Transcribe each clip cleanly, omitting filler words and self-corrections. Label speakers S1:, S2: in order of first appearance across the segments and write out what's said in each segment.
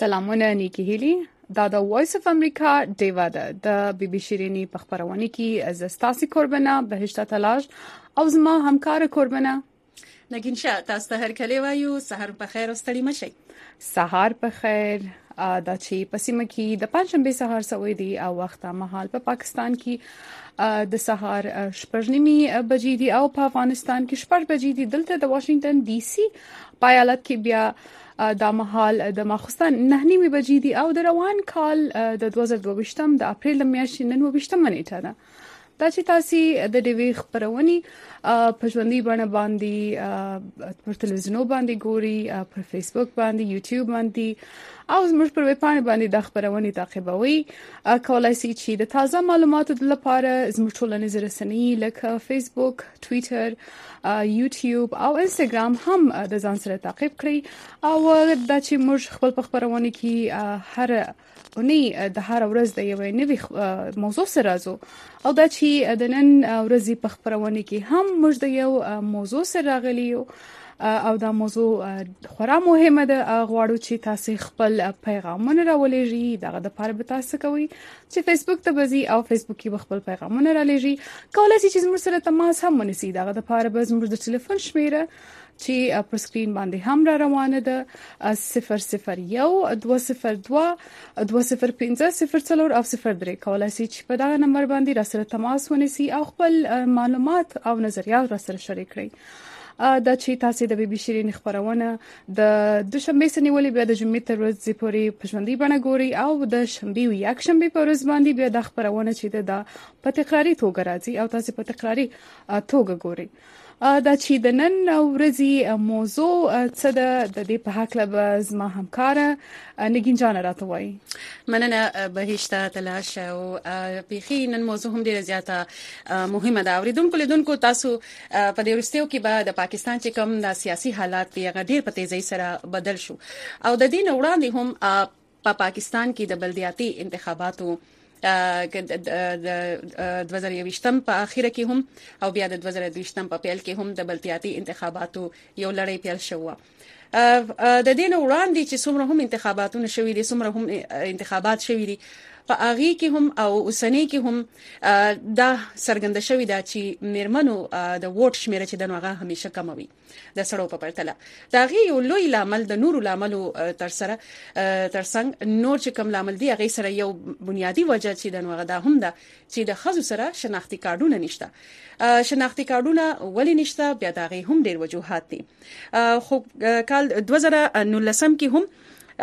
S1: سلامونه نیکی هیلی دا وایس اف امریکا دیوا ده د بی بی شیرینی په خبرونه کې از استاسي قربانه بهشته تلاش او زما همکار قربانه
S2: نگین شاه تاسو ته هر کله وایو سحر په خیر او ستړي مشي.
S1: سحر په خیر دا چې پسیمه کې د پنځشنبه سحر سوي دی او وخته مهال په پاکستان کې د سحر شپږنیمي بجې دی او په افغانستان کې شپږ بجې دی. دلته د واشنگټن ډي سي په ایالت کې بیا د مهال د ماخستان 9:30 بجې دی او د روان کال د 2022 د اپریل میاشتې 29 نیټه ده. دا چې تاسو د ډیوی خبرونی په ژوندۍ بڼه باندې پر تلویزیون باندې ګوري، پر فیسبوک باندې، یوټیوب باندې او زموږ پر ویب پاڼه باندې د خبرونی تعقیبوي. کولای شئ چې د تازه معلوماتو لپاره زموږ ټولنیز رسنۍ لکه فیسبوک، ټوئیټر، یوټیوب او انستګرام هم د ځان سره تعقیب کړئ او دا چې موږ خپل په خبرونه کې هر اونۍ د هر ورځ د یوې نوې موضوع سره راځو او دا چې د نن ورځې په خبرونه کې هم موږ د یو موضوع سره راغلی او دا موضوع خورا مهمه ده. غواړو چې تاسو خپل پیغامونه راولېږئ. دغه د لپاره به تاسو کوئ چې فیسبوک ته بزي او فیسبوک کې خپل پیغامونه رالېږئ. کولای شئ چې زموږ سره تماس هم ونیسئ. دغه د لپاره به زموږ د ټلیفون شمیره چې پر سکرین باندې هم را روانه ده 001 202 205 04 او 03. کولای شئ چې په دغه نمبر باندې را سره تماس ونیسئ او خپل معلومات او نظریات را سره شریک کړئ. دا چې تاسو د بی بی شیرین خبرونه د دوشنبه سنیولې بیا د جمعې تر ورځې پورې په ژوندۍ بڼه ګوري او د شنبه او یک شنبه په ورځ باندې بیا د خبرونه چې د په تکراری توګه راځي او تاسو په تکراری توګه ګوري. دا چې د نن ورځې موضوع څه ده د دې په حق له زما همکار نگین جان راته وایي.
S2: مننه بهشته تلاش او بيخي نن موضوع هم ډیره زیاته مهمه ده. اوریدونکو تاسو په دې ورستیو کې به د پاکستان چې کوم د سیاسي حالات دی هغه ډیر په تیزی سره بدل شو او د دې وړاندې هم په پاکستان کې د بلدیاتي انتخاباتو د 2020 په اخیره کې هم او بیا د 2022 په پیل کې هم د بلدیاتي انتخاباتو یو لړۍ پیل شو. د دې وړاندې چې څومره هم انتخاباتونه شوي دي، څومره هم انتخابات شوي دي، په هغه کې هم او اوسنۍ کې هم دا څرګنده شوی دا چې میرمنو د ووټ شمیره چې د نوغه همیشه کموي د سړو په پرتله. دا غي یو لوی لامل د نورو لاملو ترڅنګ نور چې کم لامل دی هغه سره یو بنیادی وجه چې د نوغه دا هم ده چې د خزو سره شناختی کارډونه نشته. شناختی کارډونه ولی نشته بیا دا غي هم ډیر وجوهات دي. خو کال 2019 کې هم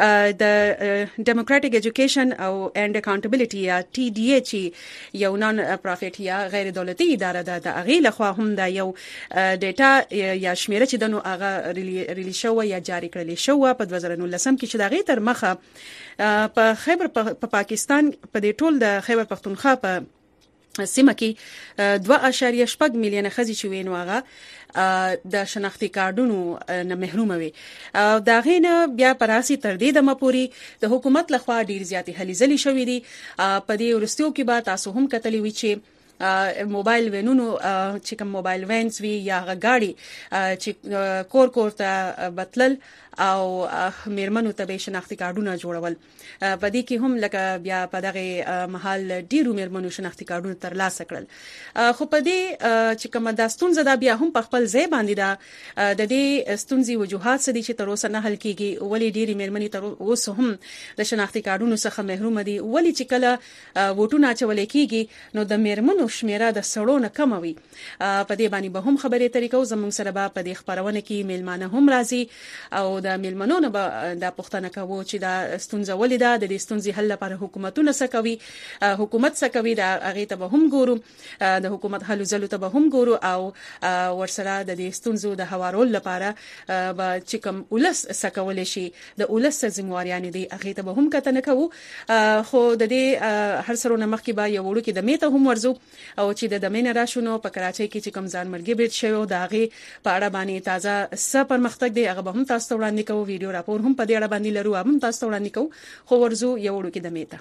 S2: د ډیموکراټک ایجوکیشن او اند accountability یا ټي ډي ایچ یو نان پروفټ یا غیر دولتي اداره ده. د اغه لخوا هم دا یو ډیټا یا شمیره چې دنو اغه ریلی شو یا جاری کړل شو په 2019 کې چې دا غي تر مخه په خیبر په پاکستان په دې ټول د خیبر پختونخوا په سیمه کې 2.8 میلیونه خزي شوي نو هغه د شناختی کارډونو نه محروم وي. دا غینه بیا پراسي تر دې د مپوري د حکومت لخوا ډیر زیاتې هلي ځلې شوې دي. په دې ورستیو کې به تاسو هم کتلی وي چې موبایل وینونو چې کوم موبایل وینز وی یا غاړي چې کور ته بتلل او میرمنو ته به شناختی کارډونه جوړول. په دې کې هم لکه بیا په دغه محل ډیرو میرمنو شناختی کارډونه تر لاسه کړل. خو په دې چې کوم د ستونزه دا بیا هم په خپل ځای باندې دا د دې ستونزې وجوهات څه دي چې تر اوسه نه حل کیږي. ولی ډیری میرمنې تر اوسه هم د شناختی کارډونو څخه محروم دي. ولی چې کله ووټونه چولې کیږي نو د میرمنو شمیره د سړو نه کم وي. په دې باندې به هم خبرې طریقو زموږ سره به په دې خبرونه کې میلمانه هم راځي او د میلمنو نه به د پښتنه کوو چې دا ستونزه ولې ده، د دې ستونزې حل لپاره حکومتونه څه کوي، حکومت څه کوي، دا هغه ته به هم ګورو، د حکومت حل زلو ته به هم ګورو او ورسره د دې ستونزو د هوارول لپاره به چې کوم ولس څه کولای شي د ولس ځمواريان دي هغه ته به هم کتنه کوو. خو د دې هر سرونه مخکې به یو وړو کې د میته هم ورزو او چې د دمین راشونو په کراچۍ کې چې کوم ځان مرګي بیت شوی دا غي په اړه باندې تازه څه پرمختګ دی هغه به هم تاسو وړاندې کوو. ویډیو راپور هم په دې اړه باندې لرو هم تاسو وړاندې کوو. خو ورزو یو وړو کې د میته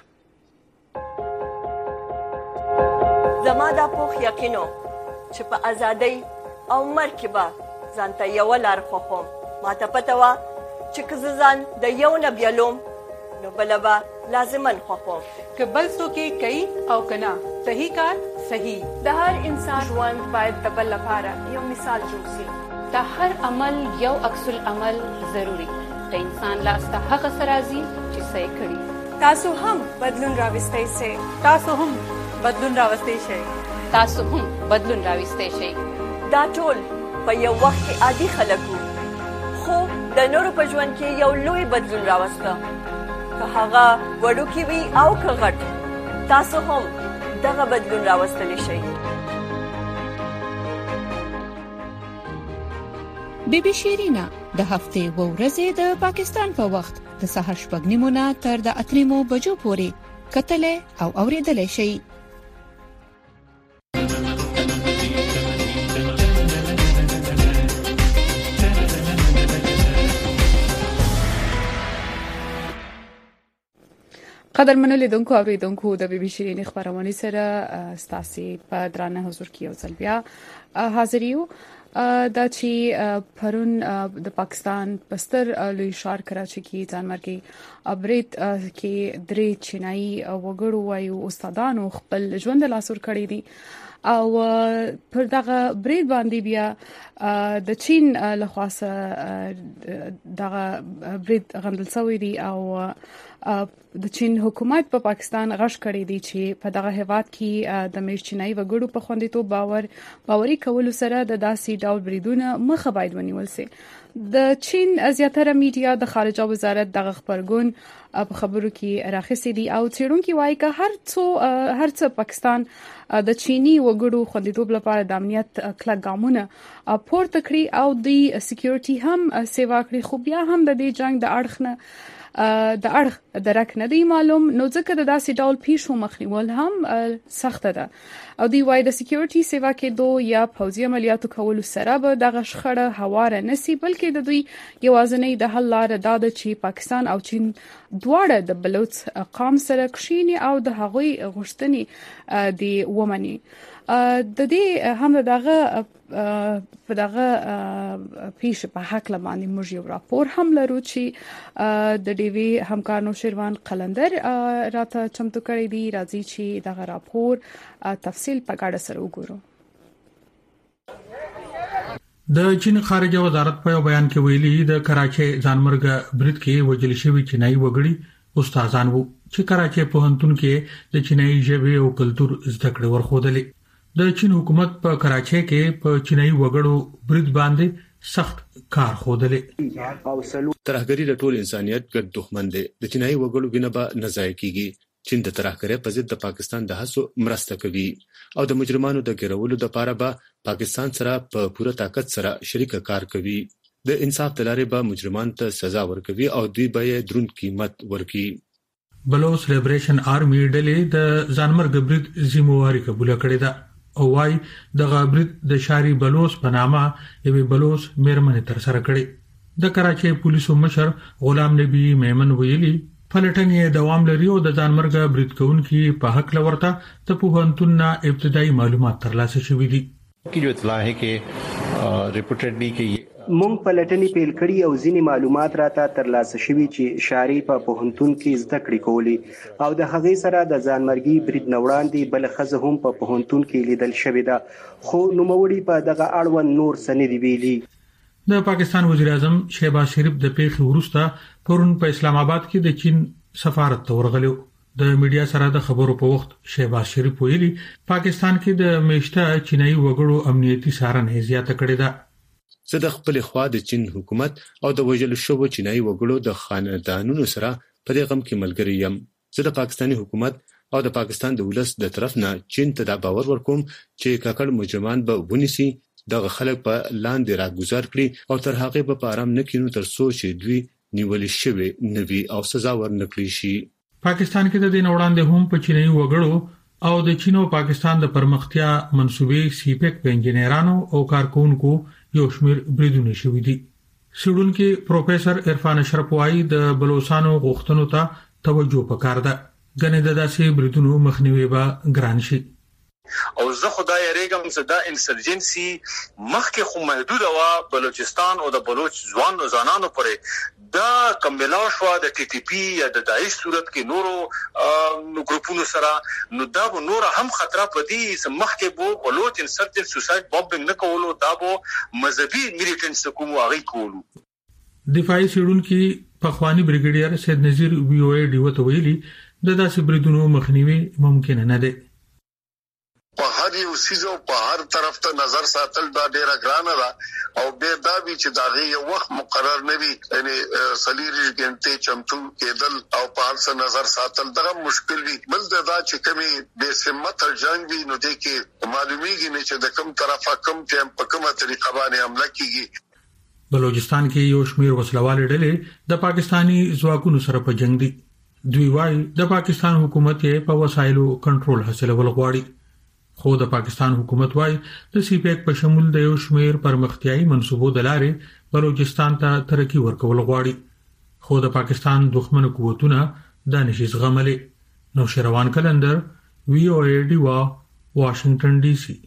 S3: زما دا پوخ یقینو چې په ازادۍ او مرګ به ځانته یو لار خوخم. ما ته پته وه چې که زه ځان د یو نه بیلوم نو بلبا لازمن خوخو
S2: که بل څوک کوي او کنا صحیح کار صحیح.
S1: د هر انسان ژوند باید د بل لپاره یو مثال جوړ شي.
S4: د هر عمل یو عکس العمل ضروری. د انسان لاس ته هغه سرازي چې صحیح کړي.
S1: تاسو هم بدلون راوستئ شئ.
S2: تاسو هم بدلون راوستئ شئ.
S4: تاسو هم بدلون راوستئ شئ.
S3: دا ټول په یو وخت کې عادي خلک وو، خو د نورو په ژوند کې یو لوی بدلون راوسته. که هغه وړوکی وي او که غټ، تاسو هم دغه بدلون راوستلی شئ.
S5: بیبي شیرینا د هفتې و ورځې د پاکستان په وخت د سهار 8:30 تر د 8:00 بجو پورې کتلې او اوریدلې شي.
S1: قدرمنو لیدونکو او اوریدونکو د بیبي شیرین خبرونه سره ستاسو په درانه حضور کې یو ځل بیا حاضر یو. دا چې پرون د پاکستان پستر لوی ښار کراچي کې ځانمرګي برید کې درې چینایي وګړو وایو استادانو خپل ژوند لاسور کړی دي او پر دغه برید باندې بیا د چین لخوا دغه برید غندل شوی دی او د چین حکومت په پاکستان غږ کړی دی چې په دغه هیواد کې د میشچنای وګړو په خوندیتوب باوري کولو سره د داسې ډول بریدونه مخه باید ونیول شي. د چین زیاتره میډیا د خارجه وزارت دغه خبرګون په خبرو کې راخصي دي او څېړونکو وايي چې هر څه پاکستان د چینی وګړو خوندیتوب لپاره د امنیت کلک ګامونه پورته کړی او د سکیورټي هم سیوا کړی، خو بیا هم د دې جنگ د اړخ درک نه دی معلوم، نو ځکه د داسې ډول پیښو مخنیول هم سخته ده او دی وايي د سکیورټي سیوا کې دو یا پوځي عملیاتو کولو سره به دغه شخړه هواره نسی، بلکې د دوی یوازنۍ د حل لار دا ده چې پاکستان او چین دواړه د بلوچ قوم سره کښیني او د هغوی غوښتنې دی ومني. د دې هم دغه په دغه پیښه په حق لمانې موږ یو راپور هم لرو چې د ډي وی همکار نوشیروان قلندر راته چمتو کړی دی. راځي چې دغه راپور تفصیل په ګډه سره وګورو.
S6: د چین خارجه وزارت په بیان کې ویلي د کراچي ځانمرګ برید کې وجل شوی چینایي وګړي استادان وو چې کراچي پوهنتون کې د چینایي ژبې او کلتور زده کړې ورخودلې. د چین حکومت په کراچي کې په چینایي وګړو برید باندې سخت کار خودلې.
S7: ترهګری د ټول انسانيت ګډ دښمن دی. د چینایي وګړو وینه به نه ضایع کیږي. چین د ترهګری په ضد د پاکستان د هڅو مرسته کوي او د مجرمانو د ګرولو لپاره به پاکستان سره په پوره طاقت سره شریک کار کوي. د انصاف تلارې به مجرمان ته سزا ورکوي او دوی به درون قیمت ورکړي.
S6: بلوچ لیبریشن آرمي ډلې د ځانمرګ برید ذمہواری قبول کړې ده او وايي د غبرید د شاري بلوچ په نامه یوه بلوچ میرمن تر سره کړي. د کراچي پولیسو مشر غلام نبی میمن ویلي فلټنې دوام لري او د ځانمرګ برید کوونکي په حق لورته ته پوهنتون نه ابتدایي معلومات ترلاسه شوې دي.
S8: کی جو اطلاع ہے کہ ریپورټډلی کې
S9: مونږ پلټنې پیل کړي او ځینې معلومات راته ترلاسه شوي چې شاری په پوهنتون کې زده کړې کولې او د هغې سره د ځانمرګي برید نه وړاندې بل ښځه هم په پوهنتون کې لیدل شوې ده، خو نوموړي په دغه اړوند نور څه نه دي ویلي.
S6: د پاکستان وزیر اعظم شهباز شریف د پیښې وروسته پرون په اسلام آباد کې د چین سفارت ته ورغلو. د میډیا سره د خبرو په وخت شهباز شریف ویلي پاکستان کې د میشته چینایي وګړو امنیتي څارنه زیاته کړې ده.
S7: زه د خپل خوا د چین حکومت او د وژل شوو چینایي وګړو د خاندانونو سره په دې غم کې ملګری یم. زه د پاکستاني حکومت او د پاکستان د ولس د طرف نه چین ته دا باور ورکوم چې کاکړ مجرمان به ونیسي، دغه خلک په لاندې راګزار کړي او تر هغه به آرام نه کینو تر څو چې دوی نیول شوی نوي او سزا ورنکړي شي.
S6: پاکستان کې د دین وړاندې هم په چینایي وګړو او د چین او پاکستان د پرمختیا منسوبې سیپیک په انجنیرانو او کارکونکو یو شمیر بریدونه شوې دي. سیډونکو پروفیسور عرفان اشرف وايي د بلوچستانو غوښتنو ته توجه وکړه ده، ګنې د داسې بریدونو مخنیوي به ګران شي.
S10: او زه خدای یریګم چې دا انسرجنسي مخکې خو محدود و بلوچستان او د بلوچ ځوان زنانو پرې دا کمبلا شو د ټي ټي پی یا د داعش صورت کې نورو ګروپونو سره نو دا به نور هم خطر پدې سمخ کې بو ولوت انسرجن سوساید بمبینګ نه کولو دا به مذهبي میلیټنټس کوم هغه کولو.
S6: دفاعي سیډونکو پخوانی بریګیډیر سید نذیر وی او ای ډی وته ویلي د داسې بریدونو مخنیوي ممکن نه دی.
S11: په هر یو سیزو په هر طرف ته نظر ساتل دا ډیره ګرانه ده او به دا وی چې دا یو وخت مقرر نه وي یعنی سلیری ګنټه چمتو کېدل او په هر څه نظر ساتل دا مشکل وي. بل دا چې کمی به سمت جنگ وي نو دې کې معلومیږي نه چې د کوم طرفه کوم ټیم په کومه طریقه باندې حمله کیږي.
S6: بلوچستان کې یو شمیر وسلوال ډلې د پاکستانی ځواکونو سره په جنگ دي. دوی وايي د پاکستان حکومت یې په وسایلو کنټرول حاصلول غواړي. خو د پاکستان حکومت وايي د سی پیک په شمول د یو شمیر پرمختیايي منصوبو د لارې بلوچستان ته ترقی ورکول غواړي. خو د پاکستان دښمن قوتونه دا نشي زغملي. نو شروان کلندر وی او ای ډی وا واشنگټن ډي سي.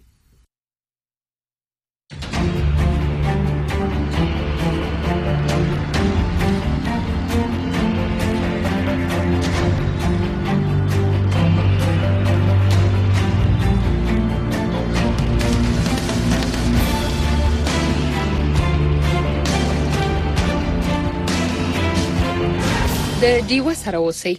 S4: د ډیو سره اوسئ.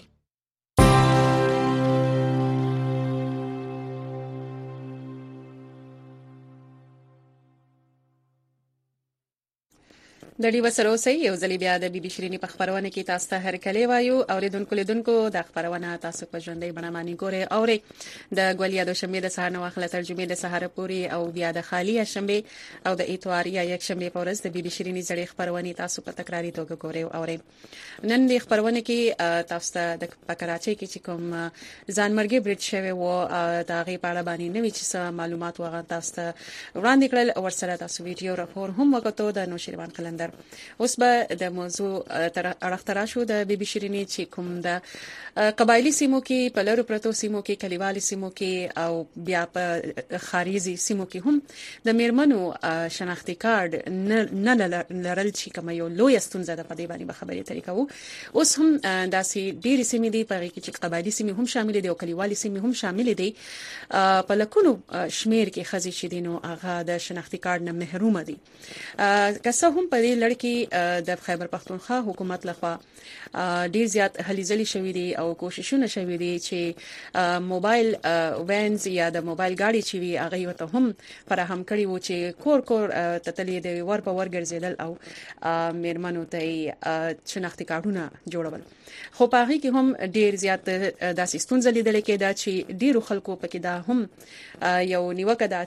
S4: د ډیو سره اوسئ یو ځلې بیا د بي بي شيريني په خبرونه کې تاسو ته هرکلی وایو اوریدونکو لیدونکو د خبرونه تاسو په ژوندۍ بڼه باندې ګورئ اورئ د ګولیا د شنبه د سهار نو خپل ترجمه د سهار پوري او بیا د خالی شنبه او د اتوار یا یک شنبه په ورځ د بي بي شيريني ځړې خبرونه تاسو په تکراری توګه ګورئ اورئ. نن د خبرونه کې تاسو ته د کراچۍ کې چې کوم ځانمرګي بریټ شوی و د غي په اړه باندې نوې چې معلومات وغه تاسو ته وړاندې کړل ورسره تاسو ویډیو راپور هم وکړو د نوشیروان کلندر. اوس به د موضوع اړه شو د بي بي شيريني چې کوم د قبایلی سیمو کې په لورو پروتو سیمو کې کلیوالي سیمو کې او بیا په خارجي سیمو کې هم د میرمنو شناختی کارت نه لرل چې کوم یو لوی ستونزه ده په دې باندې خبرې طریقه وو. اوس هم داسې ډېری سیمې دي په کې چې قبایلی سیمې هم شامل دي او کلیوالي سیمې هم شامل دي. په لکونو شمیر کې خزي چې دینو هغه د شناختی کارت نه محروم دي. که څه هم په لړکی د خیبر پختونخوا حکومت لخوا ډیر زیات هلي ځلې شوې دي او کوششونه شوې دي چې موبایل وینز یا د موبایل گاډي چې وی هغه وته هم فراهم کړي وو چې کور کور تتلې د ور په ور ګرځیدل او میرمنو ته شناختی کارتونه جوړول. خو په هغه کې هم ډیر زیات داسې ستونزې لیدل کېده چې ډیرو خلکو پکې دا هم یو نیوکه ده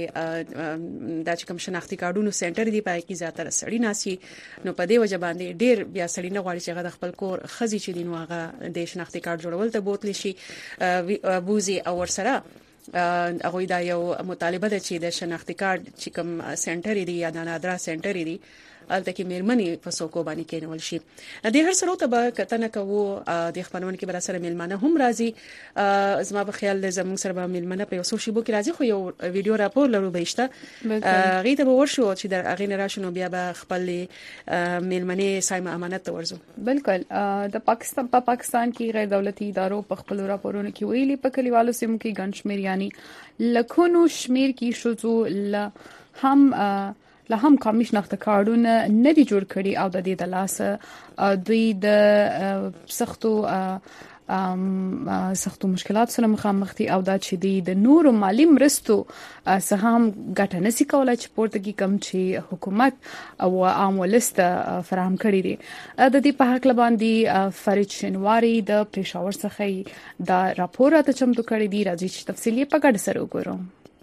S4: چې کوم شناختی کارتونو سنټر دی پای کې زیاتره سړی ناسي نو په دې وجه باندې ډیر بیا سړی نه غواړي چې هغه خپل کور خزي چې دین واغه د شناختی کارت جوړول ته بوتلی شي بوزي او ورسره هغه دا یو مطالبه ده چې د شناختی کارت چې کوم سنټر دی یا نادرا سنټر دی الته کې مېرمنې په سوکو باندې کېنول شي. د هر سره ته به کتنه کوو د خبرونه کې بر سره مېلمانه هم راځي. زما په خیال زموږ سره به مېلمانه په یو شیبو کې راځي خو یو ویډیو راپور لرو بهشته غیته به ورشو چې د اغه نه راشنو بیا به خپل مېلمنې سايمه امانت ته ورزو.
S1: بالکل د پاکستان کې غیر دولتي ادارو په خپل راپورونو کې ویلي په کلیوالو سیمو کې ګڼ شمیر یعنی لکونو شمیر کې شوزو هم قومي شناخته کارتونه نه دي جوړ کړي او د دې د لاس دوی د سختو مشکلات سره مخامخ دي او دا چې د نورو مالی مرستو څخه هم ګټه نشي کولای چې پورتګي کم چې حکومت او عام ولست فراهم کړی دي. د دې په حق باندې فرید شنواری د پېښور څخه دا راپور ته چمتو کړی دی. راځي چې تفصیلی په ګډه سره وګورو.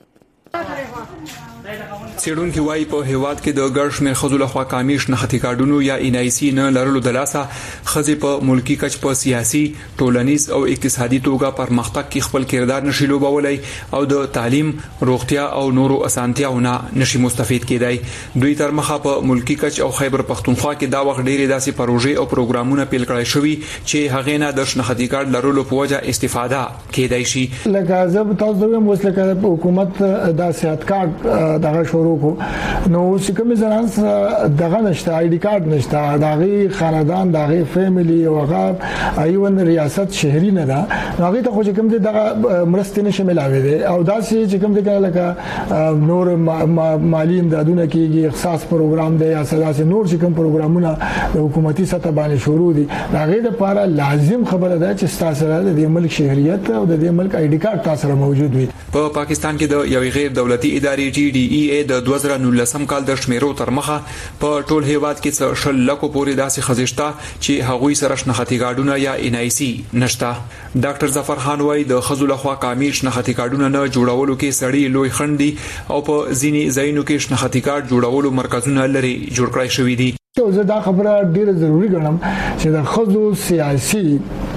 S12: سیډونکو وايي په هیواد کې د ګرشمیر خزول خوا کامیش شناختی کارتونو یا ان آی سی نه لرلو د لاسه خزي په ملکی کچ په سیاسي ټولنیز او اقتصادي توګه پرمختګ کې خپل کردار نشي لوبولای او د تعلیم روغتیا او نورو اسانتیاونه نشي مستفید کېدای. دوی تر مخه په ملکی کچ او خیبر پختونخوا کې دا وخت ډېری داسې پروژې او پروګرامونه پیل کړای شوي چې هغه نه د شناختی کارت لرلو په وجه استفاده کېدای شي.
S13: لکه زه تاسو وایم وسله حکومت دا صحت کارت دغه شروع کو نو چې کوم ځان دغه نشته آی ډی کارت نشته دغه خاندان دغه فیملی او هغه ایون ریاست شهري نه ده هغه ته خو چې کوم دغه مرستې نشه ملاوي دي او دا چې کوم دغه لکه نور مالی امدادونه کیږي اختصاص پروګرام دی یا سلاسه نور چې کوم پروګرامونه د حکومتي سطح باندې شروع دي هغه لپاره لازم خبره ده چې تاسو سره د ملک شهريت او د ملک آی ډی کارت تاسو سره موجود وي.
S12: په پاکستان کې د یوې غیر دولتي ادارې ټي ډي ای ای د 2019 کال د شمیرو تر مخه په ټول هیواد کې 100 لکو پورې داسې خزشتا چې هغوی سره شناختی کارډونه یا ان آی سی نشته. ډاکټر ظفر خان وايي د خزو لخوا کامل شناختی کارډونه نه جوړولو کې سړی لوی خندي او په ځینی ځایونو کې شناختی کارت جوړولو مرکزونه لري جوړ کړای شوی دي.
S13: زه دا خبره ډیره ضروری ګڼم چې د خزو سیاسي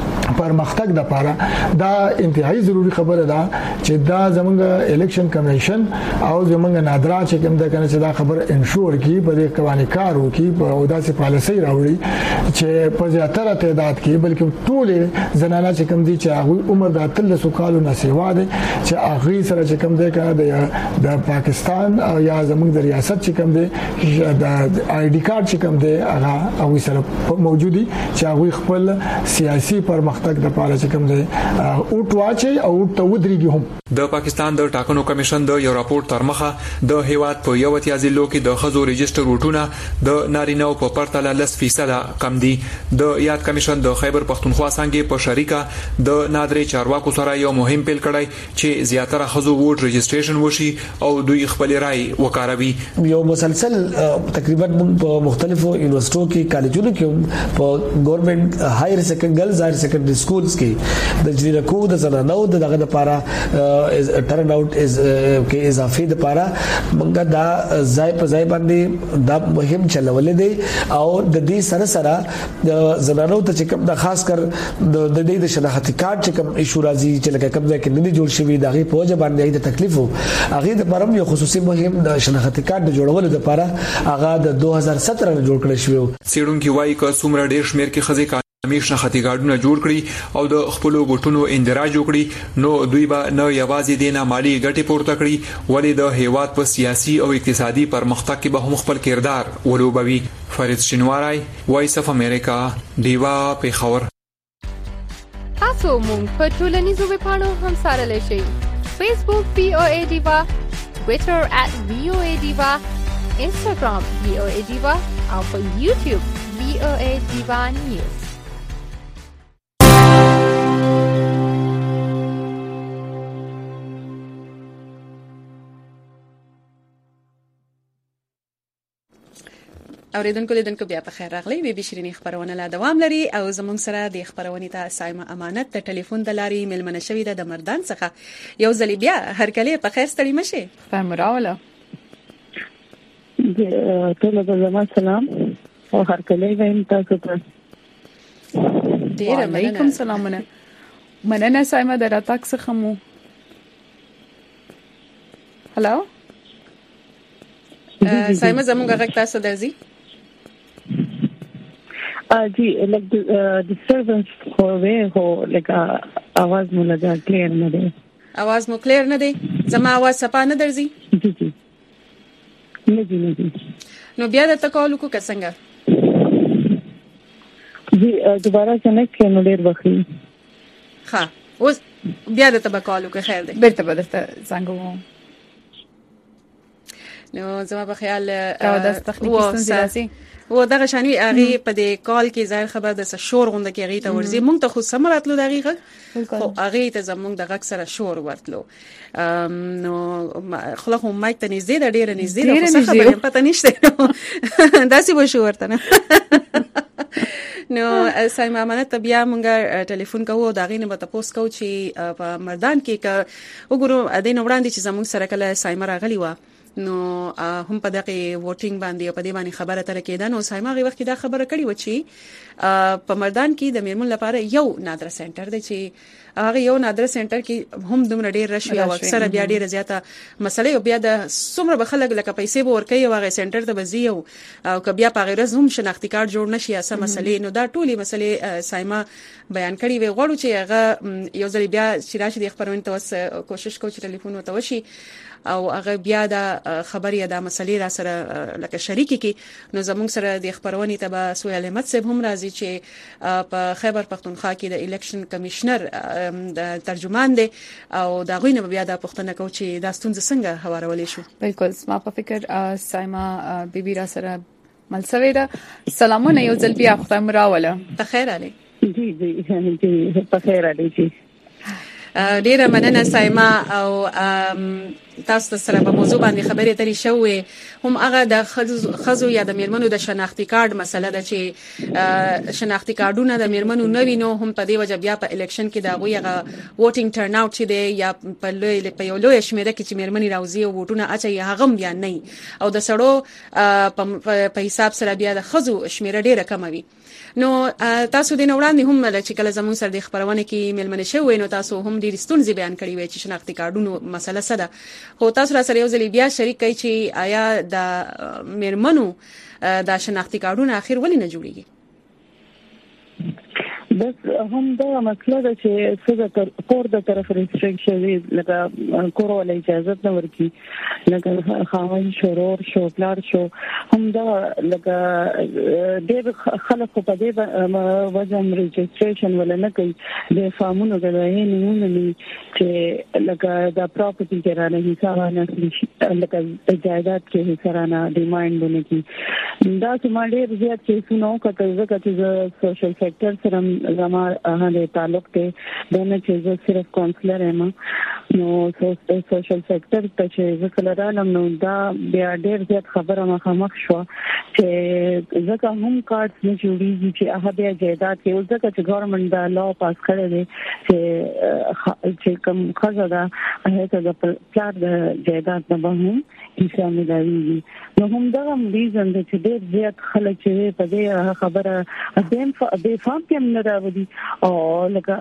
S13: پرمختګ د لپاره دا انتهایی ضروری خبره ده چې دا زمونږ الیکشن کمیشن او زمونږ نادرا چې کوم د کنه چې دا خبره انشور کی په دې قوانیني کار وکي په داسې پالیسي راوړي چې په زیاتره تعداد کې بلکې ټول زنانه چې کوم دي چې هغه عمر د 13 کالو نه سیوا دي چې هغه سره چې کوم دی د پاکستان او یا زمونږ د ریاست چې کوم دی د آی ډی کارت چې کوم دی هغه سره موجودي چې هغه خپل سیاسي پرمختګ د پاره چې کوم دی او ټواچي او ته ودرېږي هم.
S12: د پاکستان د ټاکنو کمیشن د یو راپور تر مخه د هیواد په یو اتیا ضلعو کې د خزو ريجستر وټونه د نارینه په پرتله 10% کم دي. د یاد کمیشن د خیبر پختونخوا څنګه په شریکه د نادرې چارواکو سره یو مهم پیل کړی چې زیاتره خزو ووټ ريجستریشن وشي او دوی خپل رائے وکاروي.
S14: یو مسلسل تقریبا په مختلفو یونیورسيټو کې کالجونو کې په ګورنمنت هایر سیکنډ ګرلز هایر سیکنډري سکولز کې د جنکو د زنانو دغه لپاره ټرن اوټ از کې اضافي د لپاره موږ دا ځای په ځای باندې دا مهم چلولې دي او د دې سره سره د زنانو ته چې کوم د خاص کر د دې د شناختی کارت چې کوم ایشو راځي چې لکه کوم ځای کې نه جوړ شوی دغه په وجه باندې د تکلیفو هغه د پرم یو خصوصي مهم د شناختی کارت جوړولو لپاره هغه د 2017 نه جوړ کړی شوی.
S12: سیډونکو وايي چې څومره ډیر شمیر کې خزي همیشه خطي کارډونه جوړ کړي او د خپل بوټونو اندراج وکړي نو دوی به نه یوازې دینه مالی ګټه پورته کړي ولې د هیواد په سیاسي او اقتصادي پرمختګ کې به هم خپل کردار ولوبوي. فرید شینواری وایس اف امریکا دیوا پیښور.
S15: تاسو مونږ په ټولنیزو ویبپاڼو هم سره لشي فیسبوک VOA دیوا ټوئیټر @VOA دیوا انستګرام VOA دیوا او په یوټیوب VOA دیوا نیوز.
S2: اوریدونکو لیدونکو بیا په خیر راغلی بي بي شيريني خبرونه لا دوام لري او زموږ سره د خبرونې ته سایمه امانت د ټلیفون د لارې ملمنه شوې ده د مردان څخه یو ځل بیا هر کله په خیر ستړي مشه
S1: فرمراوله
S16: ټول د زما سلام او هر کله وایم تاسو ته
S1: ډیر علیکم سلامونه مننه سایمه دراتک څخه مو هالو
S2: سایمه زموږ غږ تاسو درځي
S16: जी like disturbance हो वे हो लाइक आवाज मु लगा क्लियर न दे
S2: आवाज मु क्लियर न दे जमा आवाज सपा न درځي
S16: जी जी नहीं जी
S2: نو بیا د تکالو کو څنګه
S16: जी دوباره څنګه کې نو ډیر وخی
S2: ها اوس بیا د تکالو کو خیر دی
S1: بیرته بدرته څنګه
S2: نو زما په خیال
S1: دا د تخنیکی ستونزې
S2: و دغه شانی هغه په دې کال کې ظاهر خبر د شور غونډه کې هغه ته ورزي مونږ ته خو سمراتلو دغه خو هغه ته زمونږ دغه سره شور ورتلو نو خلخو مایک ته نږدې د ډیر نږدې د څه خبره پته نشته داسې و شو ورته نو سایمه امانت بیا مونږه ټلیفون کوو دا غینه به تاسو کو چې په مردان کې وګورو د نو وړاندې چې زمونږ سره کله سایمه راغلی و نو هم په دغه ووټینګ باندې په دې باندې خبره تر کېده نو سایمه غي وخت دا خبره کړې و چې په مردان کې د میرمن لپاره یو نادر سنټر دی چې هغه یو نادر سنټر کې هم دومره ډیر رشي او اکثره بیا ډیر زیاته مسلې او بیا د څومره بخلک لکه پیسې به ورکوي هغه سنټر ته بزي او کبیا په غیر هم شناختی کارت جوړ نشي اسه مسلې نو دا ټولي مسلې سایما بیان کړي وي غواړو چې هغه یو ځل بیا چې راشي د خبرونه توسه کوشش کوو چې ټلیفون وتوشي او هغه بیا د خبري د مسلې را سره لکه شریک کی نو زموږ سره د خبرونې ته سویل احمد صاحب هم راځي چې په خیبر پختونخوا کې د الیکشن کمشنر د ترجمان دی او دا غوینه بیا د پښتنه کو چې دا ستونزه څنګه هوارولې شو.
S1: بالکل ما په فکر سایما بیبي را سره ملسوي ده. سلامونه یو ځل بیا خدای مراوله.
S2: په خیر علي.
S16: جی په خیر علي جی.
S2: ډیره مننه سایما او تاسو سره په موضوع باندې خبرې ترې شوې هم هغه د خزو یا د میرمنو د شناختی کارت مسله ده چې شناختی کارتونه د میرمنو نه وینو هم په دې وجه بیا په الیکشن کې دا غویغه ووټینګ ټرن اوټ چې دی یا په یو لوی شمیره کې چې میرمنې راوځي او ووټونه اچي هغه بیا نه او د سړو په حساب سره بیا د خزو شمیره ډیره کم وي. نو تاسو د نوړاندې هم چې کله زموږ سره د خبرونه کې ملمنه شوې نو تاسو هم ډیر ستونزې بیان کړې وې چې شناختی کارتونو مسله څه ده خو تاسو را سره یو ځل بیا شریک کړئ چې آیا د میرمنو د شناختی کارتونو اخر ولې نه جوړیږي؟
S16: بس هم دا مسله ده چې څه کور د طرف ریستریکشن لکه کور ولې اجازه نه ورکي لکه خاوند شورور شو پلار شو هم دا لکه د خلک په دې وجه ریجستریشن ولا نه کوي د فارمونو غوښنه نه ني چې لکه دا پراپرټي کرانه حساب نه لکه جایداد کې حسابانه ډیماند نه کی دا څومره ډیر زیات کې سونو کته چې سوشل سېکټر سره زما هغه تعلق ته دنه چې صرف کونسلر یم نو سوشل سېکټر ته چې وکړم نو دا بیا ډیر زیات خبره مخامخ شو چې ځکه هم کارت نه جوړیږي چې هغه بیا جایداد کې ځکه چې ګورنمنت دا لا پاس کړی دی چې کوم خزه دا هغه د پلان د جایداد نه به هم حصہ ملایي نو هم دا ریزن چې ډیر زیات خلک چې په دې خبره د فهم کې نه راوړي او لکه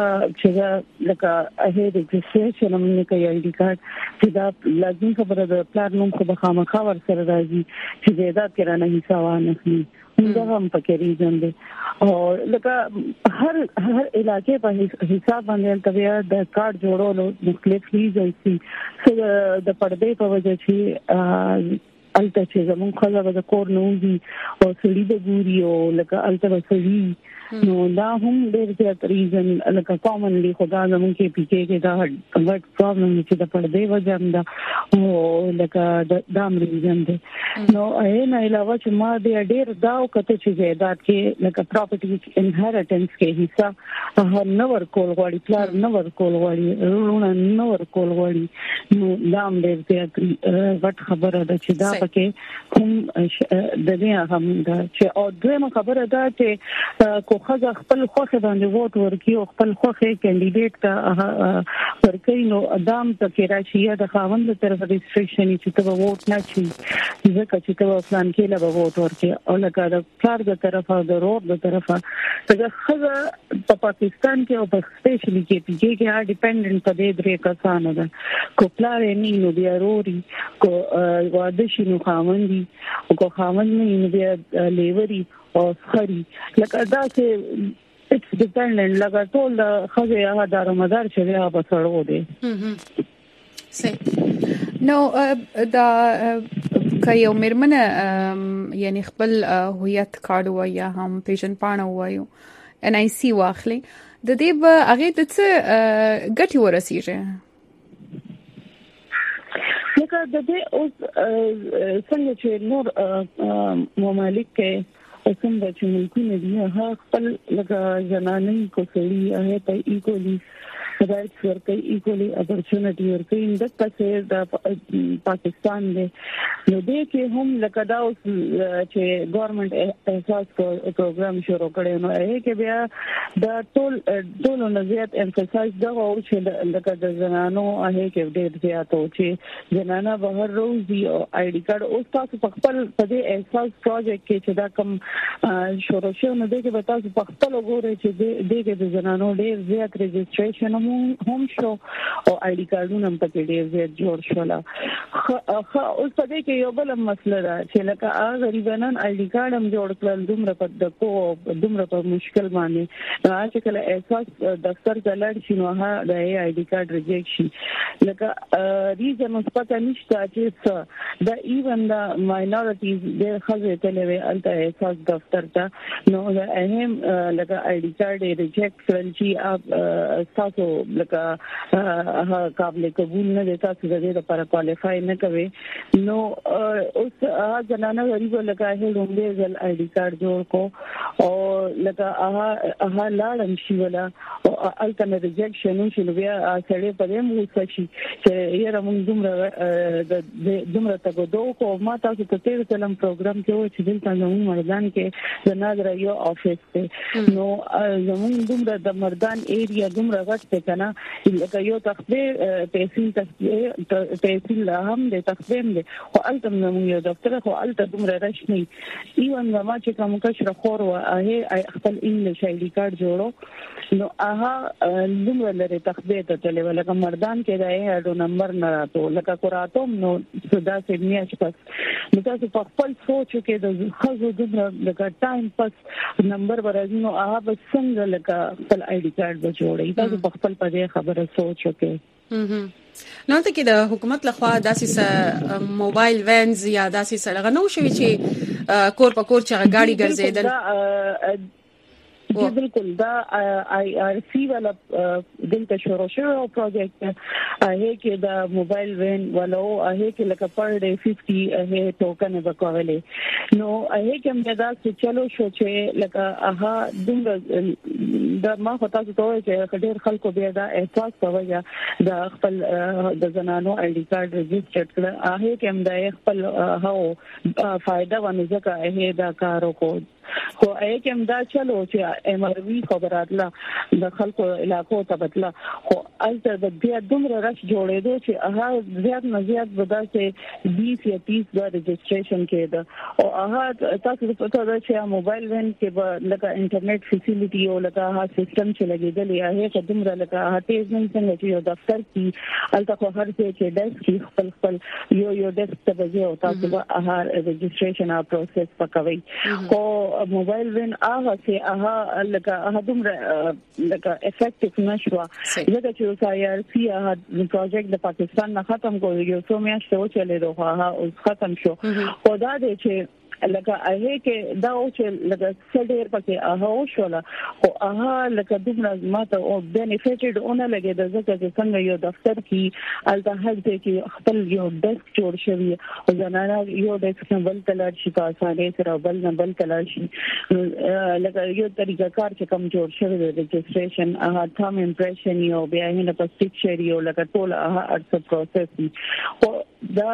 S16: چې لکه هغه د ریجستریشن موږ کوي آی ډی کارت چې دا لازم خبره د پلان نوم خو به خامخا ور سره راځي چې زیادت کرانه حساب نه کوي دا هم پکې ریزن دی او لکه هر علاقې په حساب باندې طبيعه د کارت جوړولو مختلف ریزن دي چې د پردې په وجه چې الته چې زمون خلک د کور نه وي او سړي د ګوري او لکه الته وسوي نو دا هم ډېر زیات ریزن لکه کامنلی خدا زمون کې پیچې کې دا ورټ پرابلم چې د پردې وجه دا او لکه دا ریزن دی نو نه علاوه چې ما دې ډېر دا او کته چې زیادات کې لکه پراپرټي انهریټنس کې حصہ هر نور کول غواړي پلان نور کول غواړي رونه نور کول غواړي نو دا هم ډېر زیات غټ خبره ده چې دا پکې کوم د دې هم دا چې او دویمه خبره ده چې خو خپل خوخه باندې ووټ ورکي او خپل خوخه کینډیډیټ ته ورکي نو ادم ته کې راشي د خاوند طرف ریستریکشن چې ته ووټ نه چي ځکه چې ته پلان کې له ووټ ورکي او لکه د کار د طرفه د روډ د طرفه څنګه خزه په پاکستان کې او په سپیشلی کې پیږي کې هر ډیپندنت په دې درې کسانو ده کو پلان نه نو بیا روري کو واده شنو خاوندي او کو خاوند نه بیا لیوري او خري لکه دا چې اټس ډیپندنت لکه ټول خزه هغه دارمدار شوی هغه بسړو دي
S1: نو دا کایو مرمنه یعنی خپل هویت کارت ویا هم پیژن پاڼه وایو ان آی سی واخلي د دې به هغه د څه ګټي ورسیږي
S16: لکه د دې اوس څنګه چې نور ممالک کې څنګه چې ملکونه دي هغه خپل لکه جنانې کوسړي هغه ته ایکولي رائټس ورکړي ایکوالي اپورچونټي ورکړي د پسې د پاکستان دی نو دې کې هم لکه دا چې ګورنمنت احساس پروګرام شروع کړي نو هغه کې بیا د ټول نزيات امفسایز دا او چې لکه د زنانو هغه کې ډېر زیات او چې زنانه بهر روزي او آی ډي کارت او تاسو په خپل په دې احساس پروجیکټ کې چې دا کوم شروع شو نو دې کې به تاسو په خپل وګورئ چې دې کې د زنانو ډېر زیات رجسټریشن هم شو او آی ډي کارتونه هم پکې ډېر زیات جوړ شول اوس په دې کې یو بل مسله ده چې لکه هغه غریبانان آی ډي کارت هم جوړ کړل دومره په دکو دومره په مشکل باندې چې کله احساس دفتر ته لاړ شي نو هغه د آی ډي کارت ریجیکټ شي لکه ریزن پته نشته چې دا ایون دا ماینورټیز د خزه تلوي الته احساس دفتر ته نو دا اهم لکه آی ډي کارت ریجیکټ کړل چې تاسو لکه قابل قبول نه دي تاسو د دې لپاره کوالیفای نه کوي نو اوس ځنانه غریب لکه هغه لومړی ځل آی ډي کارت جوړ کو او لکه هغه لاړم شي ولا او الته ریجیکشن شي نو بیا سړی په دې مو شي چې یې موږ دومره تاسو کو ما تاسو ته تیر تلم پروګرام کې و چې دلته زموږ مردان کې د ناظر یو افیس ته نو زموږ دومره د مردان ایریا دومره غټ ته کنه لکه یو تخبیر تحصیل هم د تخبیر دی او الته موږ یو دفتر خو الته دومره راشنی ایون ما چې کوم کشر خور و هغه خپل انګلیش آی ډي کارت جوړو نو هغه دومره لري تخبیر ته تللی ولکه مردان کې دا یو نمبر نه راته لکه قراتم نو صدا سے میاش پس نو تاسو په خپل سوچ کې د خزو دومره لکه ټایم پس نمبر ورځي نو هغه به څنګه لکه خپل آی ډي کارت به جوړي تاسو په خپل په دې خبره سوچ وکړئ
S2: نو ته کې د حکومت لخوا داسې موبایل وینز یا داسې سره نو شوي چې کور په کور چې غاډي ګرځیدل
S16: जी बिल्कुल दा IRC वाला دلته شروع شو پروجیکټ هغه کې دا موبایل وین ولو هغه کې لکه پر ډے 50 هغه ټوکن وکولې نو هغه کې موږ دا چې چلو شو چې لکه هغه دومره د ما هوتا څه چې ډېر خلکو بیا دا احساس کوي دا خپل د زنانو آی ډي کارت ريجستر کړ هغه کې موږ خپل هو فائدہ ونه ځکه هغه دا کارو کو خو هغه هم دا چلو چې ام ار وی خبراتله د خلکو علاقو ته بتله خو الته د بیا دومره رش جوړېدو چې هغه زیات نه زیات بداسه 20 یا 30 د ريجستریشن کېده او هغه تاسو په پته ده چې موبایل وین کې به لکه انټرنیټ فیسیلیټي او لکه هغه سیستم چې لګېدلې هغه دومره لکه هټیز نه څنګه چې یو دفتر کې الته خو هر څه چې ډیسک کې خپل یو ډیسک ته به او تاسو به هغه ريجستریشن او پروسس پکوي خو موبایل وین هغه چې هغه لکه دومره لکه افیکټیو نشو ځکه چې IRC هغه پروجیکټ د پاکستان نه ختم کوي یو څو میاشتې وچلې دوه هغه ختم شو او دا دی چې لکه هغه کې دا او چې لکه څلور پکې هغه وشوله او هغه لکه دومره ماته او بینیفیټډ اونه لګي د ځکه چې څنګه یو دفتر کې الته هر ځای کې خپل یو ډیسک جوړ شوی او زنانه یو ډیسک نه بل تلل شي په اسانه سره بل نه بل تلل شي لکه یو طریقه کار چې کوم جوړ شوی د ريجستریشن هغه تام امپریشن یو بیا نه په پکچر یو لکه ټول هغه ارڅ پروسس او دا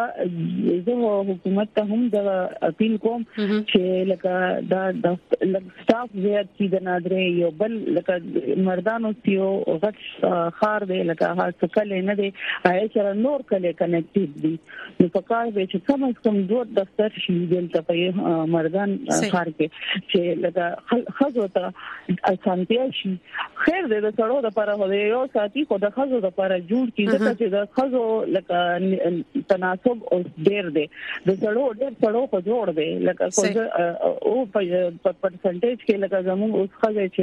S16: زه حکومت ته هم د اپیل کوم چې لکه دا سټاف زیات چې د نادرې یو بل لکه مردانو سیو غټ خار دی لکه هغه کله نه دی هغه سره نور کله کنیکټډ دي نو په کار به چې کم دوه دفتر شي دلته په مردان خار کې چې لکه خزو ته اسانتیا شي خیر دې د سړو لپاره هو یو ساتي خو د خزو لپاره جوړ کیږي چې د خزو لکه تناسب او ډیر دی د سړو په جوړ دی لکه او په پرسنټیج کې لکه زموږ اوس خلک چې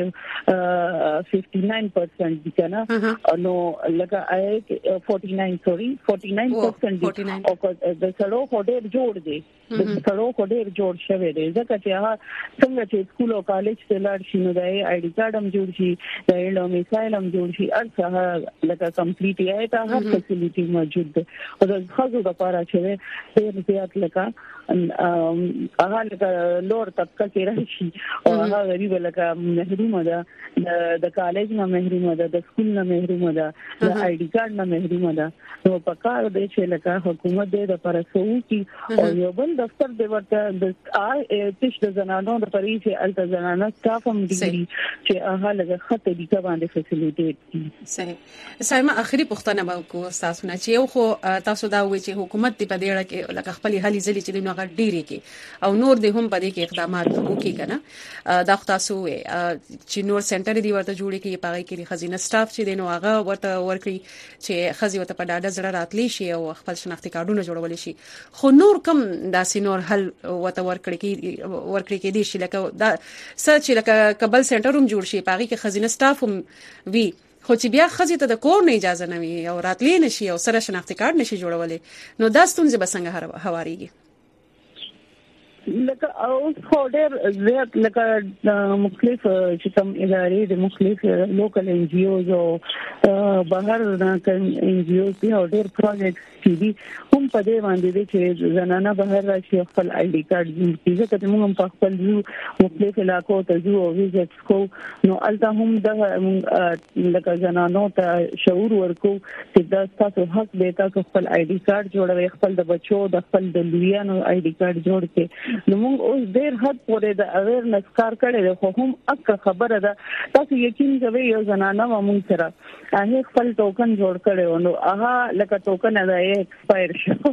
S16: 59% دي کنه نو لکه 49% او د سړو په ډیر جوړ دی د سړو په ډیر جوړ شوی دی ځکه چې هغه څنګه چې سکول او کالج ته لاړ شي نو د آی ډي کارت هم جوړ شي د ډومیسایل هم جوړ شي ارڅه لکه کمپلیټ یې ته هر فیسیلیټي موجود ده او د خزو لپاره چې ډیر زیات لکه هغه لور طبقه کې راشي او هغه غریب لکه محروم ده د کالج نه محروم ده د سکول نه محروم ده د آی ډي کارت نه محروم ده نو په کار دی چې لکه حکومت دې د پرسو کې او یو بل دفتر دی ورته د تش د زنانو د پرې چې الته زنانه سټاف هم دي چې هغه لږه خطه دي باندې فیسیلیټیټ کی
S2: صحیح سایما اخري پوښتنه وکړو تاسو نه چې یو خو تاسو دا وایي چې حکومت دې په دې اړه کې لکه خپل هلي ځلې چې نو هغه ډیری کې او نور دې هم په دې کې اقدامات وکړي کنه دا تاسو چې نور سنټر دی ورته جوړي کې پاره کې خزینه سټاف چې دینو هغه ورته ورکړي چې خزي ورته په ډاډه زړه راتلی شي او خپل شناختی کارتونه جوړول شي خو نور کم داسې نور حل ورته ورکړي کې دي شي لکه دا سچ لکه قبل سنټر هم جوړ شي پاره کې خزینه سټاف هم وی خو چې بیا خزي ته د کور نه اجازه نه وي او راتلی نشي او سره شناختی کارت نشي جوړولې نو دا ستونزې به څنګه هواريږي
S16: لکه اوس هډر زیات لکه مختلف چې کوم ادارې د مختلف لوکل ان جی اوز او بهر نه کوم ان جی اوز دی او ډېر پروجیکټ دي هم په دې باندې چې زنانه بهر راشي خپل آی ډي کارت دې ځکه موږ هم په خپل مختلف علاقو ته ځو او ویزټ کو نو الته هم د لکه زنانو ته شعور ورکو چې دا تاسو حق دی تاسو خپل آی ډي کارت جوړوي خپل د بچو د خپل د لویانو آی ډي کارت جوړ کړئ نو موږ اوس ډېر حد پورې د اویرنس کار کړی خو هم اکه خبره ده تاسو یقین کوئ یو زنانه موږ سره هغه خپل ټوکن جوړ کړي نو هغه لکه ټوکن ده ایکسپایر شو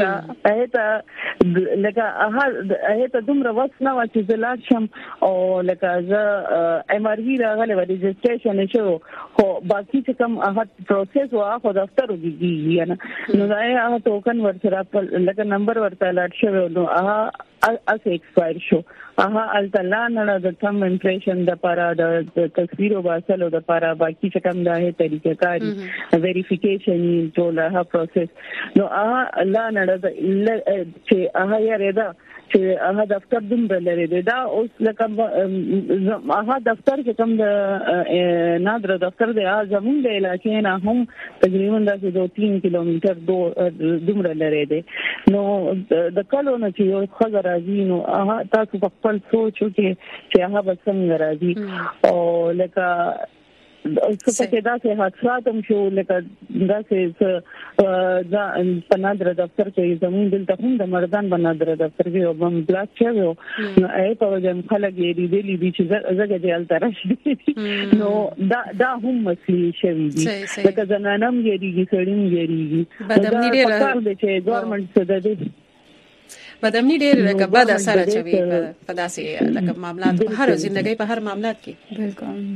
S16: لکه هغه دومره وخت نه و چې زلات شم او لکه زه ام ار وی راغله و ريجستریشن شو خو باقي چې کوم هغه پروسس وا خو دفتر وګړي نه نو دا هغه ټوکن ورته لکه نمبر ورته لاټ شو نو هغه اس ایکسپایر شو هغه التلانه د تم امپریشن د لپاره د تصویرو باسلو د لپاره باقي چې کوم د طریقې کاری ویریفیکیشن ټول هغه پروسس نو هغه لا نه چې هغه یې دا چې هغه دفتر دومره لري دا اوس لکه هغه دفتر چې کوم د نادر دفتر دی زمون د علاقې نه هم تقریبا د 2-3 کیلومتر دومره لري دی نو د کلو نه چې یو خبر راځي نو هغه تاسو په خپل سوچ کې چې هغه څنګه راځي او لکه څه په دا څه حادثات هم شو لکه دا څه دا پنادر دفتر کې زمون دلته هم د مردان بنادر دفتر کې او بم بلاک شوی نو اې په وجه خلک یې دی دي چې زګه دی الترش نو دا هم مسلې شوی دي لکه زنانم یې دیږي سړیم یې دیږي
S2: بدامنی ډیر
S16: چې ګورنمنت څه ده
S2: بدامنی ډیر لکه بد اثر اچوي په داسې لکه معاملات په هر ژوندۍ په هر معاملات کې
S16: بالکل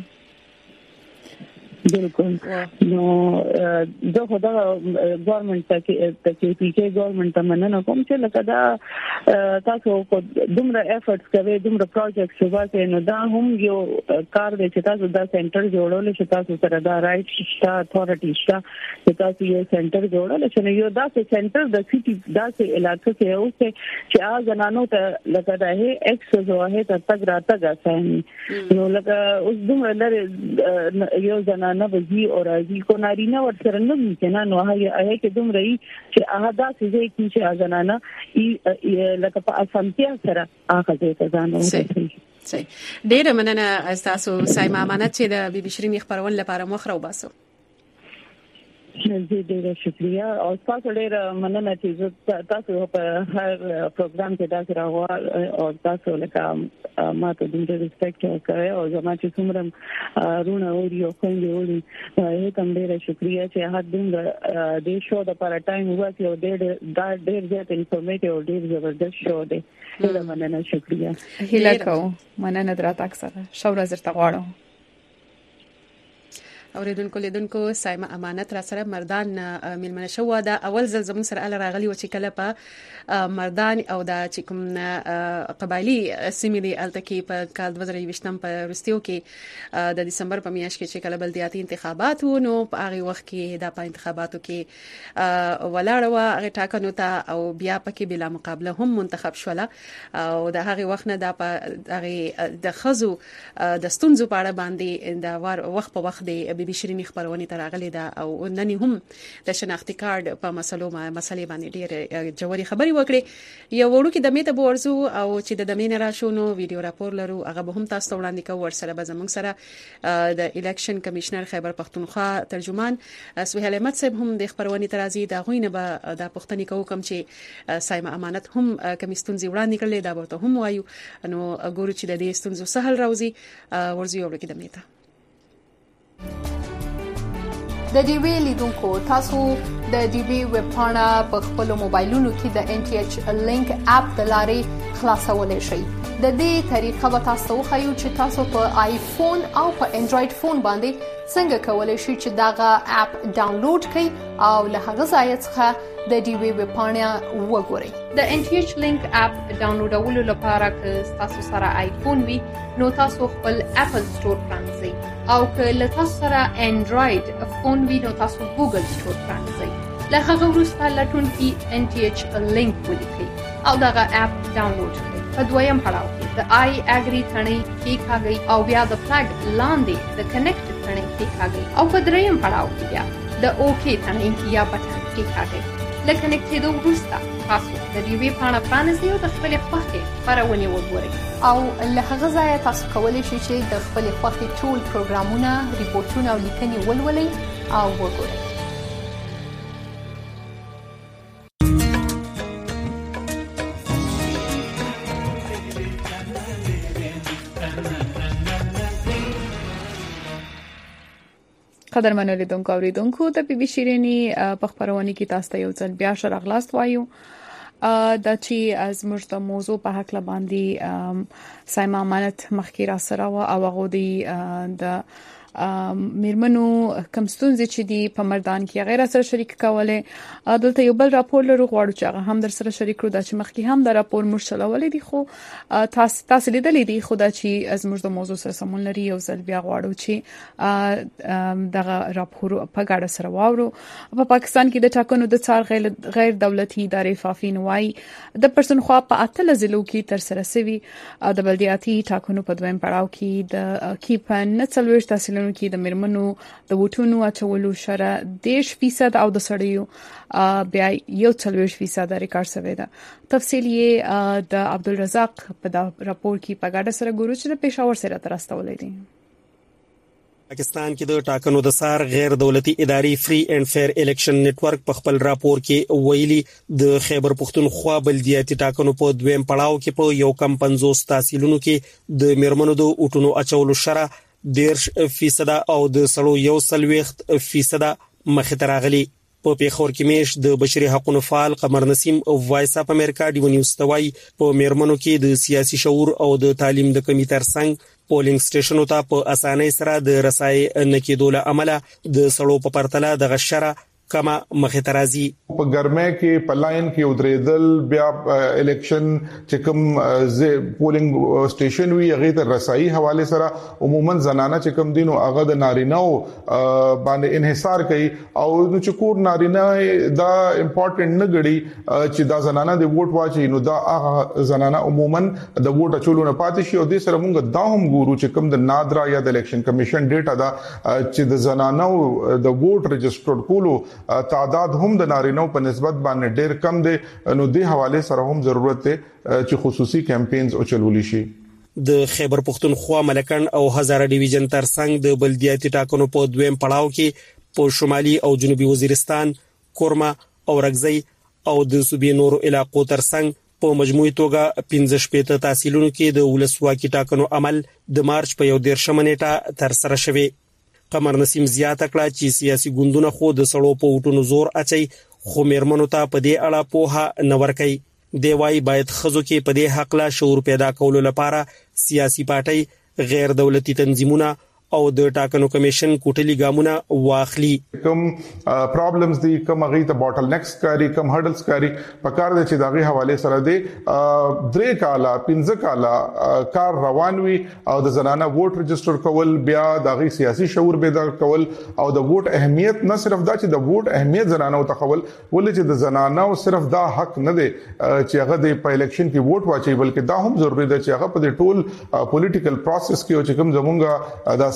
S16: نو دا خو دا ګورنمنت ته کې پی کې ګورنمنت ته مننه کوم چې لکه دا تاسو کو دومره افورټس کوي دومره پروجیکټ شوباسه نو دا هم یو کار دی چې تاسو دا سنټر جوړول چې تاسو سره دا رائټ شته اتھارټی شته چې تاسو یو سنټر جوړول چې یو دا سنټر د سټي دا سه علاقې کې اوسه چې هغه زنانو ته لکه دا هي ایکسس او هي ته تګ راته غاسي نو لکه اوس دومره لري یو زنانه نه بزي او راځي کو نارینه ورسره نه ممکنه نو هغه کې دوم رہی چې هغه داسې ځای کې چې ازنانه لکه په اسانتیا سره هغه ځای ته ځانو
S2: صحیح ډیره مننه تاسو سایما امانت چې د بي بي شيرين خبرول لپاره مخره وباسو
S16: ډیره شکریہ او تاسو ډیره مننه چې تاسو په هر پروګرام کې تاسو راغوا او تاسو لکه ما ته د ریسپیکټ کوي او زما چې څومره رونه اوري او څنګه اوري هغه کوم ډیره شکریہ چې هغه د دې شو د پر ټایم واسي او ډیر زیات انفورمیټیو او ډیر زبردست شو دی ډیره مننه شکریہ
S1: هیله کوم مننه درته اکثر شو ورځ ته غواړم
S2: اوریدونکو لیدونکو سایما امانت را سره مردان ملمنه شو دا اول ځل زمون سره ال راغلی و چې کله په مردان او دا چې کوم قبایلی سیمې دی التکی په کال 2020 په روستیو کې د دسمبر په میاشت کې چې کله بلدیاتي انتخابات و نو په هغه وخت کې دا په انتخاباتو کې ولاړ و هغه ټاکنو ته او بیا پکې بلا مقابله هم منتخب شول او د هغه وخت نه دا په هغه د خزو د ستونزو په اړه باندې دا وخت په وخت دی بيبي شيرینی خبرونه تراغلي ده او نن هم د شناختی کارت په مسلې باندې ډېر جوړي خبري وکړي یو وړو کې د میته بورزو او چې د دمینه راشونو ویډیو راپور لرو هغه به هم تاسو وړاندې کوو ورسره به زموږ سره د الیکشن کمشنر خیبر پختونخوا ترجمان سهیل احمد صاحب هم د خبرونه ترازی دا غوینه به د پښتني کوم چې سایمه امانت هم کمیستونزي وړاندې کړل دا به ته هم وایو نو ګورو چې د دې ستونزو سهل راوځي ورزي وړو کې د میته
S15: د ډي وی لیدونکو تاسو د ډي وی ویب پاڼه په خپل موبایلونو کې د ان ټي ایچ لینک اپ د لارې خلاصولای شئ د دې طریقه به تاسو خو چې تاسو په آیفون او په انډراید فون باندې څنګه کولای شئ چې داغه اپ ډاونلوډ کړئ او له هغه ځای څخه د ډي وی ویب پاڼه وګورئ د ان ټي ایچ لینک اپ ډاونلوډولو لپاره که تاسو سره آیفون وي نو تاسو خپل اپل سٹور پرانځئ او که له تاسو سره انډراید فون وي نو تاسو ګوګل سٹور پرانځئ له هغه وروسته لټون کې ان ټي ایچ لینک ولیکئ او دغه اپ ډاونلوډ کړئ په دویم پړاو کې د آی اګری ثنې کې کاږي او بیا د فلګ لاندې د کنیکټ ثنې کې کاږي او په دریم پړاو کې بیا د اوکی ثنې یا بټن کې کاږي لکه نکټېدو وروسته تاسو د ډي وی پاڼه پرانیزئ او د خپل خوښې خبرونه وګورئ او له هغه ځایه تاسو کولی شئ چې د خپل خوښې ټول پروګرامونه ریپورتونه او لیکنې ولولئ او وګورئ
S1: قدرمن لیدونکو اوریدونکو د بي بي شيريني په خبرونه کې تاسو ته یو ځل بیا شرغلاست وایو د چې از موږ د موضوع په حق باندې سایمه امانت مخکې را سره او هغه د میرمنو کمستونځ چې دی په مردان کې غیر سره شریک کوله دلته یو بل راپور لرو غواړو چې هغه هم در سره شریک کړو د چې مخکې هم د راپور مرشلولې دي خو تاسو لیدلې دي خو دا چې از موږ د موضوع سره سمون لري یو ځل بیا غواړو چې دغه راپور په ګډه سره واورو په پاکستان کې د ټاکنو د څار غیر دولتي ادارې فافین وای د پرسنخوا په اتل ضلعو کې تر سره سوي د بلدیاتي ټاکنو په دویم پړاو کې د کیپن نڅلويش تحصیل کې د مرمنو د وټونو اچولو شره 10% او د سړیو بیا 40% ریکارډ شوی دا تفصیل یې د عبدالرزاق په راپور کې په ګډه سره ګورو چې د پېښور سره ترستولې دي
S17: پاکستان کې د ټاکنو د سار غیر دولتي ادارې فری اینڈ فیر الیکشن نتورک په خپل راپور کې ویلي د خیبر پختونخوا بلدیاتي ټاکنو په دویم پړاو کې په یو کم 50 تحصیلونو کې د مرمنو د وټونو اچولو شره 10% او د سړو 1% مخه تراغلي په پیښور کې میش د بشري حقوقو فعال قمر نسیم او وایس اپ امریکا دی ونیوز توای په میرمنو کې د سیاسي شعور او د تعلیم د کمی ترڅنګ پولینګ سټیشنونو ته په اسانۍ سره د رسای نکیدو له عمله د سړو په پرتله د غشره کما مخه ترازی
S18: په ګرمه کې په لاین کې ودرېدل بیا الیکشن چې کوم پولینګ سټیشن وی هغه ته رسایي حواله سره عموما زنانه چې کوم دینو هغه د نارینهو باندې انحصار کوي او د چکور نارینه دا امپورټنت نه غړي چې دا زنانه د ووټ واچي نو دا هغه زنانه عموما د ووټ اچولو نه پاتې شي او د سره موږ دا هم ګورو چې کوم د نادرا یا د الیکشن کمیشن ډیټا دا چې د زنانو د ووټ رجسټر کولو تعداد هم د نارینو په نسبت باندې ډیر کم دي نو د حواله سره هم ضرورت ده چې خصوصي کمپاینز او چلول شي
S17: د خیبر پختونخوا ملکن او هزاره ډیویژن ترڅنګ د بلدیاتي ټاکنو په دویم پړاو کې په شمالي او جنوبي وزیرستان کورما او رغزي او د صوبې نورو علاقو ترڅنګ په مجموعي توګه 15 تحصیلونو کې د ولسواکي ټاکنو عمل د مارچ په 11 نیټه تر سره شوه قمر نسیم زیاته کړه چې سیاسي ګوندونه خو د سړو په وټونو زور اچي خو میرمنو ته په دې اړه پوهه نه ورکړي دی وايي باید خزو کې په دې حق لا شعور پیدا کولو لپاره سیاسي پارټي غیر دولتي تنظیمونه او د ټاکنو کمیشن کوټلي ګامونه واخلي
S18: کوم پرابلمز دي کوم غي ته باټل نیکس کاری کوم هډلز کاری په کار د چې داغي حواله سره دي درې کاله 15 کاله کار روان وي او د زنانه ووټ رجسټر کول بیا داغي سیاسي شعور بیدار کول او د ووټ اهمیت نه صرف دا چې د ووټ اهمیت زنانه او تخول ولې چې د زنانه صرف دا حق نه دي چې هغه د په الیکشن کې ووټ واچي بلکې دا هم ضروری ده چې هغه په ټول پولیټیکل پروسس کې او چې کوم زمونږه دا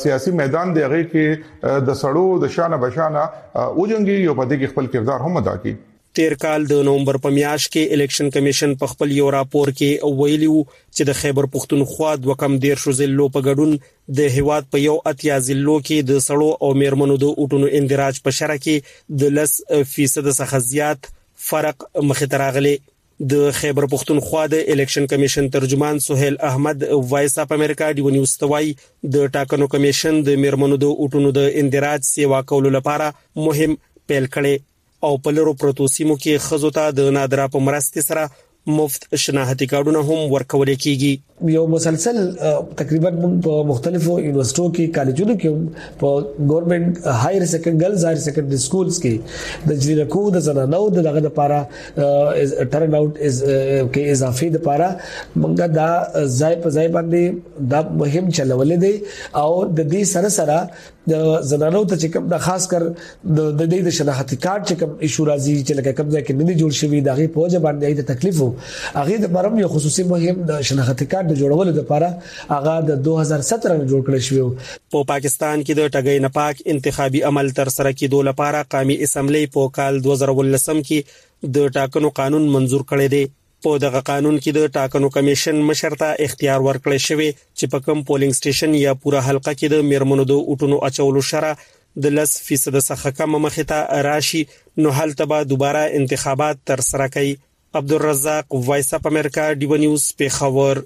S18: سیاسي میدان دی هغه کې د سړو د شانه بشانه او جنگي یو پدې کې خپل کردار هم ادا کړي.
S17: تیر کال د نومبر په میاشت کې الیکشن کمیشن په خپل یو راپور کې ویلي وو چې د خیبر پختونخوا د کم 10 ضلعو په ګډون د هیواد په یو اتیا ضلعو کې د سړو او میرمنو د اوټونو اندراج په شرع کې د 10% څخه زیات فرق مخې ته راغلی. د خیبر پختونخوا د الیکشن کمیشن ترجمان سہیل احمد وایس اپ امریکا ډیو نیوز توای د ټاکنو کمیشن د میرمنو د اوټونو د اندراج سیوا کولو لپاره مهم پیل کړي او په لرو پروتو سیمو کې خزو ته د نادره په مرستې سره مفت شناختی کارډونه هم ورکول کیږي.
S14: یو مسلسل تقریبا په مختلفو یونیورسيټو کې کالجونو کې په ګورنمنت هایر سیکنډري ګرلز هایر سیکنډري سکولز کې د جنکو د زنانو دغه لپاره ټرن اوټ از کې اضافي لپاره موږ دا ځای په ځای باندې دا مهم چلولې دي او د دې سره سره د زنانو ته چې کوم د خاص کر د دې د شناختی کارت چې کوم ایشو راځي چې لکه کوم ځای کې نه جوړ شوی دغه په وجه باندې د تکلیفو هغه د پرم یو خصوصي مهم د شناختی کارت د جوړولو لپاره هغه د 2017 نه جوړ کړی شو.
S17: په پاکستان کې د ټګۍ نه پاک انتخابي عمل تر سره کېدو لپاره قومي اسمبلی په کال 2019 کې د ټاکنو قانون منزور کړی دی. په دغه قانون کې د ټاکنو کمیشن مشرته اختیار ورکړی شوی چې په کوم پولینګ سټیشن یا پوره حلقه کې د میرمنو د اوټونو اچولو شرع د 10% څخه کم مخې ته راشي نو هلته به دوباره انتخابات تر سره کوي. عبدالرزاق وایس اپ امریکا ډیو نیوز پیښور.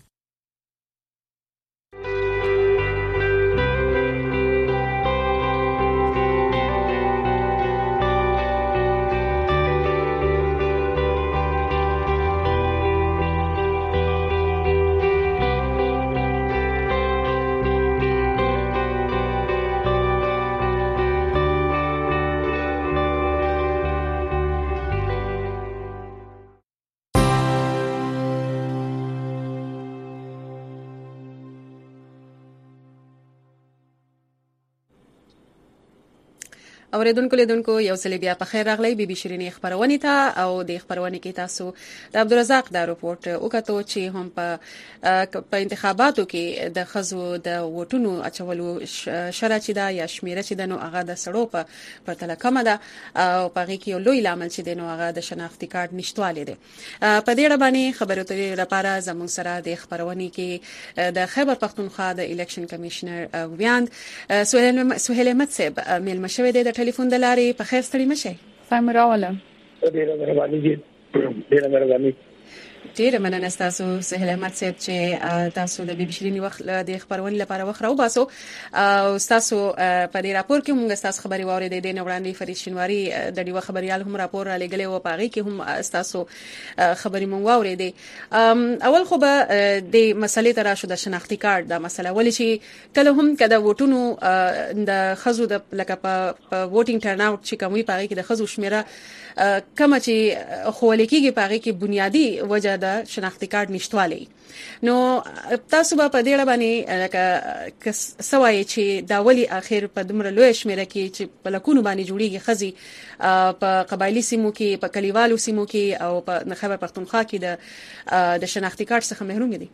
S2: اوریدونکو لیدونکو یو ځل بیا په خیر راغلی بي بي شيرينې خبرونه ته او د خبرونه کې تاسو د عبدالرزاق دا رپورت وکړو چې هم په انتخاباتو کې د خزو د ووټونو اچولو شرع چې دا یا شمیره چې د نو هغه د سړو په پرتله کم ده او په هغه کې یو لوی لامل چې د نو هغه د شناختی کارت نشټوالی دی. په دې اړه باندې خبرو لپاره زموږ سره د خبرونه کې د خیبر پختونخوا د الیکشن کمیشنر ویاند سہیل احمد صاحب میل مشوي د ټلیفون د لارې په خیر ستړي مشه.
S1: خیر راوله.
S19: ډیره مهرباني دي. ډیره مهرباني.
S2: ډیره مننه تاسو سہیل احمد صاحب چې تاسو د بي بي شيرينې وخت د خبرونې لپاره وخت راو باسو او تاسو په دې راپور کې موږ تاسو خبري واورېدې د نوړاندې فرید شینواری د ډیو خبريال هم راپور را لګلې او پاغي کې هم تاسو خبري مونږ واورېدې. اول خو به د مسلې تر شو د شناختی کارت دا مسله ولې چې کله هم کده ووټونو د خزو د لکه په ووټینګ ټرن اوټ چې کومي پاغي کې د خزو شمیره کما چې خو لیکيږي پاغي کې بنیادی وجه د شناختی کارت نشټوالی. نو تاسو به په دې اړه باندې لکه سوای چې دا ولی اخر په دمر لوی شمیره کې چې په لکونو باندې جوړیږي خزي په قبایلی سیمو کې په کلیوالو سیمو کې او په خیبر پختونخوا کې د شناختی کارت څخه محروم دي.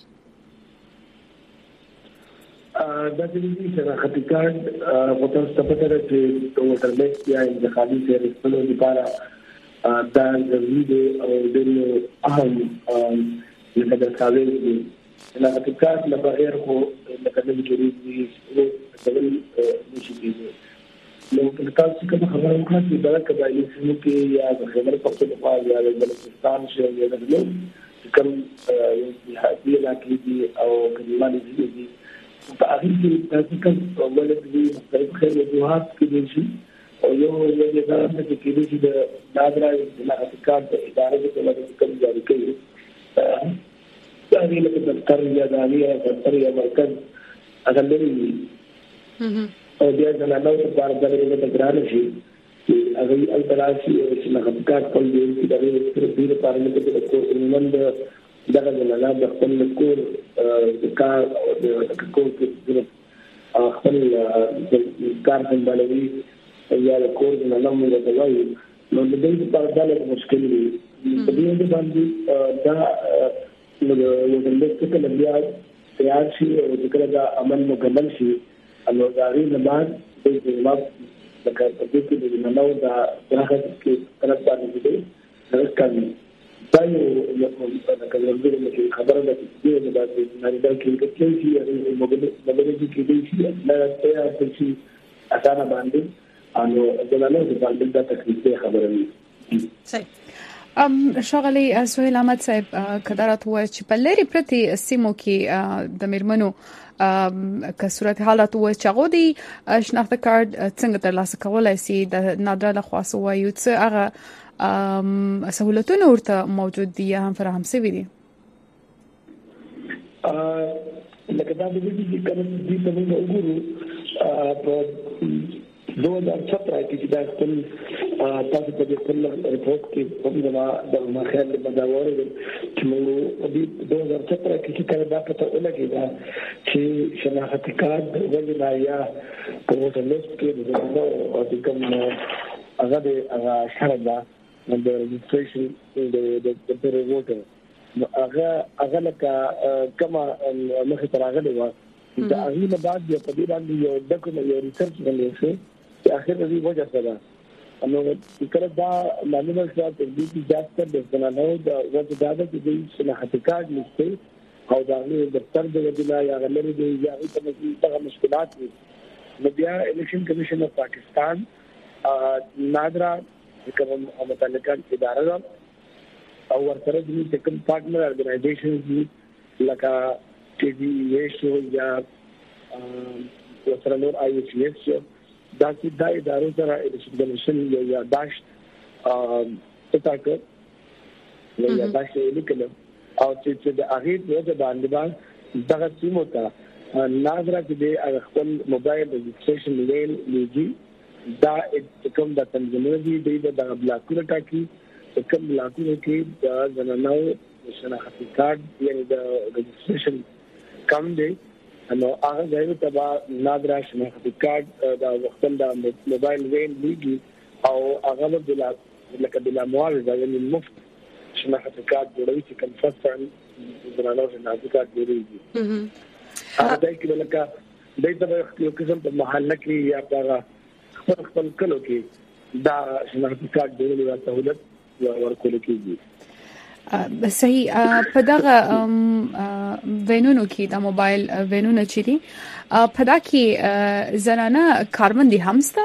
S19: دا چې شناختی کارت په تاسو ته پته ده چې د ووټر لیست یا انتخابي سیستم لپاره دا ضروري دی او د اهم لکه د کاوی دی شناختی کارت نه بغیر خو لکه د جوړیږي او ډول نشي کېږي. نو تاسو کوم خبره وکړه چې دا قبایلی سیمو کې یا د خیبر پختونخوا یا د بلوچستان شي یا د نو کوم یو علاقې دي او کلیوالي دي په هغه کې تاسو کوم ولې دي مختلف خیر وجوهات کې دي شي او یو د ځان د کېدو چې د نادرا د احتکار د ادارې په لور کوم جاری کوي دا دی لکه د تر یا د عالیه د یا مرکز هغه لري او بیا د نړۍ په اړه د تګرار شي هغه التراشي چې احتکار کول دي چې د دې لپاره د کومند دغه نه د خپل کور د کار او د کور د خپل کار سمبالوي یا د کور نه نوم د وایي نو د دې په اړه د مشکل دي په دې باندې دا نو د لیست کې بیا تیار شي او ذکر دا عمل مکمل شي نو غاړي نه باندې د جواب د کار په دې کې د ننو دا راځي چې طرف باندې دې راځي دا یو د خبره ده چې د نړیوال کې کې چې موږ کې دې شي نه ته چې اسانه باندې انو دلته د باندې دا تکلیف خبره وي.
S1: صحیح. شغلي سهیل احمد صاحب کدارت و چې په لری پرتی سیمو کې د میرمنو که صورت حالت و چې غوډي شناخت کارت څنګه ترلاسه کولای شي د نادره لخوا سوایو څه هغه سہولتونه ورته موجود دي هم فراهم شوي دي.
S19: لکه دا د دې چې کوم دي په موږ وګورو په 2017 کې چې دا خپل تاسو په دې خپل ریپورت کې په د مخال بداوره چې موږ په 2017 کې چې کله دا پته ولګي دا چې شناخت کارت ولنایا په وټلس کې د کوم هغه د شردا د ريجستریشن د ووټر هغه لکه کما مخه تراغله و دا هغه بعد په دې باندې یو دغه یو ریسرچ باندې شو چې اخر دې وجه څه ده نو کله دا معلومه شو چې دې ځکه د زنانو د وجه دا چې دې شناخت کارت نشته او دا د تر د ویلا یا غلري دې یا هیڅ مشکلات دي. نو بیا الیکشن کمیشن اف پاکستان نادرا کوم متعلقه اداره او ورسره د کوم پارټنر ارګنایزیشنز لکه چې دی شو یا ورسره نور IHS دا چې د ادارو سره الیکشن کمیشن یا داش تاکه یا داش لیکل او چې د هغه په باندې دغه سیمو ته نادرا چې د خپل موبایل رجستریشن لیل لیږي دا کوم د تنظیمونو دی د بلاکونو ټاکي کوم بلاکونو کې د زنانو شناخت کارت یعنی د رجستریشن کم دی نو هغه ځای ته نادرا شناخت کارت د خپل د موبایل وین لیږي او هغه لکه بلا معاوضه یعنی مفت شناخت کارت جوړوي چې کوم فصل زنانو شناخت کارت جوړوي هغه ځای کې لکه دایته یو قسم په محله کې یا خپل کلو کې دا شناخت کارت جوړولو سہولت ورکول کېږي.
S1: صحیح. په دغه وینونو کې د موبایل وینونو چې دي په دا کې زنانه کارمندي هم شته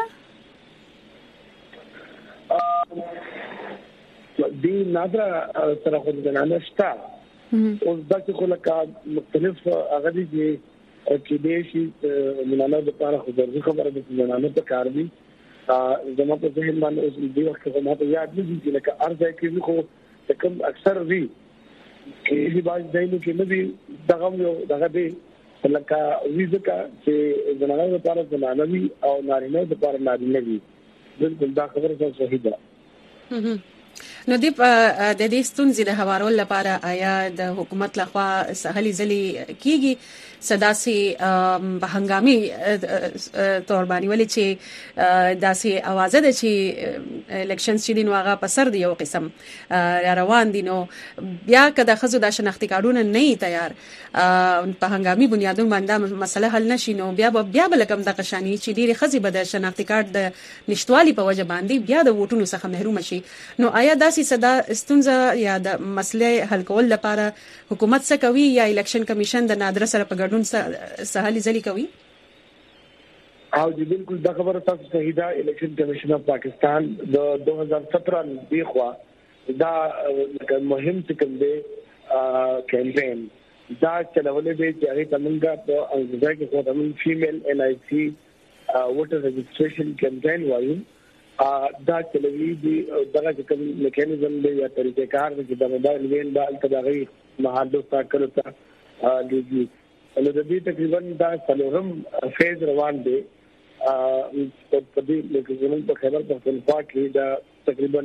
S19: دی نادره سره خو زنانه شته او دغه خلک مختلف هغه دي چې دې شي منانه د لپاره خو درځي خبره د زنانه په کار دي زموږ په ذهن باندې اوس دې وخت کې ما ته یاد دي چې لکه ارزه کې خو کوم اکثر وی کې دې باز دایلو کې نه دي دغه دې لکه ویزه چې زنانه لپاره زنانه وي او نارینه لپاره نارینه وي بالکل دا خبره صحیح ده.
S2: نو د دې ستونزې د هوارول لپاره آیا د حکومت لخوا سهلي ځلې کیږي صداسي په هنګامي تور باندې ولې چې داسې आवाज ده چې الیکشن چې دین واغه په سر دی یو قسم روان دي نو بیا کله خزو د شناختی کارونه نه تیار په هنګامي بنیادونو باندې مسله حل نشي نو بیا بلکم د قشانی چې ډیره خزي به د شناختی کارت د نشټوالي په وجه باندې بیا د ووټونو څخه محروم شي نو آیا داسې صدا استونزه یا د مسلې حل کول لپاره حکومت څه کوي یا الیکشن کمیشن د نادره سره په ګډون سهالي ځلې کوي؟
S19: او دې بالکل دا خبره تاسو صحیح ده. الیکشن کمیشن اف پاکستان د 2017 دی خوا دا مهم څه دی کمپین دا چلولې دی چې هغه څنګه په انګریزي کې کوم فیمیل NIC ووټر رجستریشن کمپین وایي دا چلوي دی دغه کوم میکانیزم دی یا طریقې کار دی چې د موبایل وین د التداغي محادثه ساکلو ته لګي نو د دې تقریبا دا څلورم فیز روان دی په دې لکه زموږ په خبر پښتونخوا کې دا تقریبا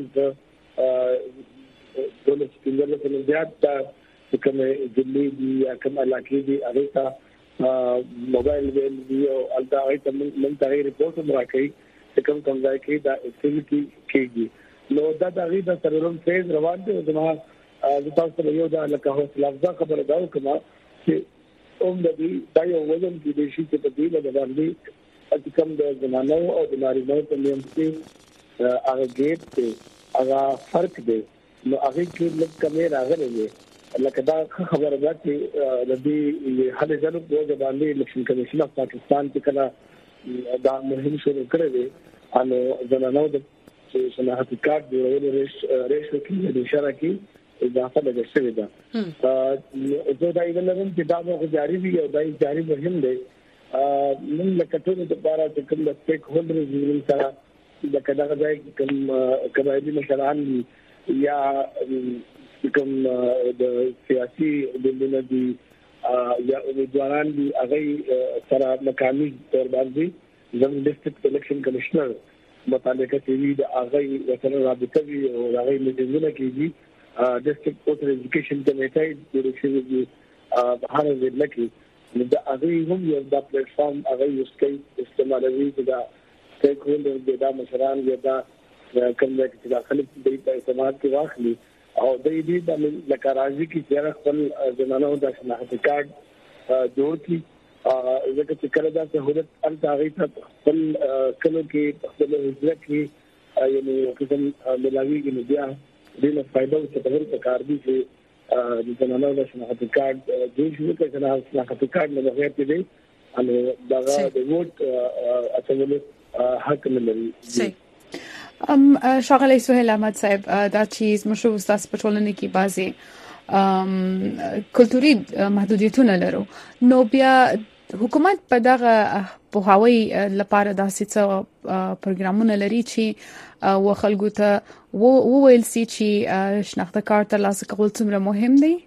S19: دولت سپینځل په زیات کوم دلی دی یا کوم علاقې دی هغه ته موبایل وین دی او الټا ته من تغیر ریپورت راکړي کوم ځای کې دا اکټیویټي کېږي نو دا د غي د څلورم فیز روان دی زما د تاسو ته یو دا لکه هو لفظه خبره دا وکړه چې اوم د دې دا یو وزن کې د شي چې په دې باندې چې کوم د زمانو او د نارینه په منځ کې هغه ګیپ ته هغه فرق دی نو هغه کې لږ کمې راغلي دي لکه دا خبره ده چې د دې حل ځلو په باندې الیکشن کمیشن اف پاکستان کې کله دا مهم شروع کړی دی انو زنانو د شناختی کارت جوړولو ریشو کې د اشاره کې اضافه لګل شوې ده زه دا یې لرم چې دا مو جاری وي او دا جاری مهم دی نن لکه ټول د لپاره چې کوم د سټیک هولډرز زموږ سره د کدا ځای کوم قبایلی مشران یا کوم د سیاسي دلونه دي یا امیدواران دي هغه سره مقامي تور باندې زموږ ډیسټریکټ الیکشن کمشنر متعلقه کوي د هغه وسره رابطه وي او هغه میټینګونه کوي ډیسټریکټ اوتر ایجوکیشن کمیټه د رښتینی هغه ځل کې د هغه هم یو د پلیټ فارم هغه یو سکیل استعمالوي چې دا سټیک هولډر د مشران یا کوم چې داخلي د اعتماد کې واخلي او د دې د لکارازي کې چې خپل زمانو د شناخت کارت جوړ کی ځکه چې کله دا سہولت ان تاغي ته خپل کلو کې خپل حضرت کې یعنی کوم ملاوي کې بیا دې فائدہ او څه په کار دي چې د زمانو د شناخت کارت جوړ شو چې شناخت کارت نه غیر دي ان دا د ووټ اصلي حق نه لري
S1: شاغلی سهیل احمد صاحب دا چیز مشروع استاد په ټولنه کې بازي کلتوري محدودیتونه لرو نو بیا حکومت په دغه پوهاوی لپاره داسې څه پروګرامونه لري چې و خلکو ته وویل سي چې شناخته کارت ترلاسه کول څومره مهم دی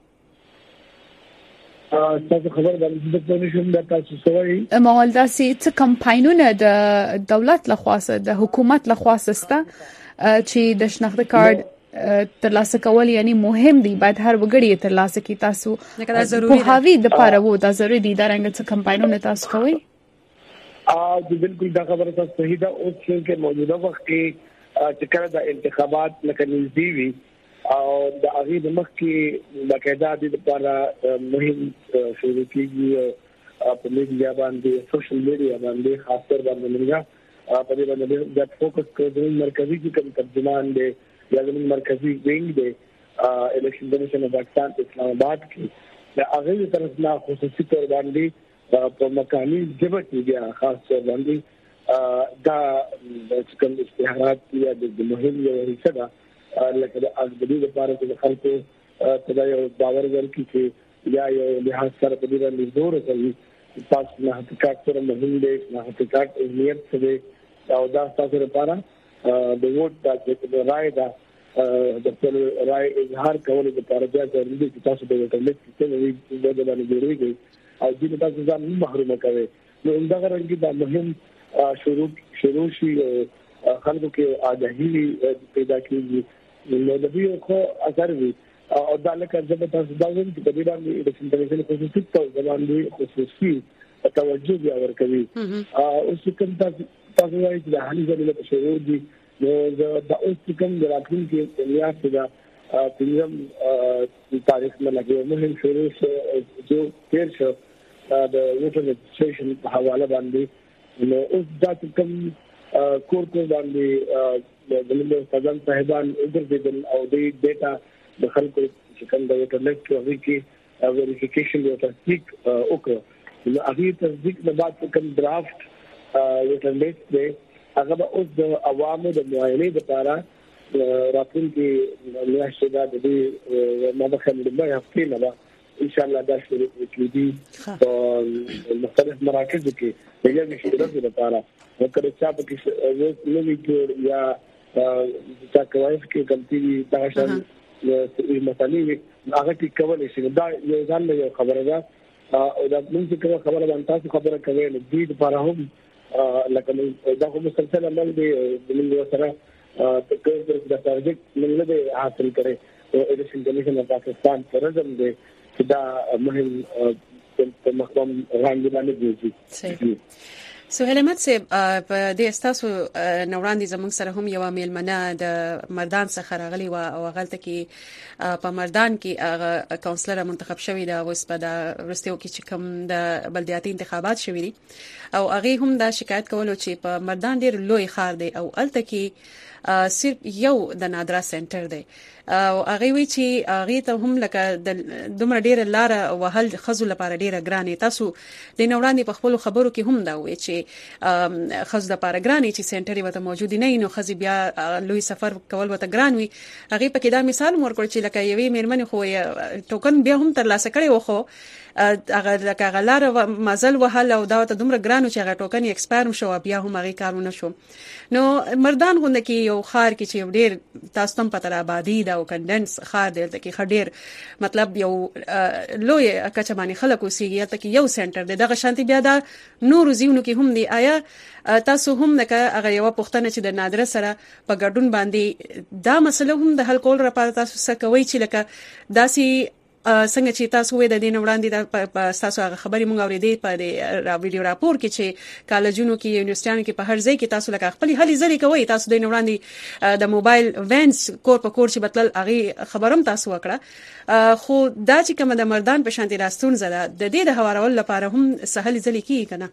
S19: تاسو خبر باندې د پولیسو د تاسو سوي
S1: مول داسې څه کمپاینونه د دولت لخوا د حکومت لخوا سسته چې د شناخته کارت ترلاسه کول یعنی مهم دی باید هر وګړي ترلاسه کی تاسو په هاوی د پاره وو دا ضروري دي دا رنګ څه کمپاینونه تاسو کوي
S19: د بالکل دا خبره تاسو صحیح ده او چې موجوده وخت کې چې کله د انتخابات لکه نږدې وي او د هغه د مخ کې باقاعده د لپاره مهم شروع کیږي په میډیا باندې سوشل میډیا باندې خاص کر باندې موږ په دې باندې د فوکس کوو مرکزی کې ترجمان دی یا زموږ مرکزی وینګ دی الیکشن کمیشن د پاکستان اسلام آباد کې د هغه طرف نه خصوصي تور باندې په مقامي ژبه کې خاص تور باندې دا د کوم استعارات یا د مهم یو حصہ ده لکه د ازبدي لپاره چې خلکو ته یو باور ورکړي چې یا یو لحاظ سره په دې باندې زور کوي تاسو نه حقیقت سره مهم دی نه حقیقت اهمیت څه او دا تاسو لپاره د ووټ د رائے دا د خپل رائے اظهار کول لپاره بیا ضروري دي چې تاسو د ووټر لیست کې نوې د باندې جوړیږي او دې تاسو ځان محروم کوي نو دا غوړي دا مهم شروع شي خلکو کې آگاهي پیدا کیږي نو د دې خو اثر وي او دا لکه چې تاسو دا وایي چې په دې باندې د انټرنیشنل خصوصي توګه باندې خصوصي توجه بیا ورکوي او چې کوم تاسو وایي چې د حالي ځای له شروع دي نو دا اوس کوم د راتلونکي دنیا څخه دا په تاریخ نه لګي مهم شروع جو تیر شو د ووټر رجسټریشن په حواله باندې نو اوس دا کوم کورته باندې د ملي استادان صاحبان وګرځیدل او د ډیټا د خلکو چې کوم د ووټر لیست کې ویریفیکیشن او تصدیق وکړو نو هغه تصدیق نه بعد کوم ډرافټ ووټر لیست دی هغه اوس د عوامو د معاینې لپاره راتلونکي میاشتې دا د دې مدخل د هفته نه ان شاء الله دا شروع کیږي په مختلف مراکزو کې د یوه شرکت لپاره وکړه چې په کې نوې جوړ یا چې کوایف کې کمپنی دا شان یو مسالې هغه کې کولای شي دا یو ځان له خبره ده او دا موږ چې خبره باندې تاسو خبره کوي نو دې لپاره هم لکه دا کوم مسلسل عمل دی د موږ سره د پروجیکټ موږ حاصل کړي او الیکشن کمیشن د پاکستان پرځم دی دا مهم په مقام وړاندې باندې دی.
S2: سهیل احمد صاحب په دې استاسو نوړاندې زموږ سره هم یو میلمنه د مردان څخه راغلی و او غلطه کې په مردان کې هغه کونسلر منتخب شوی دا اوس په د ورستیو کې چې کوم د بلدیاتي انتخابات شوی دي او هغه هم دا شکایت کولو چې په مردان ډیر لوی ښار دی او الته کې صرف یو د نادرا سنټر دی او هغه وی چې هغه ته هم لکه د دومره ډیره لار وهل خزو لپاره ډیره ګرانه تاسو د نوړاندې په خپل خبرو کې هم دا وی چې خزو لپاره ګرانه چې سنټر وته موجود نه نو خزي بیا لوی سفر کول وته ګران وي هغه په کې دا مثال ورکړ چې لکه یوې میرمن خو ټوکن بیا هم تر لاسه کړي وخو هغه لکه غلار مازل وهل او دا ته دومره ګرانو چې هغه ټوکن ایکسپایر شو بیا هم هغه کارونه شو نو مردان غونډه کې یو خار کې چې ډیر تاسو تم پتر آبادی دا او کندنس خار دی ته کې خډیر مطلب یو لوی کچمانی خلکو سیږي ته کې یو سنټر دی دغه شانتي بیا دا نور زیونو کې هم دی آیا تاسو هم دغه هغه یو پښتنه چې د نادره سره په ګډون باندې دا مسله هم د حل کول لپاره تاسو څه کوي چې لکه داسي څنګه چې تاسو وې د دین وړاندې د تاسو هغه خبري مونږ اورېدې په د ویډیو راپور کې چې کالجونو کې یونیورسيټانو کې په هر ځای کې تاسو لکه خپل هلي ځلې کوي تاسو د دین وړاندې د موبایل وینز کور په کور چې بتل هغه خبرم تاسو وکړه خو دا چې کوم د مردان په شانتي راستون زده د دې د هوارول لپاره هم سهل ځلې کې کنه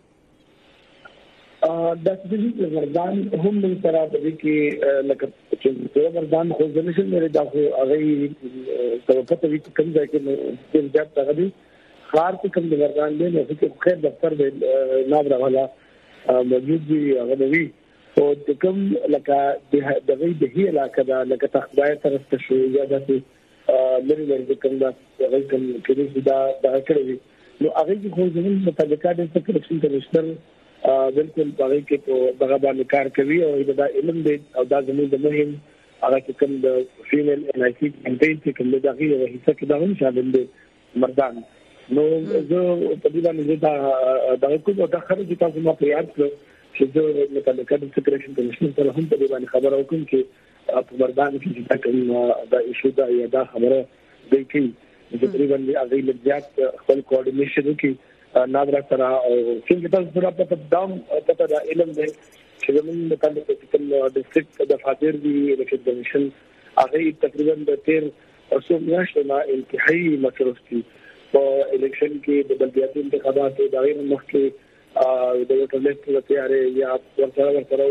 S19: د دې مردان هم من سره د دې کې لکه چې مردان خو ځنشل لري دا خو هغه توقعته وی کوم ځای کې د ځات تغدي خار کې کوم مردان دی نو چې خیر دفتر د نابره والا موجود دی هغه دی او د کوم لکه د غي د هي علاقه دا لکه تخبای طرف ته شو یا د لري لري کوم دا هغه کوم کې دا کړی نو هغه خو زموږ مطابقات د سکرټری کمشنر بالکل باغی کې په دغه باندې کار کوي او دا علم دی او دا زموږ د مهم هغه کوم د فیمیل ان آی سی کمپین چې کوم د هغه یو حصہ کې دا هم شامل دی مردان نو زه په دې باندې دا کوم دا خبره چې تاسو ما په یاد کړو چې زه مطابقات د سکرټری کمشنر سره هم په دې باندې خبره وکم چې په مردان کې چې کوم دا ایشو دا یا دا خبره دی چې تقریبا هغه لږات خپل کوارډینیشن وکړي نادرا سره او څنګه تاسو سره په دام پته دا علم دی چې زموږ د کندهار ډیسټریکټ د فادر دی الیکشن کمیشن هغه تقریبا د 13 اوسو میاشتو انتهایی مصرف دي په الیکشن کې د بلدیاتي انتخاباتو د غیر مخکې د وټر لیست لپاره یا ورسره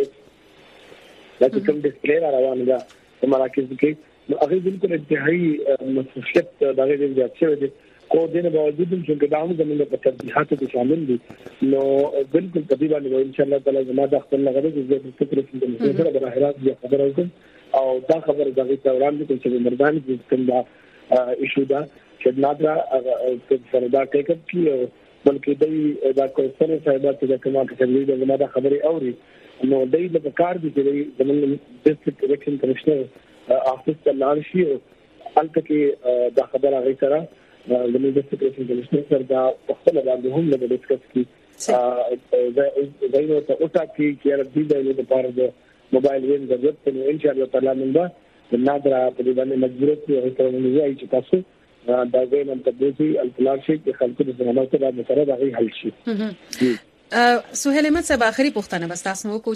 S19: دا کوم ډیسپلی روان ده په مراکز کې نو هغه بالکل انتهایی مصرفیت د غیر زیات شوی دی کو دین باوجود چې ګډاونو زموږ په تدبیراتو کې شامل دي نو بالکل تقریبا ان شاء الله تعالی زما د خپل لغړې د فکر په سره د راهرات بیا خبره وکم او دا خبره د غي توران دي چې مردان کې کوم دا ایشو دا چې نادرا سره دا ټیک اپ کیو بلکې دا کوستر صاحبات د کومه کې د زما د خبرې اوري نو دای د کار دي چې زموږ ډیسټریکټ الیکشن کمشنر افیس ته لاړ شي او البته کې دا خبره غي سره زموږ د سکرټری کمشنر سره دا خپل باندې هم له ډیسکس کی دا یو ته اوټا کی راځي د لپاره د موبایل وین ضرورت نو ان شاء الله تعالی موږ د نادرا په دې باندې مجبور کیږو چې موږ یې چې تاسو دا غوښنه تبدیلي الپلار شي چې خلکو د زمانو ته د مسره راغی حل شي
S2: سهیل احمد صاحب اخري پوښتنه بس تاسو نو کو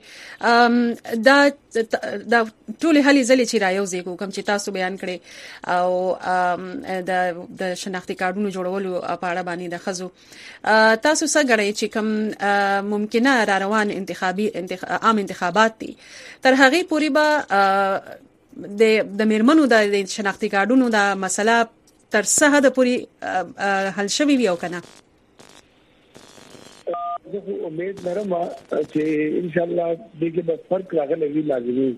S2: چې دا ټول هلي ځلې چې رايوځي کوم چې تاسو بیان کړي او د شناختی کارتونو جوړولو په اړه باندې د خزو تاسو څنګه غواړئ چې کوم ممکنه را روان عام انتخابات دي تر هغه پوري به د میرمنو د شناختی کارتونو د مسله تر څه حد پوري حل شوی وي او کنه
S19: زه امید لرم چې ان شاء الله دغه به فرق راغلی وي لازمي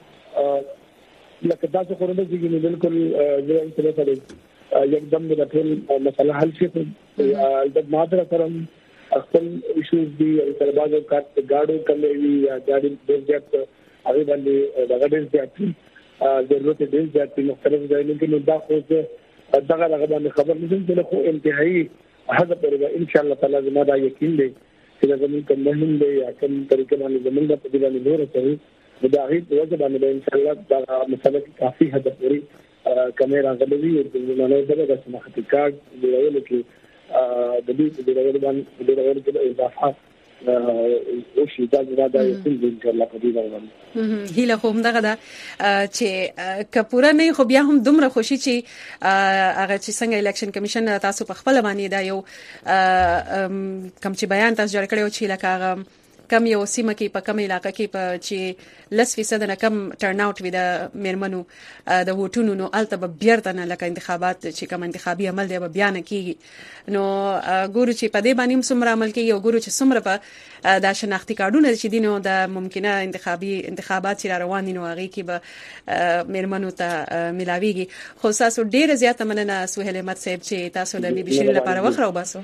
S19: لکه تاسو خو نه دي بالکل زه هم څه سره یکدم د ټول مسله حل شي د ماده سره خپل ایشوز دي تر بعد گاډو کمې وي یا ګاډي ډېر ځات هغه باندې دغه ډېر ځات ضرورت ډېر ځات مختلف ځایونو کې دا خو دغه باندې خبر نشم چې خو انتهایی هغه پر ان شاء الله تعالی زما دا یقین دی چې زموږ کوم مهم دی یا کوم طریقې باندې زموږ په دې باندې نور کوي د هغه په وجه باندې ان شاء الله دا مسله کافي حد پوري کیمرا غلوي او د نړۍ د شناختی کارت د ویلو کې د دې د ډیرو باندې د اضافه او شي دا یو څه د انټرلا په دې باندې
S2: هیله کوم دغه دا چې کپوره نه خو بیا هم دومره خوشي چې هغه چې څنګه الیکشن کمیشن تاسو په خپل باندې دا یو کم چې بیان تاسو جوړ کړو چې لکه هغه کم یو سیمه کې په کوم علاقې کې په چې 10% نه کم ټرن اوټ وي د میرمنو د ووټونو نو الته به بیرته نه لکه انتخابات چې کوم انتخابي عمل دی به بیان کیږي نو ګورو چې په دې باندې څومره عمل کوي او ګورو چې څومره په د شناختی کارډونه چې دینو د ممکنه انتخابات چې روان دي نو هغه کې به میرمنو ته ملاويږي خو تاسو ډیر زیاته مننه سهیل احمد صاحب چې تاسو د بي بي شری لپاره وخت راوباسو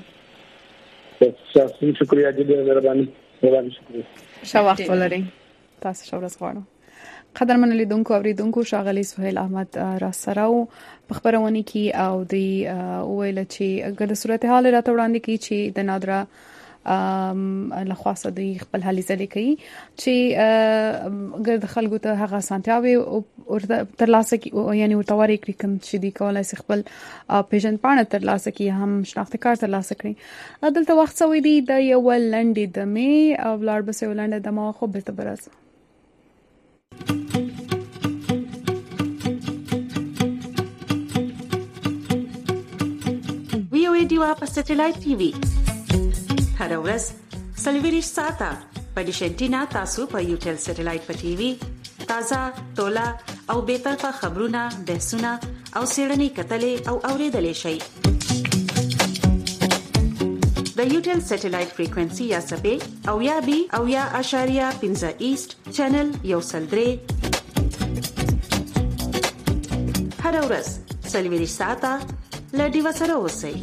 S19: شکریہ جدا مهرباني
S1: شواخت ولري تاسو شورس غواړم قدرمن لیدونکو اوریدونکو شاغلی سهیل احمد را سره په خبرونه کې او دی ویل چې اگر د صورتحال راته وړاندې کی چې د نادرا لخواصه د خپل حالي ځلې کوي چې ګرد خلکو ته هغه سانتیاوي او ترلاسه کی یعنی ورتواري کوم چې دی کولای شي خپل پیژن پانه ترلاسه کی هم شناخت کار ترلاسه کړي دلته وخت سوي دی د یو لنډې د می او لار بس یو لنډه د ما خو به تبرز
S20: VOA دیوا په سټلایټ ټي وي هر ورځ سلویریش ساته په ډیشنټینا تاسو په یوټل سټلایټ په ټي وي تازه تولا او به طرفه خبرونه بحثونه او سیړنی کتلې او اوریدلې شي د یوټل سټلایټ فریکوئنسي یا سبې او یا بي او یا اشاریه 15 ایست چینل یو سلدري هر ورځ سلویریش ساته لډي وسره اوسئ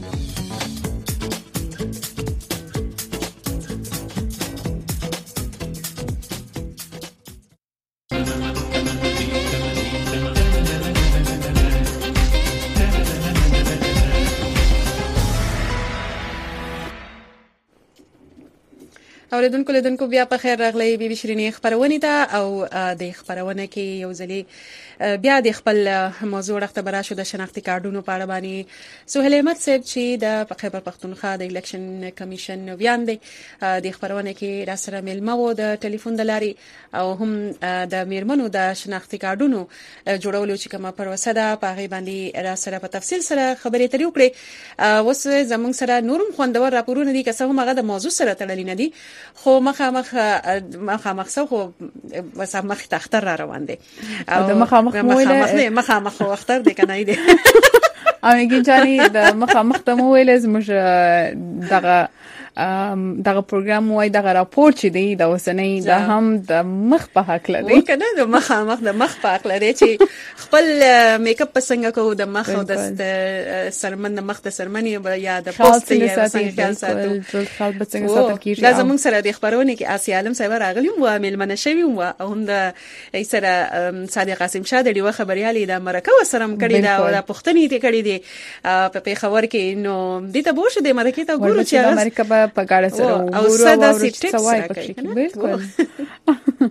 S2: اوریدونکو لیدونکو بیا په خیر راغلی بي بي شيرينې خبرونه ته او د خبرونه کې یو ځلې بیا د خپل موضوع راخته براشه د شناختی کارډونو په اړه باندې سهیل احمد صاحب چې د خیبر پختونخوا د الیکشن کمیشن ویان دی د خبرونه کې را سره ملمه و د ټلیفون د لاري او هم د میرمنو د شناختی کارډونو جوړولو چې کومه پروسه ده په هغه باندې را سره په تفصیل سره خبرې ترې وکړي اوس زمونږ سره نورم خوندور راپورونه دي که څه هم هغه د موضوع سره تړلي نه دي خو مخامخ سو خو مخ تختر را روان دي
S1: او د
S2: مخامخ اختر دي کنه دي
S1: امیګین چاني د مخامخ ته مو ویل زموږ دغه پروګرام وای دغه راپور چې دی د وسنۍ د هم د مخ په حق لري
S2: کنه د مخامخ د مخ په حق لري چې خپل میک اپ څنګه کو د مخ او د سرمن د مخ د سرمنی یا د پوسټ یا څنګه خیال ساتو
S1: خپل څنګه ساتل کیږي
S2: دا زموږ سره د خبرونه کې آسی عالم صاحب راغلی و ملمنه شوی و او هم د سره صادق قاسم شاه د ډیوه خبريالي د مرکه وسرم کړی دا او د پښتني ته کړی دی په خبر کې نو د ته بوش د مرکه ته ګورو چې
S1: امریکا په ګاډه سره
S2: او صدا سټیکس راکړي
S1: بالکل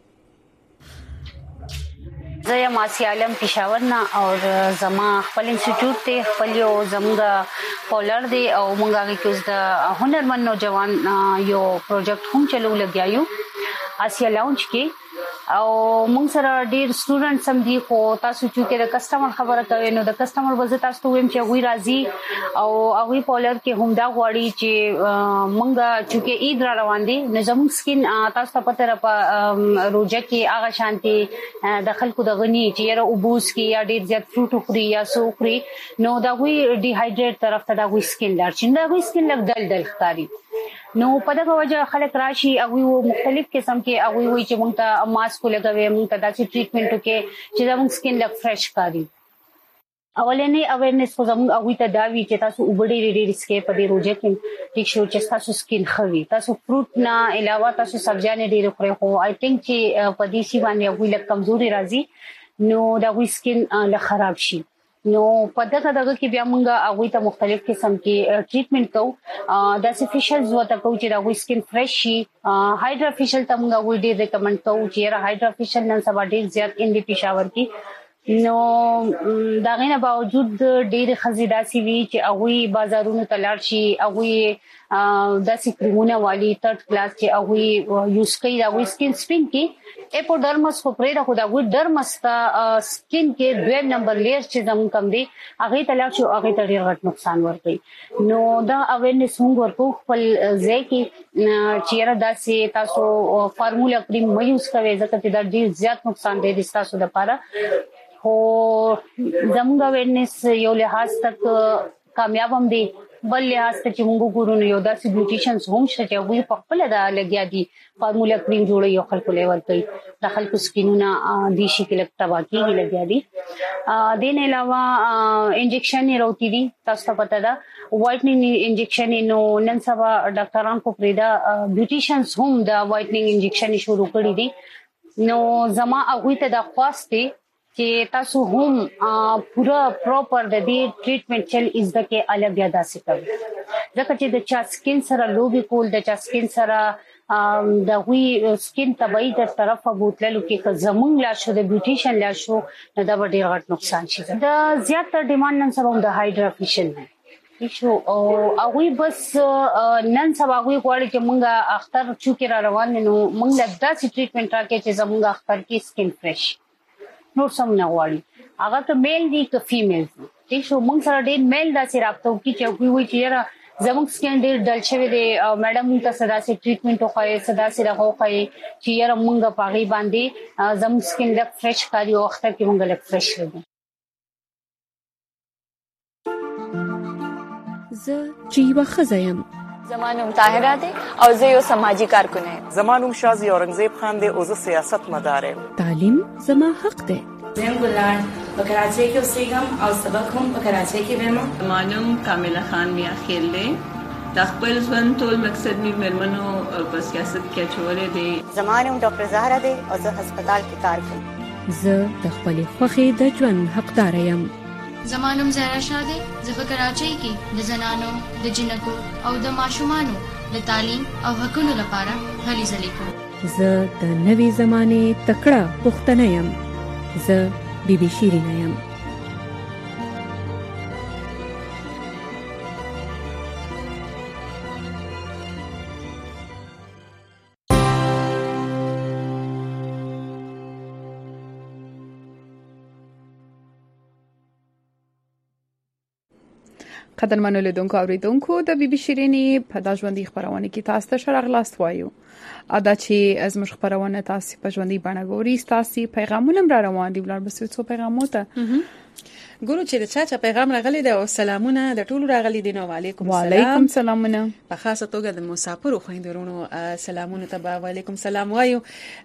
S21: زه یم آسی عالم پېښور نه او زما خپل انسټیټیوټ ته خپل یو زموږ پولر دی او موږ هغه کې د هنرمند نوجوان یو پروجیکټ هم چلو لګیایو آسیا لاونج کې او موږ سره ډیر سټوډنټس هم دي خو تاسو چې د کسٹمر خبره کوي نو د کسٹمر وزه تاسو ویم چې وی راځي او هغه پولر کې هم دا غواړي چې موږ چې عید را روان دي نو زموږ سکین تاسو ته پته را په روزه کې هغه شانتي د خلکو د غني چې را وبوس کې یا ډیر زیات فروټ خوري یا سوخري نو دا وی ډي هایډریټ طرف ته دا وی سکین لار چې دا وی سکین لګ دل ښکاری نو په دغه وجه خلک راشي او مختلف قسم کې او وی چې مونږ ته ماسک لګوي مونږ ته داسې ټریټمنټ وکړي چې زموږ سکین لګ فرش کاری اولنې اویرنس خو زموږ او ته دا وی چې تاسو وګړي ډېر سکے په دې روزه کې ټیک شو چې تاسو سکین خوي تاسو فروټ نه علاوه تاسو سبزیانه ډېر خوري خو آی تھنک چې په دې سی باندې وی لګ کمزوري راځي نو دا وی سکین له خراب شي نو په دغه کې بیا موږ هغه ته مختلف قسم کې ټریټمنټ کوو د سفیشلز وته کوو چې دا وی سکین فرش شي هایډرا فیشل ته موږ وی ډیر ریکمند کوو چې را هایډرا فیشل نن سبا ډیر زیات ان دي پېښور کې نو دا غینه باوجود ډېر خزیداسي وی چې هغه بازارونو ته لاړ شي هغه داسې کریمونه والی تھرد کلاس چې هغه یوز کوي دا وی سکین سپین کې اپودرمس خو پرې دا خو دا وی درمس ته سکین کې دویم نمبر لیر چې زمون کم دی هغه ته لاړ شو هغه ته ډېر غټ نقصان ورکړي نو دا اویرنس موږ ورکو خپل ځای کې چې را داسې تاسو فارمولا کریم مې یوز کوي ځکه چې دا ډېر زیات نقصان دی تاسو لپاره خو زموږ اویرنس یو لحاظ تک کامیاب هم دی بل لحاظ ته چې موږ ګورو نو یو داسې بیوټیشنز هم شته چې هغه په خپل دا لګیا دي فارمولا کریم جوړي یو خلکو لیول کوي د خلکو سکینونه د شي کې لګ تباکی لګیا دي دین علاوه انجکشن وروتي دي تاسو ته پته ده وایټنینګ انجکشن نو نن سبا ډاکټران کو پریدا بیوټیشنز هم دا وایټنینګ انجکشن شروع کړی دي نو زما هغه ته د خواسته چې تاسو هم پورا پراپر د دې ټریټمنټ چل از د کې الګ یادا سکوي ځکه چې د چا سکین سره لوبي کول د چا سکین سره د وی سکین تبعی د طرفه بوتللو کې زمونږ لا شو د بیوټیشن لا شو نه دا ډېر غټ نقصان شي د زیاتره ډیماند نن سبا د هایډرا فیشل شو او هغه بس نن سبا هغه غواړي چې مونږه اختر چوکي را روان نو مونږ له داسې ټریټمنټ راکې چې زمونږ اختر کې سکین فرش نور سم نه غواړي هغه ته میل دي که فیمیل دي چې شو مونږ سره ډېر میل داسې رابطه کوي چې وی چې زموږ سکین ډېر ډل شوی دی میډم ته صدا سي ټریټمنټ وخایي صدا سي راغوخایي چې یاره مونږه پاغي باندې زموږ سکین لک فرش کاری او وخت کې مونږ لک فرش لګو
S5: زه چې وخزایم
S3: زمانوم طاهره ده او زه یو سماجی کارکون یم
S22: زمانوم شازی اورنګزیب خان ده او زه سیاست مدار یم
S5: تعلیم زما حق ده
S23: زم ګلان په کراچۍ کې اوسېږم او سبق هم په کراچۍ کې وایم
S24: زمانوم کامله خان میا خیل ده د خپل ژوند ټول مقصد می مرمنو په سیاست کې چولې دي
S3: زمانوم ډاکټر زهرا ده او زه هسپتال کې کار کوم
S5: زه د خپل خوخي د ژوند حقدار یم
S25: زمانوم زهرا شاده زه په کراچۍ کې د زنانو د جنکو او د ماشومانو د تعلیم او حقوقو لپاره هلې ځلې کوم
S5: زه د نوي زمانه تکړه پښتنه یم زه بیبي شیرینه یم
S1: قدرمنو لیدونکو اوریدونکو د بي بي شيريني په د ژوندۍ خبرونه کې تاسو ته شرغلاست وایو ادا چې از مش خبرونه تاسو په ژوندۍ باندې ګوري تاسو پیغامونه را روان دي ولر بس څو پیغامونه
S2: ګورو چې چا پیغام راغلی دی او سلامونه د ټولو راغلي دي نو علیکم السلام
S1: وعلیکم السلام
S2: په خاصه توګه د مسافر خويندرونو سلامونه ته وعلیکم السلام وایو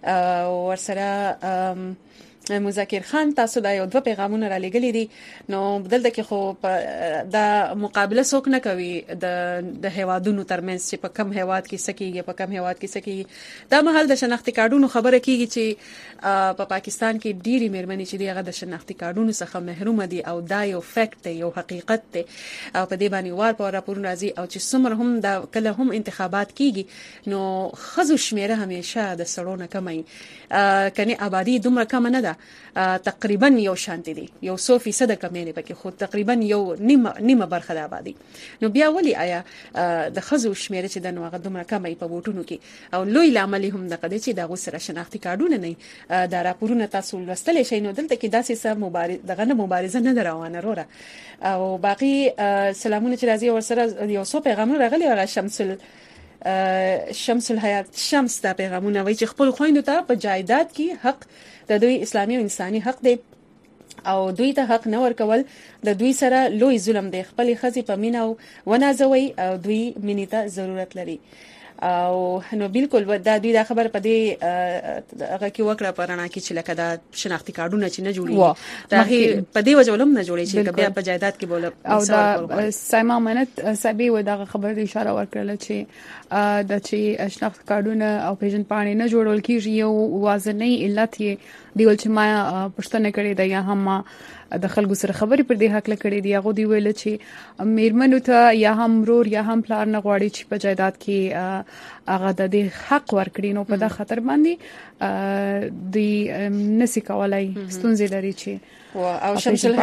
S2: ورسره مذکر خان تاسو دا یو دوه پیغامونه را لګلې دي نو بدلته کې خو دا مقابله څوک نه کوي د هوادونو ترمنځ چې په کم هواد کې سکیږي په کم هواد کې سکیږي دا مهال د شناختی کارډونو خبره کیږي چې په پاکستان کې ډيري مېرمنې چې دغه د شناختی کارډونو څخه محروم دي او دا یو فیکټ دی یو حقیقت دی او په دې باندې وار په راپورونه راځي او چې څومره هم دا کله هم انتخابات کیږي نو خزو شمیره همیشه د سړونو کمای کني آبادی دومره کم نه ده تقریبا یو شانتي دي یو 100% کمینه پکې خو تقریبا یو نیمه برخه د آبادی نو بیا ولی آیا د خزو شمیره چې د نوغه دومره کمای په ووټونو کې او لوی لامل هم د قضې چې د غوسره شناختی کارډونه نه د راپورونه تاسو لوستل شي نو دلته کې داسې سم دغه مبارزه نه روانه وروره او باقي سلامونه چې راځي ورسره یو څو پیغامونه راغلي او شمس الحیات شمس دا پیغامونه وایي چې خپل خويندو ته په جایداد کې حق د دوی اسلامي او انساني حق دی او دوی ته حق نه ورکول د دوی سره لوی ظلم دی خپل خزي په مینا او ونازوي او دوی مینې ته ضرورت لري او نو بالکل دا دوی دا خبر پدې هغه کې وکړه پرانا کې چې لکه دا شناختی کارډونه چې نه جوړي دا پدې وجولم نه جوړي چې بیا په جایداد کې بوله
S1: او دا سایما منت سبي و دا خبره اشاره ورکړه چې د چې شناخت کارډونه او پیژن پاڼې نه جوړول کیږي یو وازنۍ علت یې دیول چې ما پښتنه کړې ده یا هم د خلکو سره خبرې پر دې حق لکړې دي. هغه دی ویل چې میرمنو ته یا هم مرور یا هم پلار نه غواړي چې په جایداد کې هغه د دې حق ورکړي، نو په دا خطر باندې د نسی کولای ستونزې لري چې
S2: او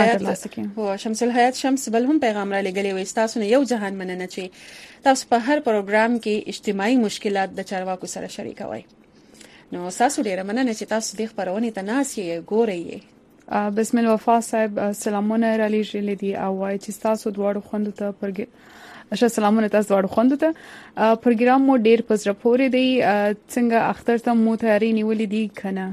S2: شمس الحیات شمس بل هم پیغام را لګلې وي تاسو نه یو جهان مننه چې تاسو په هر پروګرام کې اجتماعي مشکلات د چارواکو سره شریکوي. نو تاسو ډیره مننه چې تاسو د خبرونه ته ناس یې ګورئ.
S1: بسم الله وفا صاحب سلامونه را لېږلې دي او وایي چې تاسو دواړو خوندو ته سلامونه تاسو دواړو خوندو ته پروګرام مو ډیر پزره پورې دی. څنګه اختر ته مو تیاری نیولې دي کنه؟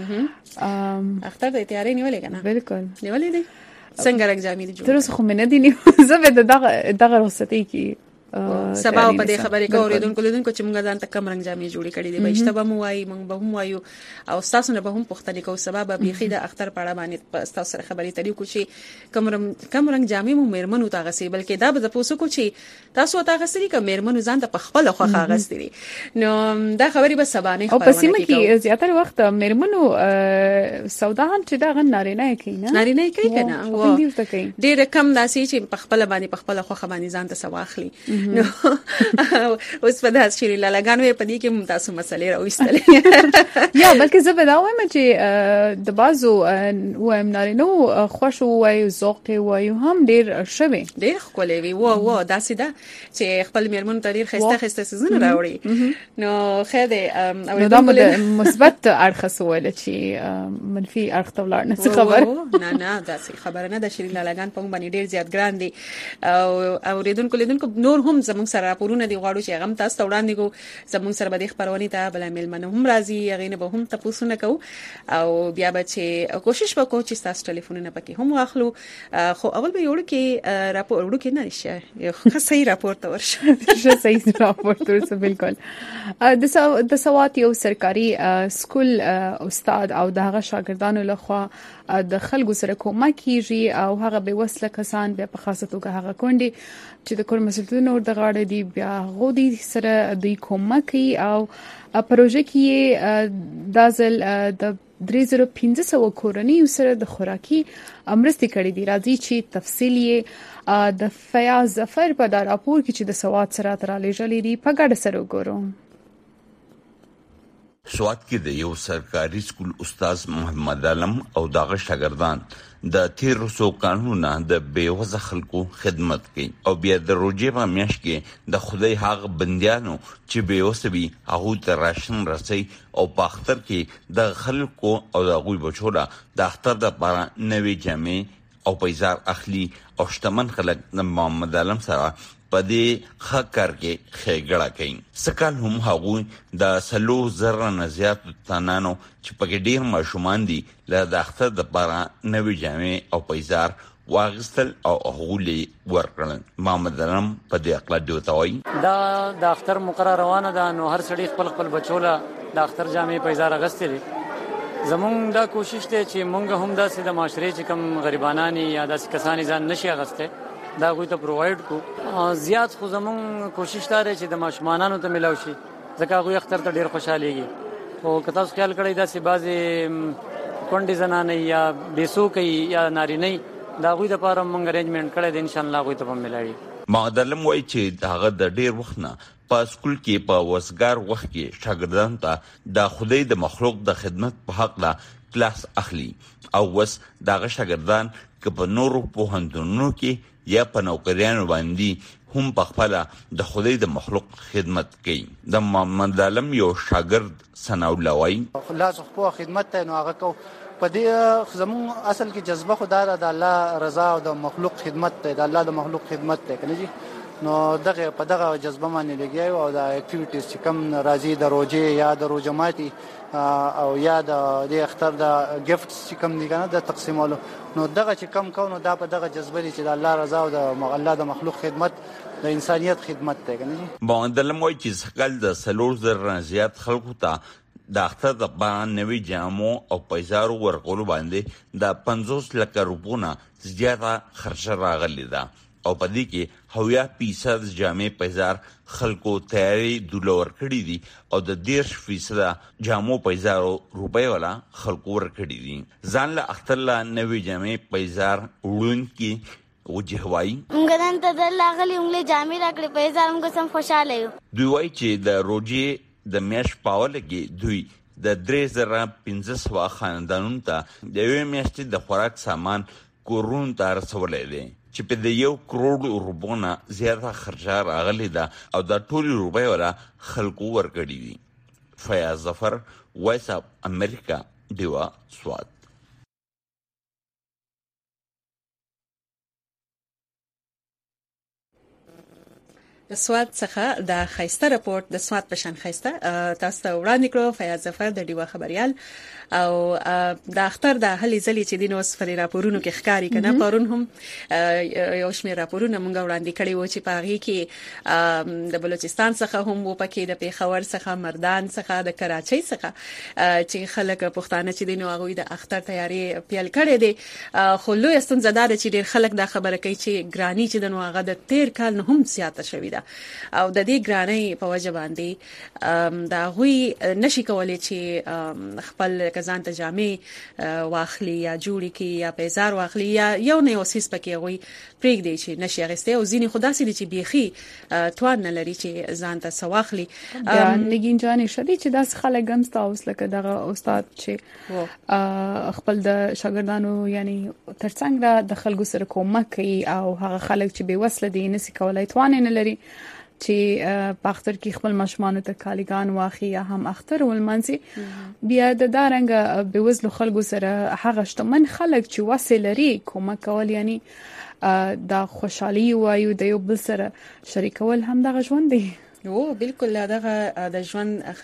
S2: اختر ته تیاری نیولې کنه؟
S1: بالکل
S2: نیولې دي. څنګه رنګ جامې دي
S1: تر اوسه خو مې نه دي نیولې. زه به دغه رخصتي کې
S2: سبا په دې خبرې کوو اوریدونکو چې موږ ځان ته کم رنګ جامې جوړې کړې دي. بهشته به مو وایي موږ به هم وایو او تاسو نه به هم پوښتنه کوو. سبا به بيخي د اختر په اړه باندې تاسو سره خبرې ترې کوو چې کم رنګ جامې مو میرمنو ته غسي، بلکې دا به تاسو کو چې تاسو ته غسري کوم میرمنو ځان ته په خپل خوخه غسري. نو دا خبرې به سبا نه خبرونه کوي. او پسې
S1: مکه زیاتره وخت میرمنو سودا هم چې دا غن نارینه کوي نه
S2: نارینه کوي کنه ډېر کم داسي چې په خپل باندې په خپل خوخه باندې ځان ته سواخلي. نو اوس په داس شری لالاګان وې پدې کې ممتاز مسلې راوستلې
S1: یا بلکې زه به دا وایم چې د بازو وایم نارینو خوش وای ذوق وای هم ډېر شوي
S2: ډېر خولې وي و داسې ده چې خپل میرمن ته ډېر خسته سيزونه راوړي. نو خیر دې
S1: او دا مثبت اړخ سوال چې منفي اړخ ته ولاړ نه خبر
S2: نه داسې خبره نه ده. شری لالاګان په باندې ډېر زیات ګران دي او اوریدونکو نور هم زموږ سره راپورونه دی غواړو چې هغه تاسو ته وړاندې کو. زموږ سره به د خبرونه ته بل ملمنه هم راځي هغه نه به هم تاسو نه کو او بیا به چې کوشش وکړو چې تاسو ټلیفونونه پکې هم واخلو. خو اول به یوړو کې راپور وړو کې نه نشه یو صحیح راپور ته ورشه
S1: صحیح راپور ته بالکل. د سوات یو سرکاري سکول استاد او دغه شاګردانو لخوا د خلکو سره کومک کیږي او هغه به وسله کسان بیا په خاصه توګه هغه کونډي چې د کور مسلطنو د غاړه دی بیا غوډي سره د کومک او پروژه کې دازل د 3500 کورنۍ سره د خوراکي امرستي کړې دي. راځي چې تفصیلی د فیاض ظفر په دا راپور کې چې د سواد سره تر لېږلې دي په ګډه سره وګورو.
S7: سوات کې د یو سرکاري سکول استاد محمد علم او داغه شاګردان د 1300 قانونا د بیوزه خلکو خدمت کوي او بیا د روجې په میاش کې د خدای هغه بنديانو چې بیوسه وي هغه ته راشن رسي او په اختر کې د خلکو او د غوي بچوړه د اختر د لپاره نوې جامې او پیزار اخلي او شتمن خلک د محمد علم سره په دې خکر کې خېګړه کوي. سکل هم هغه د سلو زره نزيات تنانو چې په ډیر ماشومان دي له د اختر د لپاره نوې جامې او پیزار واغستل او غولي ورکړل. محمد علم په دې اقلا دوتوي
S8: دا د اختر مقرره روانه ده نو هر سړي خپل بچوله د اختر جامې پیزار اغستلې. زمونږ دا کوشش ته چې مونږ هم داسې د معاشري چې کم غریبانانی یا داسې کسانی ځان نشي اغسته دا غوي ته پرووايډ کو. زیات خو زمون کوشش لري چې د ماشومانانو ته ملاوي شي ځکه غوي اختر ته ډیر خوشاليږي. خو کته تاسو خیال کړئ دا سي بازي کونډي زنانه یا بیسو کوي یا نارینه دا غوي د لپاره مونږ ارینجمنت کړی دی ان شاء الله غوي ته ملاوي.
S7: معدلم وای چې داغه د ډیر وخت نه په سکول کې په وسګار وخت کې شاګردان ته د خدای د مخلوق د خدمت په حق لا کلاس اخلي او وس داغه شاګردان ک په نورو په هندونو کې یا په نوکریانو باندې هم په خپل د خدای د مخلوق خدمت کوي. د محمد علم یو شاګرد سناولا وای
S9: خلاص خو خدمت ته نو هغه کو په دې زمون اصل کې جذبه خدای د الله رضا او د مخلوق خدمت ته د الله د مخلوق خدمت ته کنه جی نو دغه په دغه جذبه باندې لګیاو او د اکټیویټیز چې کم راځي د روزه یا د روزماتي او یا د اختر د گیفټس چې کم دي کنه د تقسیمولو نو دغه چې کم کو نو دا په دغه جذبه دي چې د الله رضا او د الله د مخلوق خدمت د انسانيت خدمت ته کنه جی
S7: باندې لموي چې څخل د سلور زر زیات خلکو ته د اختر د باندې نوې جامو او پیزارو ورکول باندې د 50 لک روپونه زیاته خرچه راغلی ده. او پدې کې 70% جامع پیزار خلکو تیاری دولور کړی دي او د 10% جامو پیزارو روپۍ ولا خلکو ور کړی دي ځان له اختر لا نوې جامع پیزار وړون کې وجهوي
S4: موږ نن ته د لاغلي موږ جامع راکړې پیزار موږ سم خوشاله یو
S7: دوی وایي چې د روجې د میاش پاول کې دوی د 3500 خاندانونو ته د یوې میاشتې د خوراک سامان کورون ته رسولې دي چې په 1 کروڑ روپونه زیاته خرچه راغلي ده او د ټولي روپۍ ولا خلکو ورکړي دي فیاض ظفر وایس اپ امریکا دیوا سواد
S2: د سواد څخه د خیسته راپورټ د سواد په شان خیسته تاسو ته وړاندې کړو فیاض ظفر د دیوا خبريال او د اختر د هلي ځلې چې د نوس فری راپورونو کې ښکاری کنه پرون هم یو شمېر راپورونه مونږ وړاندې کړي و چې پاغي کې د بلوچستان څخه هم و پکې د پیښور څخه مردان څخه د کراچۍ څخه چې خلک پښتانه چې د نو هغه د اختر تیاری پیل کړي دي خو لوی استنزاده چې ډیر خلک دا خبره کوي چې ګرانی چې د نو هغه د 13 کال نه هم زیاته شوی او د دې ګرانی په وجه باندې دا غوي نشي کولای چې خپل کزان ته جامع واخلي یا جوړی کی یا پیزار واخلي یا یو نه اوسیس پکې غوي پریګ دی چې نشي غسته او ځینې خدا سي چې بيخي توان نه لري چې ځان ته سواخلي
S1: نګین جانې شدي چې داس خلک هم تاسو لکه دغه استاد چې خپل د شاګردانو یعنی ترڅنګ د خلکو سره کومک کوي او هغه خلک چې بے وسله دي نسي کولای توان نه لري چې په اختر کې خپل مشمانو ته کالیګان واخی یا هم اختر ولمنسي بیا د دارنګ به وزلو خلکو سره هغه شتمن خلک چې وسه لري کومک کول یعنی دا خوشحالي وایو د یو بل سره شریکول هم د ژوند دی
S2: او بالکل دغه د ژوند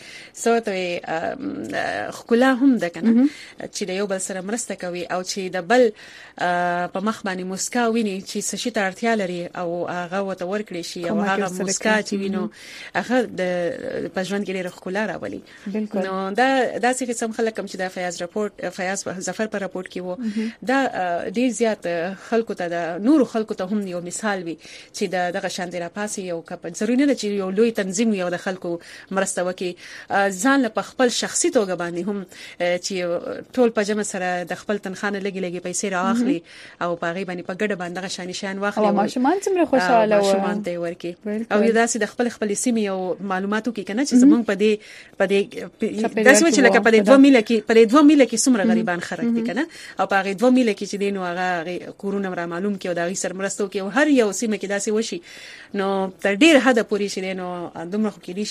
S2: سوته خلا هم ده کنه چې د یو بل سره مرسته کوي او چې د بل په مخ باندې مسکا ویني چې څه شي ته اړتیا لري او هغه وته ورکړي شي او هغه مسکا چې وینو هغه د په ژوند کې لري خلا راولي نو دا څه قسم خلک کوم چې د فیاض ظفر پر راپورټ کې وو دا ډیر زیات خلکو ته د نور خلکو ته هم یو مثال وي چې دغه شان دی را پاسي او کپ ضروري نه چې یو لوی تنظیم یو د خلکو مرسته وکي ځان په خپل شخصي توګه باندې هم چې ټول په جمع سره د خپل تنخانه لګي پیسې راخلي او پاغي باندې په ګډه باندې غشان نشان واخلي
S1: او ماشومان څومره خوشاله و
S2: ماشومان ته ورکی او یو داسې د خپل سیمې او معلوماتو کې کنه چې زمونږ په دې داسې چې لکه په دې 2 میله کې څومره غریبان خلک دي کنه او په هغه 2 میله کې چې دینو هغه کورونه را معلوم کې او دا غي سرمرستو کې او هر یو سیمه کې داسې وشي نو تر ډیر حد پورې چې دینو دومره خو کې دي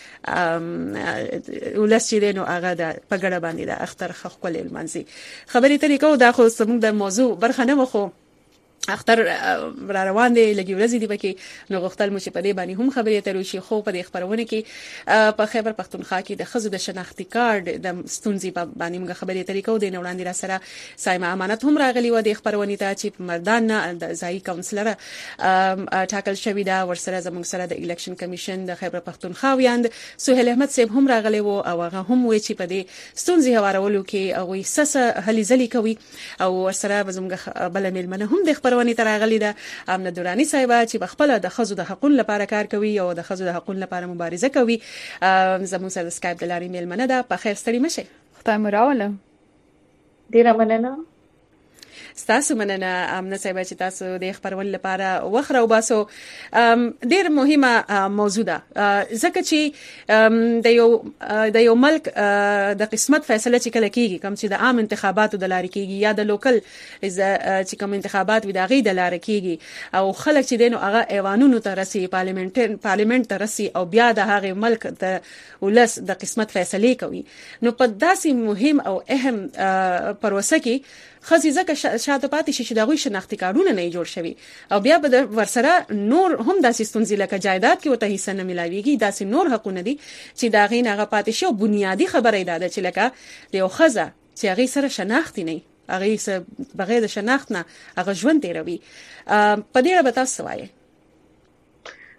S2: چې ولس چې دینو هغه د پګړه باندې د اختر خپل المنزي خبرې طریقو دا خو زموږ د موضوع برخه نه مخو اختر را روان دي لګي ورځې دی پکې نو غختل مو چې په دې باندې هم خبرې اترې شي خو په دې خبرونه کې په خیبر پختونخوا کې د خزو د شناختی کارت د ستونزې په باندې موږ خبرې اترې کوو د وړاندې را سره سایمه امانت هم راغلی و د خبرونه ته چې مردان د ځای کونسلر ټاکل شوی دا ورسره زموږ سره د الیکشن کمیشن د خیبر پختونخوا ویاند سهیل احمد صاحب هم راغلی و او هغه هم وی چې په دې ستونزې هوارولو کې او سسه هلي ځلې کوي او ورسره زموږ بل ملمنه هم د ونی تراغلی ده امنه دورانی صاحب چې بخپل د خزو د حقوق لپاره کار کوي او د خزو د حقوق لپاره مبارزه کوي زموږ سره سکایپ د لاري میل منه ده په خیر ستړي مشه
S1: خدای مراوله
S6: ډیره مننه
S2: ستاسو مننه امنه صاحب چې تاسو د خبرول لپاره وخره او باسو ډیر مهمه موضوع ده ځکه چې د یو ملک د قسمت فیصله چې کله کیږي کوم چې د عام انتخاباتو د لارې کیږي یا د لوکل چې کوم انتخابات وي د غي د لارې کیږي او خلک چې دینو هغه ایوانونو ته رسي پارلیمنت ته رسي او بیا د هغه ملک د ولس د قسمت فیصله کوي نو په داسې مهم او اهم پروسه کې خزيزه که شاته پاتې شي چې دغه شناختی کارونه نه جوړ شوي او بیا به ورسره نور هم داسې ستونزې لکه جایداد کې وته حصہ نه ملاويږي داسې نور حقونه دي چې دا غي نه پاتې شي او بنیادی خبره ده چې لکه یو خزه چې هغه سره شناختی نه هغه سره بغیر د شناخت نه هغه ژوند تیروي په دې اړه به تاسو وایي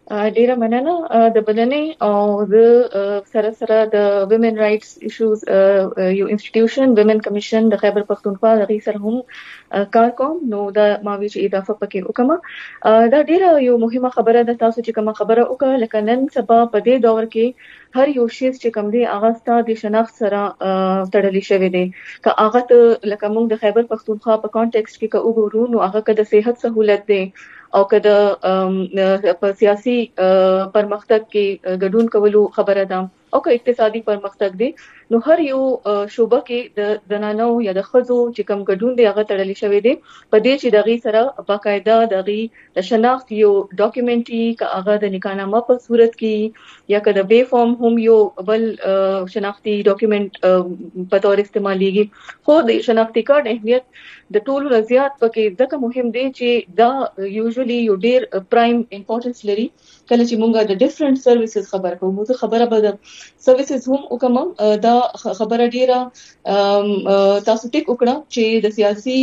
S6: ډیره مننه د بلنې او د سره د ویمن رائټس ایشوز یو انسټیټیوشن ویمن کمیشن د خیبر پختونخوا د غي سره هم کار کوم. نو دا ماوی چې اضافه پکې وکم دا ډیره یو مهمه خبره ده. تاسو چې کومه خبره وکړه لکه نن سبا په دې دور کې هر یو شی چې کوم دی هغه ستاسو د شناخت سره تړلی شوی دی. که هغه لکه موږ د خیبر پختونخوا په کانټیکست کې که وګورو نو هغه که د صحت سہولت دی او که د سیاسي پرمختګ کې ګډون کولو خبره ده او که اقتصادي پرمختګ دی نو هر یو شوبه کې د زنانو یا د ښځو چې کوم ګډون دی هغه تړلی شوی دی. په دې چې دغه سره باقاعده دغه د شناخت یو ډاکومنټري که هغه د نکاحنامه په صورت کې یا که د بے فارم هم یو بل شناختی ډاکومنټ په تور استعماليږي. خو د شناختی کارت اهمیت د ټولو زیات پکې ځکه مهم دی چې دا یوزولي یو ډیر پرایم امپورټنس لري. کله چې مونږه د ډیفرنٹ سرویسز خبر کوو موږ خبره به د سرویسز هم وکم. دا خبره ډیره تاسو ټیک وکړه چې د سیاسي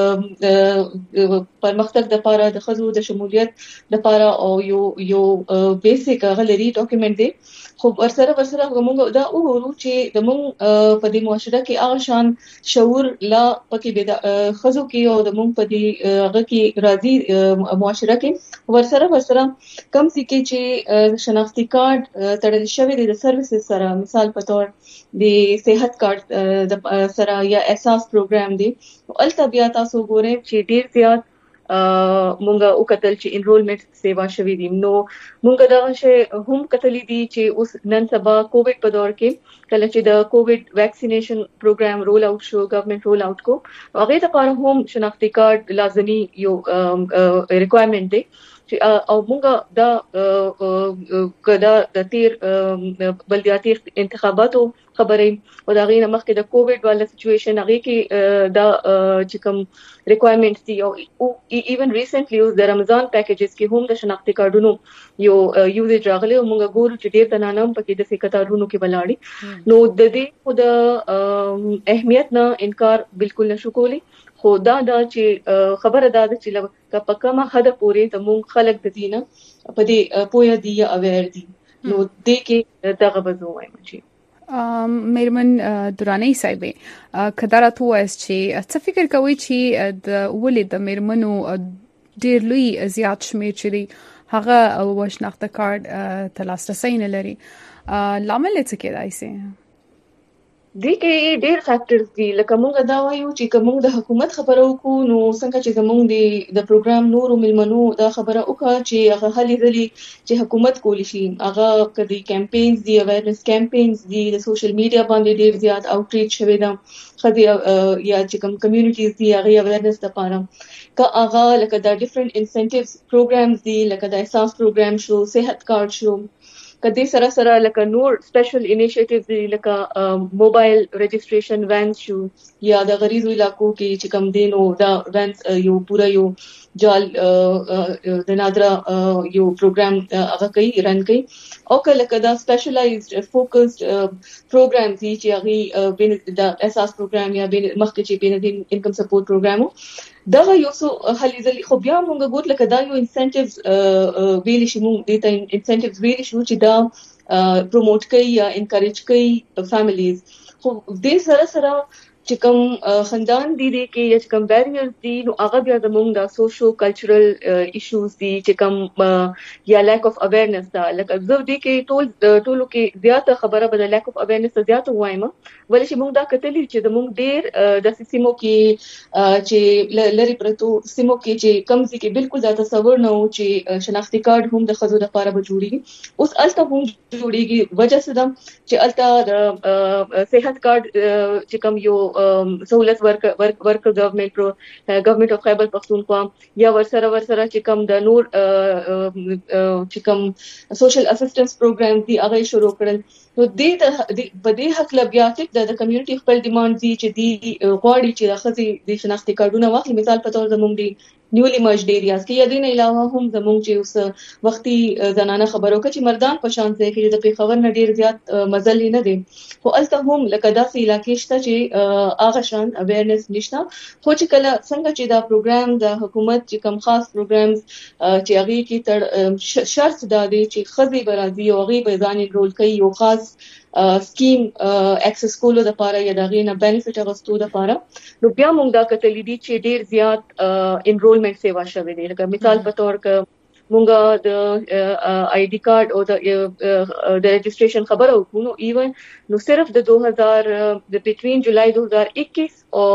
S6: پرمختګ لپاره د ښځو د شمولیت لپاره او یو بیسیک غلري ډاکومنټ دی. خو ورسره موږ دا وګورو چې د موږ په دې معاشره کې هغه شان شعور لا پکې د ښځو کې او د موږ په دې هغه کې راځي معاشره کې ورسره کم سي کې چې شناختی کارت تړل شوی دی د سرویسز سره. مثال په تور د صحت کارت د سره یا اساس پروګرام دی. البته بیا تاسو ګورئ چې ډیر زیات مونږه او کتل چې انرولمنت سیوا شوی دي. نو مونږه دا شی هم کتلی دي چې اوس نن سبا کووډ په دور کې کله چې د کووډ ویکسینیشن پروګرام رول اوټ شو ګورنمنت رول اوټ کو هغه لپاره هم شناختی کارت لازمي یو ریکوایرمنت دی. او مونږه دا کدا د تیر بلدیاتي انتخاباتو خبرې او دا غینه مخکې د کووډ والا سچويشن هغه کې دا چې کوم ریکوایرمنټس دي او ایون ریسنټلی اوس د رمضان پیکیجز کې هم د شناختی کارتونو یو یوزیج راغلی او مونږ ګورو چې ډیر د نانم پکې د سکتارونو کې بلاړي. نو د دې خو د اهمیت نه انکار بالکل نشو کولی. خو دا چې خبره ده چې په کومه حد پورې ته مونږ خلک د دینه په دې پوهه دی یا اویر دي. نو دې کې دغه بزو وایم چې
S1: میرمن درانی صاحبې کدارا تو اس چې څه فکر کوي چې د ولې د میرمنو ډیر لوی زیات شمیر چي هغه وشناخته کارت تلاسرسي نه لري لامل څه کېدای سي؟
S6: دې کې ډېر فیکټرز دي. لکه موږ دا وایو چې کوم د حکومت خبرو کو نو څنګه چې زموږ د پروګرام نورو ملمنو دا خبره وکړه چې هغه هلي ځلي چې حکومت کولی شي هغه کدي کمپاینز دي اویرنس کمپاینز دي د سوشل میډیا باندې ډېر زیات اوټریچ شوی دا خدي یا چې کوم کمیونټیز دي هغه اویرنس لپاره که هغه لکه دا ډیفرنٹ انسنټیوز پروګرامز دي لکه د احساس پروګرام شو صحت کارت شو کدي سره لکه نور سپیشل انیشیټیوز دي لکه موبایل رجسٹریشن وینز شو یا د غریزو علاقو کې چې کم دینو دا وینز یو پورا یو جال د نادرا یو پروګرام هغه کوي رن کوي او کله دا سپیشلایزډ فوکسډ پروګرام دي چې هغه د اساس پروګرام یا مخکې چې بین انکم سپورټ پروګرام دا یو څه هلي ځلي. خو بیا موږ ګور لکه دا یو انسنټیوز ویل شي موږ دې ته انسنټیوز ویل شو چې دا پروموټ کوي یا انکریج کوي فیملیز. خو دې سره چې کوم خاندان دي کې یا چې کوم بیریئرز دي نو هغه بیا زموږ د سوشو کلچرل ایشوز دي چې کوم یا لیک اف اویرنس دا لکه زه دې کې ټولو کې زیاته خبره به د لیک اف اویرنس زیاته وایم ولې چې موږ دا کتلی چې زموږ ډېر د سیمو کې چې لری پرتو سیمو کې چې کم ځای کې بالکل دا تصور نه و چې شناختی کارت هم د ښځو لپاره به جوړیږي. اوس الته هم جوړیږي وجه څه ده چې الته د صحت کارت چې کوم یو سہولت ورکر گورنمنٹ آف خیبر پختونخوا یا ورسره چې کوم د نور چې کوم سوشل اسسټنس پروګرام دی هغه شروع کړل. نو دې په دې حق لبیاتک د کمیونټي خپل ډیماند دي چې دی غواړي چې د خزي د شناختی کارتونه واخلي. مثال په تور زموږ دی نیولی مرجډ ایریاز کې. یا دین علاوه هم زموږ چې اوس وختي زنانه خبرو کې چې مردان په شان ځای کې د پیښور نه ډیر زیات مزل نه دي، خو الته هم لکه داسې علاقې شته چې هغه شان اویرنس نشته. خو چې کله څنګه چې دا پروګرام د حکومت چې کوم خاص پروګرامز چې هغه کې شرط دا دی چې خزي برازي او هغه به ځان انرول کوي یو خاص سکیم اکسس کولو د لپاره یا د غینه بینیفټ اغستو د لپاره، نو بیا موږ دا کتلې دي چې ډیر زیات انرولمنت سیوا شوه دي. لکه مثال په تور ک موږ د آی ډی کارت او د رجسٹریشن خبره وکړو، ایون نو صرف د 2000 د بټوین جولای 2021 او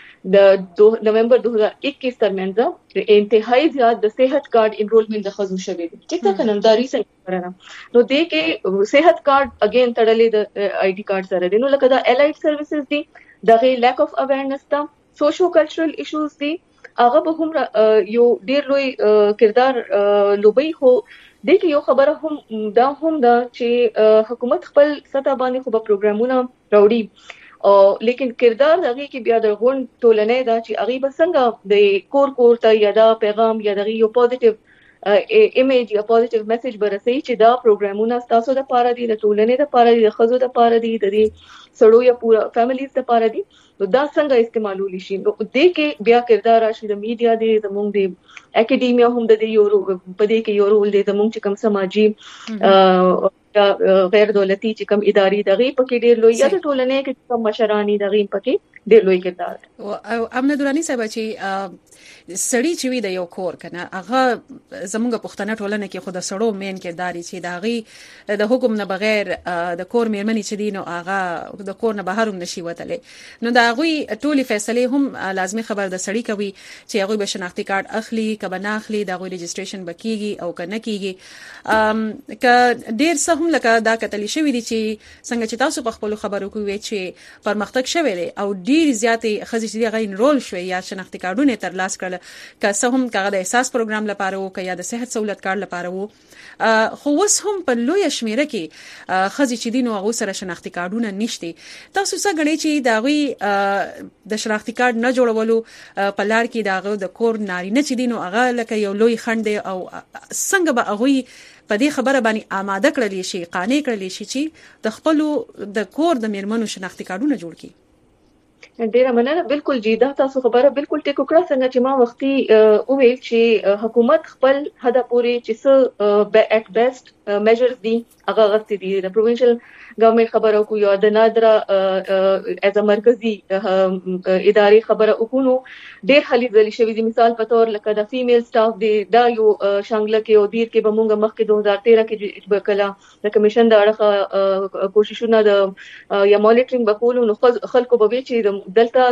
S6: د نومبر 2021 ترمنځ د انتهایی زیات د صحت کارت انرولمنت د خزو شوه دي. ټیک ده کنه دا ریسنټ خبره نو دې کې صحت کارت اگین تړلې د آی ډی کارت سره دي. نو لکه دا الایډ سرویسز دي، دغه لیک اف اویرنس دا سوشو کلچرل ایشوز دي، هغه به هم یو ډیر لوی کردار لوبي. خو د کې یو خبره هم دا چې حکومت خپل سطح باندې خو به پروګرامونه راوړي، او لیکن کردار هغه کې بیا د غون ټولنې دا چې هغه به څنګه د کور ته یا دا پیغام یا د یو پوزټیو ایمیج یا پوزټیو میسج برسي چې دا پروګرامونه تاسو د پاره دي، د ټولنې د پاره دي، د خزو د پاره دي، د سړو یا پورا فیملیز د پاره دي، نو دا څنګه استعمالول شي. نو دې کې بیا کردار راشي د میډیا دی، زموږ د اکیډیمیا هم د یو په دې کې یو رول دی، زموږ چې کوم سماجی غیر دولتي چې کوم اداري دغه پکې ډیر لوی یا د ټولنې کې کوم مشرانی دغه پکې ډیر لوی کردار.
S2: او امنه دورانی صاحب چې سړی چې وي د یو کور کنه هغه زموږ پښتنه ټولنه کې خود سړو مین کرداري چې داغي د حکم نه بغیر د کور میرمنې چې دین او هغه د کور نه بهر هم نشي وتلې، نو دا غوي ټولي فیصله هم لازمي خبر د سړی کوي چې هغه به شناختی کارت اخلي کبه نه اخلي، دا غوي رجسټریشن بکیږي او کنه کیږي. ک ډیر څه هم لکه دا کتلی شوی دي چې څنګه چې تاسو په خپل خبرو کوي چې پرمختګ شوی دی او ډیر زیاتې خزې چې غي انرول شوی یا شناختی کارتونه تر لاس کړل، که څه هم کغه د احساس پروګرام لپاره وو که یا د صحت سہولت کارت لپاره وو، خو اوس هم په لوی شمیره کې خزې چې دین او هغه سره شناختی کارتونه نشته. تاسو څه غړي چې داوی د شناختی کارت نه جوړولو په لار کې داغه د کور نارینه چې دین او هغه لکه یو لوی خند او څنګه به هغه په دې خبره باندې آماده کړل شي، قانع کړل شي چې د خپل د کور د میرمنو شناختی کارتونه جوړ کړي.
S6: ډیره مننه. بالکل جی دا تاسو خبره بالکل ټیک وکړه. څنګه چې ما وختي وویل چې حکومت خپل حد پورې چې څه اټ بیسټ میجرز دي هغه غوښتي دي. د پروینشل ګورنمنت خبرو کو یا د نادره از مرکزی ادارې خبره وکړو ډېر حالي ځلې شوې دي. مثال په تور لکه د فیمیل سټاف دی دا یو شانګله کې او دیر کې به مونږ مخکې 2013 کې وکړه د کمیشن د اړه کوششونه د یا مانیټرینګ وکولو نو خلکو به چې دلته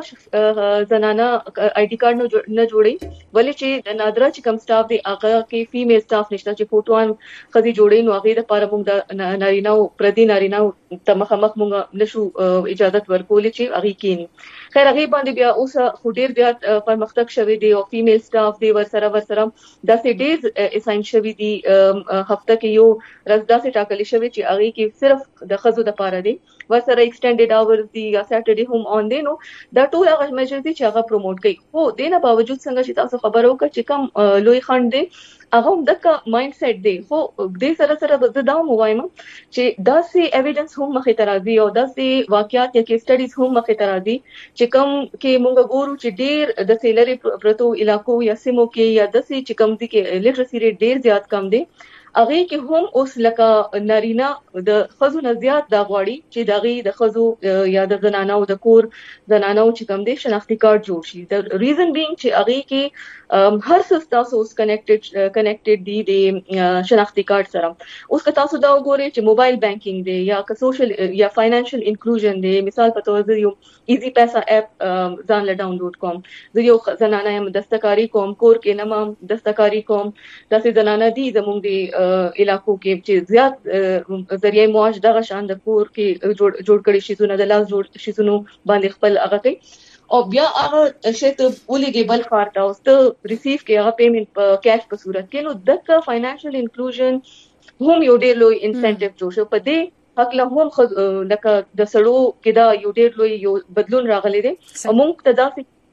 S6: ځکه زنانه آی ډی کارت نه جوړي ولې چې د نادره چې کم سټاف دی هغه کې فیمیل سټاف نشته چې فوټوان خدي جوړي نو هغه لپاره مونږ د نارینه او پردي نارینه ته مخامخ مونږ نشو اجازه ورکول چې هغه کینی. خیر هغه باندې بیا اوس خو ډیر زیات پرمختګ شوی دی او فیمیل سټاف دی ورسره د سې ډیز اساین شوی دی هفته کې یو ورځ داسې ټاکلې شوی چې هغه کې صرف د خزو د پاره دی ورسره ایکسټینډډ اورز دی یا ساترډي هم اون دی نو دا ټول هغه میجر دي چې هغه پروموټ کوي. خو دینه باوجود څنګه چې تاسو خبرو وکړه چې کم لوی خند دی هغه هم دغه مایند سیټ دی. خو دې سره سره به دا وایم چې داسې ایویډنس هم مخې ته راځي او داسې واقعیات یا کیس سټډیز هم مخې ته راځي چې کوم کې مونږ ګورو چې ډیر د سیلري پروتو علاقو یا سیمو کې یا داسې چې کوم دي کې لیټرسي ریټ ډیر زیات کم دی هغه کې هم اوس لکه نارینه د خزو نه زیات دا غواړي چې دغه د خزو یا د زنانو د کور زنانو چې کوم دي شناختی کارت جوړ شي. د ریزن بینګ چې هغه کې هر څه تاسو اوس کنیکټډ دي د شناختی کارت سره. اوس که تاسو دا وګورئ چې موبایل بانکینګ دی یا که سوشل یا فاینانشل انکلوژن دی مثال په تور یو ایزی پیسا اپ ځان له ډاونلوډ کوم زه یو زنانه یم دستکاری کوم کور کې نمام دستکاری کوم داسې زنانه دي زموږ دی علاقو کې چې زیات ذریعہ معاش دغه شان د کور کې جوړ کړي شي زونه د لاس جوړ شي زونه باندې خپل هغه کوي او بیا هغه شی ته ولګي بل کارت او ته ریسیو کې هغه پیمنٹ په کیش په صورت کې نو دغه فاینانشل انکلوژن هم یو ډیر لوی انسنټیو جوړ شو په دې حق له هم لکه د سړو کې دا یو ډیر لوی یو بدلون راغلی دی او موږ ته داسې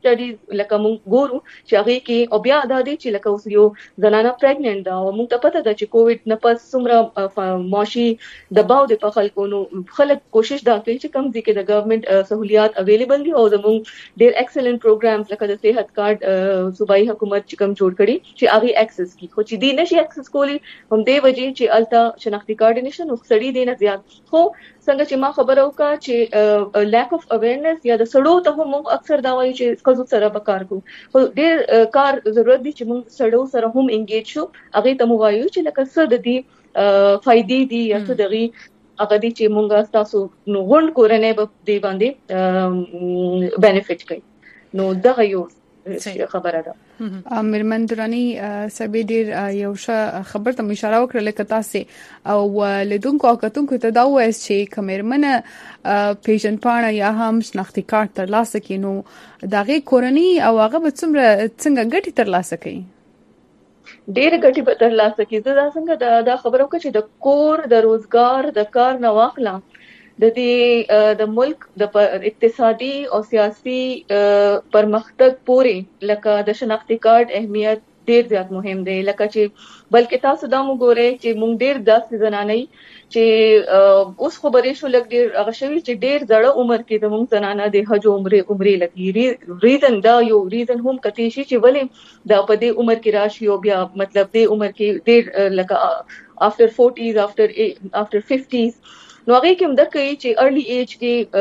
S6: سټډیز لکه موږ ګورو چې هغه کې او بیا دا دي چې لکه اوس یو زنانه پریګننټ دا او موږ ته پته ده چې کووډ نه پس څومره معاشي دباو د په خلکو نو خلک کوشش دا کوي چې کم ځکه د ګورنمنت سہولیات اویلیبل دي او زموږ ډېر ایکسلنٹ پروګرامز لکه د صحت کارت صوبایي حکومت چې کم جوړ کړي چې هغه ایکسس کی خو چې دی نشي ایکسس کولی هم دی وجه چې التا شناختی کارت نشي نو سړی دی نه زیات خو څنګه چې ما خبرو کا چې لیک اف اویرنس یا د سړو ته هم اکثر دا وایي چې ښځو سره به کار کوو خو ډېر کار ضرورت دی چې موږ سړو سره هم انګیج شو هغه ته مو وایو چې لکه څه د دې فائدې دي یا څه دغه هغه دي چې موږ تاسو نو غونډ کورنۍ به دی باندې بینیفیټ کوي نو دغه یو خبره ده
S1: میرمن درانی سبې ډیر یو خبر ته اشاره وکړه لکه تاسو او لیدونکو او کتونکو ته دا وایي چې کمرمنه پیژن پاڼه یا هم شناختی کارت ترلاسه کینو دغه کورنۍ او هغه به څنګه ګټي ترلاسه کوي
S6: ډېر ګټي به ترلاسه کوي دا څنګه دا خبرو کې چې د کور د روزګار د کار نه واخلا د ملک د اقتصادي او سیاسي پرمختګ پورې لکه د شناختی کارت اهمیت ډېر زیات مهم دی لکه چې بلکې تاسو دا وګورئ چې مونږ ډېر داسې زنانې چې اوس خبرې شو لګ ډېر هغه شوی چې ډېر زړه عمر کې د مونږ زنانه د حج عمرې لګي ریزن دا یو ریزن هم کتی شي چې ولې دا په دې عمر کې راشي او بیا مطلب دې عمر کې ډېر لکه after 40s after 50s نو هغه کوم د کوي چې ارلی ایج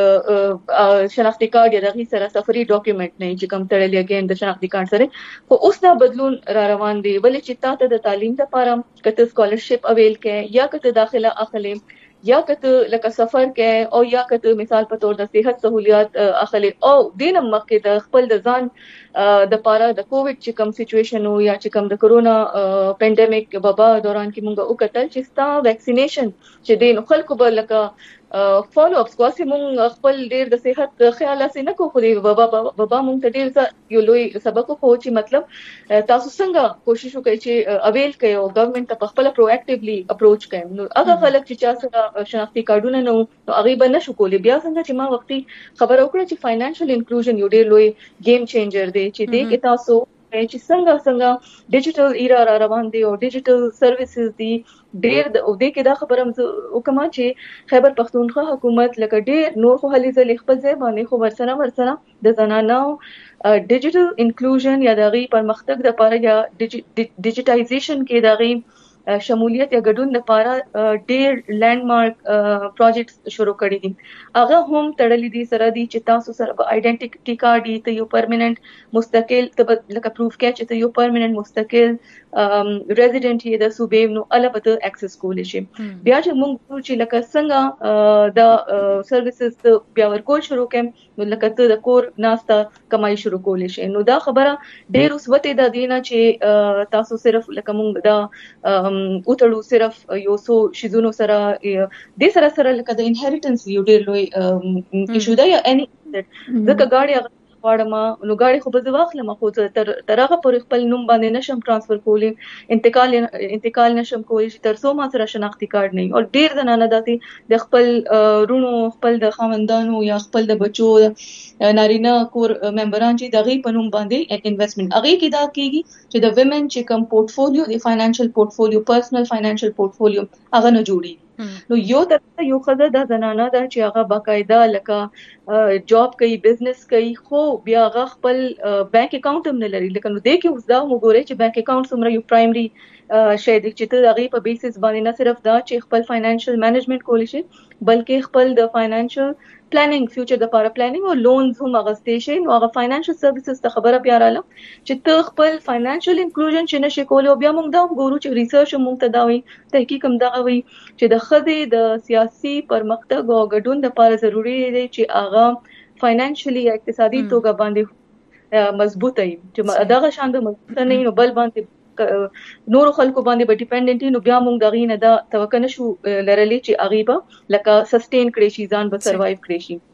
S6: کې شناختی کارت یا دغه سره سفري ډاکومېنټ نه چې کوم تړلې اگین د شناختی کارت سره خو اوس دا بدلون را روان دی ولې چې تاسو د تعلیم لپاره کته سکالرشپ اویل کې یا کته داخله اخلي یا کته لکه سفر کې او یا کته مثال په تور د صحت سہولیات اخلي او دینه مخکې د خپل د ځان د پاره د کووډ چې کوم سچويشن او یا چې کوم د کورونا پینډیمیک وبا دوران کې مونږ وکړل چې ستا ویکسینیشن چې دین خلکو به لکه فالو اپس کواسي مونږ خپل ډیر د صحت خیال اسې نه کوو خو د وبا مونږ ته ډیر یو لوی سبق خو چې مطلب تاسو څنګه کوشش وکړئ چې اویل کړئ او ګورنمنت ته خپل پروایکټیولی اپروچ کړئ نو هغه خلک چې چا سره شناختی کارتونه نو هغه به نشو کولی بیا څنګه چې ما وختي خبر وکړه چې فاینانشل انکلوژن یو ډیر لوی گیم چینجر دی چې دې کې تاسو چې څنګه ډیجیټل ایرا را روان دی او ډیجیټل سرویسز دی ډیر د دې کې دا خبره وکما چې خیبر پختونخوا حکومت لکه ډیر نور خو هلي ځلې خپل ځای باندې خو ورسره د زنانو ډیجیټل انکلوژن یا دغه پرمختګ د لپاره یا ډیجیټایزیشن کې دغه شمولیت یا ګډون لپاره ډیر لینډ مارک پروجیکټس شروع کړي دي هغه هم تړلې دي سره دي چې تاسو سره په آئیډنټیټي کارت دی ته یو پرمننت مستقل لکه پروف کې چې ته یو پرمننت مستقل ریزیډنټ یې د صوبې نو البته ایکسس کول شي بیا چې موږ چې لکه څنګه د سرویسز بیا ورکول شروع کړم نو لکه ته د کور ناستا کمای شروع کول شي نو دا خبره ډیر اوسوته د دینه چې تاسو صرف لکه موږ دا اوتړو صرف یو سو شیزونو سره د سره لکه د انهریټنس یو ډیر لوی ایشو دا یا اني ځکه غاړي واړه نو غاړي خو به واخلم خو ترغه پر خپل نوم باندې نشم ترانسفر کولی انتقال نشم کولی چې ترڅو ما سره شناختی کارت نه او ډیر زنانه داتې د خپل رونو خپل د خاوندانو یا خپل د بچو نارینه کور ممبران چې دغه په نوم باندې انویسټمنٹ هغه کې دا کیږي چې د ویمن چې کوم پورټفولیو دی فاینانشل پورټفولیو پرسنل فاینانشل پورټفولیو هغه نه جوړي نو یو تر یو خزه د زنانه دا چې هغه باقاعده لکه جاب کوي بزنس کوي خو بیا هغه خپل بانک اکاؤنٹ هم نه لري لکه نو د کې اوس دا وګورئ چې بانک اکاؤنٹ سمره یو پرایمري شی دی چې ته هغه په بیسس باندې نه صرف دا چې خپل فاینانشل مینجمنٹ کولی شي بلکې خپل د فاینانشل پلانینګ فیوچر د لپاره پلانینګ او لونز هم اغستې شي نو هغه فاینانشل سرویسز ته خبره بیا رااله چې ته خپل فاینانشل انکلوژن چې نشي کولای او بیا موږ دا ګورو چې ریسرچ موږ ته دا وایي تحقیق هم دا وایي چې د خځې د سیاسي پرمختګ او ګډون لپاره ضروری دی چې هغه فاینانشلی اقتصادي توګه باندې مضبوط وي چې دا شان د مضبوط نه نو بل باندې نور خلکو باندې به ډیپندنټ نو بیا موږ دغې نه دا توقع نشو لرلې چې هغه به لکه سسټین کړي شي ځان به سروایو کړي شي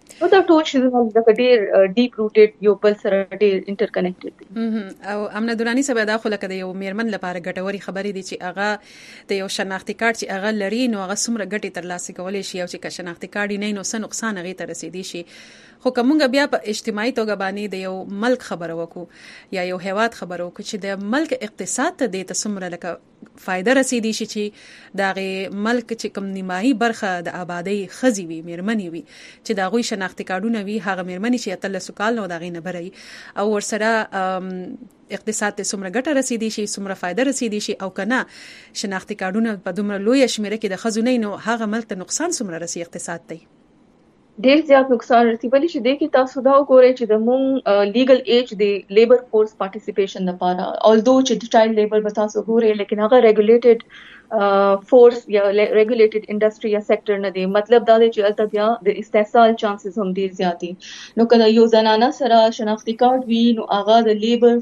S6: نو دا ټول شي د ډیر ډیپ روټډ یو بل سره ډیر انټرکنیکټډ
S2: دي. او امنه دورانی سبا دا خو لکه د یو میرمن لپاره ګټوري خبرې دي چې هغه د یو شناختی کارت چې هغه لري نو هغه څومره ګټي ترلاسه کولای شي او چې شناختی کارت نه نو څه نقصان هغه ته رسیدي شي. خو کومه بیا په اجتماعي توګه باندې د یو ملک خبرو وکړو یا یو هیواد خبرو وکړو چې د ملک اقتصاد ته د څومره لکه فائدہ رسیدي شي چې دغه ملک چې کوم نیمایي برخه د آبادی خزي وي میرمنې وي چې دا غوي شناختی کارتونه وي هغه میرمنې چې اتل سکال نو دغه نه بري او ورسره اقتصاد ته څومره ګټه رسیدي شي څومره فائدہ رسیدي شي او کنه شناختی کارتونه په دومره لوی شمیره کې د خزونه نو هغه ملک ته نقصان څومره رسي اقتصاد ته
S6: ډیر زیات نقصان رسیدلی شي د کی تاسو دا وګورئ چې د مون لیګل ایج د لیبر فورس پارټیسیپیشن لپاره although چې چایلډ لیبر به تاسو ګورئ لیکن هغه ریګولیټډ فورس یا ریګولیټډ انډستری یا سېکټر نه دی. مطلب دا دی چې البته بیا د استحصال چانسز هم ډیر زیات دي. نو کله یو زنانه سره شناختی کارت وي نو هغه د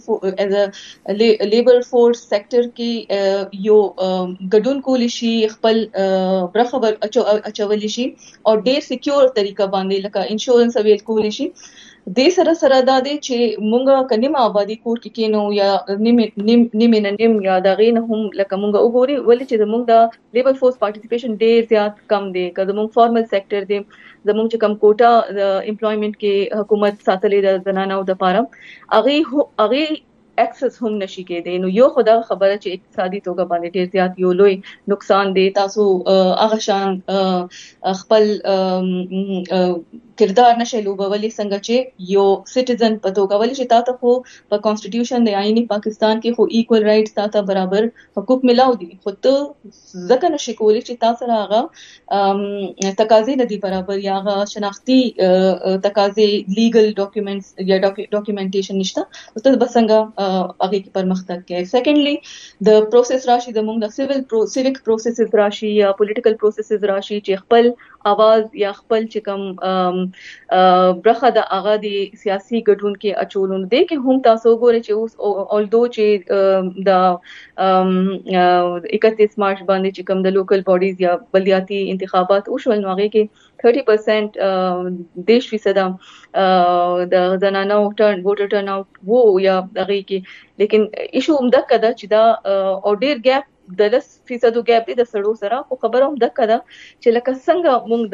S6: لیبر فورس سېکټر کې یو ګډون کولی شي خپل برخه اچولی شي او ډیر سکیور طریقه باندې لکه انشورنس اویل کولی شي. د سره دا دی چې مونږه کنيمه آبادی کور کې کینو یا نیم یا دا غین هم لکه مونږه وګوري ولې چې مونږ د لیبر فورس پارټیسیپیشن ډیر زیات کم دی. کله مونږ فارمل سېکټر دی زموږ چې کم کوټا د امپلویمنت کې حکومت ساتلې د زنانو د لپاره هغه اکسس هم نشي کېدی. نو یو خدای خبره چې اقتصادي توګه باندې ډیر زیات یو لوی نقصان دی. تاسو هغه شان خپل کردار نشي لوبولې څنګه چې یو سټیزن په توګه ولې چې تاسو خو په کانسټیټیوشن د آئینی پاکستان کې خو ایکوال رائټس تاسو برابر حقوق ملاو دي خو ته ځکه نشي کولی چې تاسو هغه تقاضې نه دي برابر یا هغه شناختی تقاضې لیګل ډاکومېنټس یا ډاکومېنټیشن نشته او ته بسنګ هغه کې پرمختګ کوي. سیکنډلی د پروسس راشي د موږ د سیویک پروسسز راشي یا پولیټیکل پروسسز راشي چې خپل आवाज یا خپل چې کوم برخه د هغه د سیاسي ګډون کې اچولون دي کې هم تاسو ګورئ چې اوس اولدو چې د 31 مارچ باندې چې کوم د لوکل باډیز یا بلدیاتي انتخابات وشول نو هغه کې 30% 10% د زنانو ووټر ټرن اوټ وو یا هغه کې لیکن ایشو هم دغه دا چې دا او ډیر ګیپ د 10% ګیپ دی د سړو سره خو خبره هم دغه ده چې لکه څنګه موږ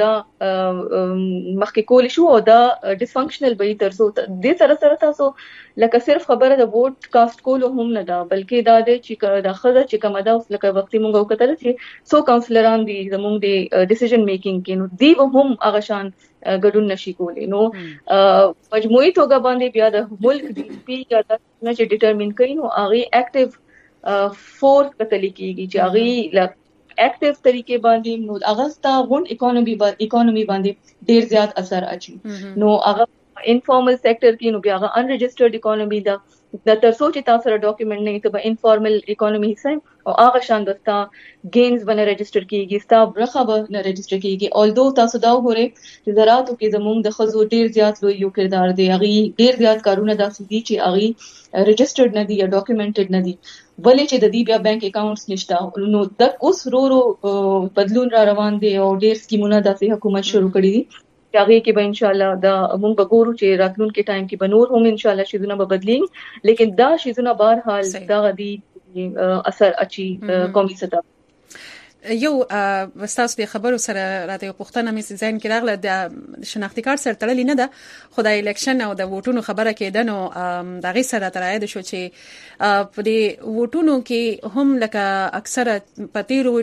S6: دا مخکې کولی شو او دا ډیسفنکشنل به ترسو د سره تاسو لکه صرف خبره د ووټ کاست کولو هم نه ده بلکې دا د چې د خزه چې کومه ده لکه وختي موږ وکړل چې سو کاونسلران دي زموږ د ډیسیژن میکینګ کې نو دی هم هغه شان ګډون نشي کولی. نو مجموعي توګه باندې بیا د ملک دی پی یا د نه چې ډیټرمین کوي نو هغه اکټیو فورس کتل کیږي چې هغه اکټیو طریقې باندې نو هغه ستا غون اکانومي باندې ډیر زیات اثر اچي. نو هغه انفارمل سېکټر کې نو بیا هغه ان ريجسترډ اکانومي دا د ترڅو چې تاسو سره ډاکومېنټ نه ته به انفارمل اکانومي حصہ او هغه شان دستا گینز باندې ريجستر کیږي ستا برخه به ريجستر کیږي اولدو تاسو دا وګورئ چې زراعتو کې زموږ د خزو ډیر زیات لوی یو کردار دی هغه ډیر زیات کارونه داسې دي چې هغه ريجسترډ نه دي یا ډاکومېنټډ نه دي ولې چې د دې بیا بانک اکاونټس نشته. نو د اوس رو بدلون را روان دي او ډیر سکیمونه داسې حکومت شروع کړی دي هغه کې به ان شاء الله دا موږ وګورو چې راتلونکي ټایم کې به نور هم ان شاء الله شیزونه به بدلین لیکن دا شیزونه بهر حال دا غدي اثر اچي قومي سطح.
S2: یو واستاس د خبرو سره راته یو پښتنه مې ځین کې راغله د شناختی کارت سره تړلې نه ده خدای الیکشن او د ووټونو خبره کې دنو د غي سره ترایده شو چې په دې ووټونو کې هم لکه اکثره پتیرو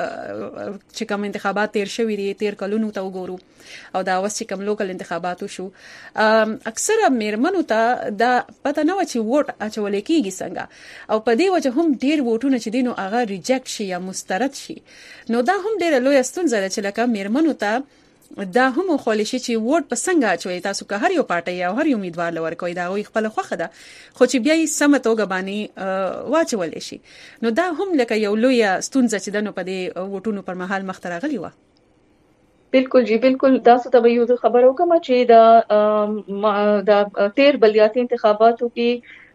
S2: چې کوم انتخابات تیر شوي دي تیر کلونو ته وګورو او دا اوس چې کوم لوکل انتخاباتو شو اکثره میرمنو ته دا پته نه و چې ووټ اچول کېږي څنګه او په دې وجه هم ډیر ووټونه چې دینو هغه ریجیکټ شي یا مسترد شي. نو دا هم ډیره لوی ستونزه ده چې لکه میرمنو ته دا هم خو لشي چې ووټ په څنګه اچوي تاسو که هر یو پارټي او هر یو امیدوار لور کوي دا وي خپل خوخه ده خو چې بیا یې سمتوګه باندې واچول شي نو دا هم لکه یو لوی ستونزه چې دنو په دې ووټونو پر مهال مخترغلی و.
S6: بالکل جی بالکل دا څه ته یو خبرو کوم چې دا 13 بلدیاتي انتخاباتو کې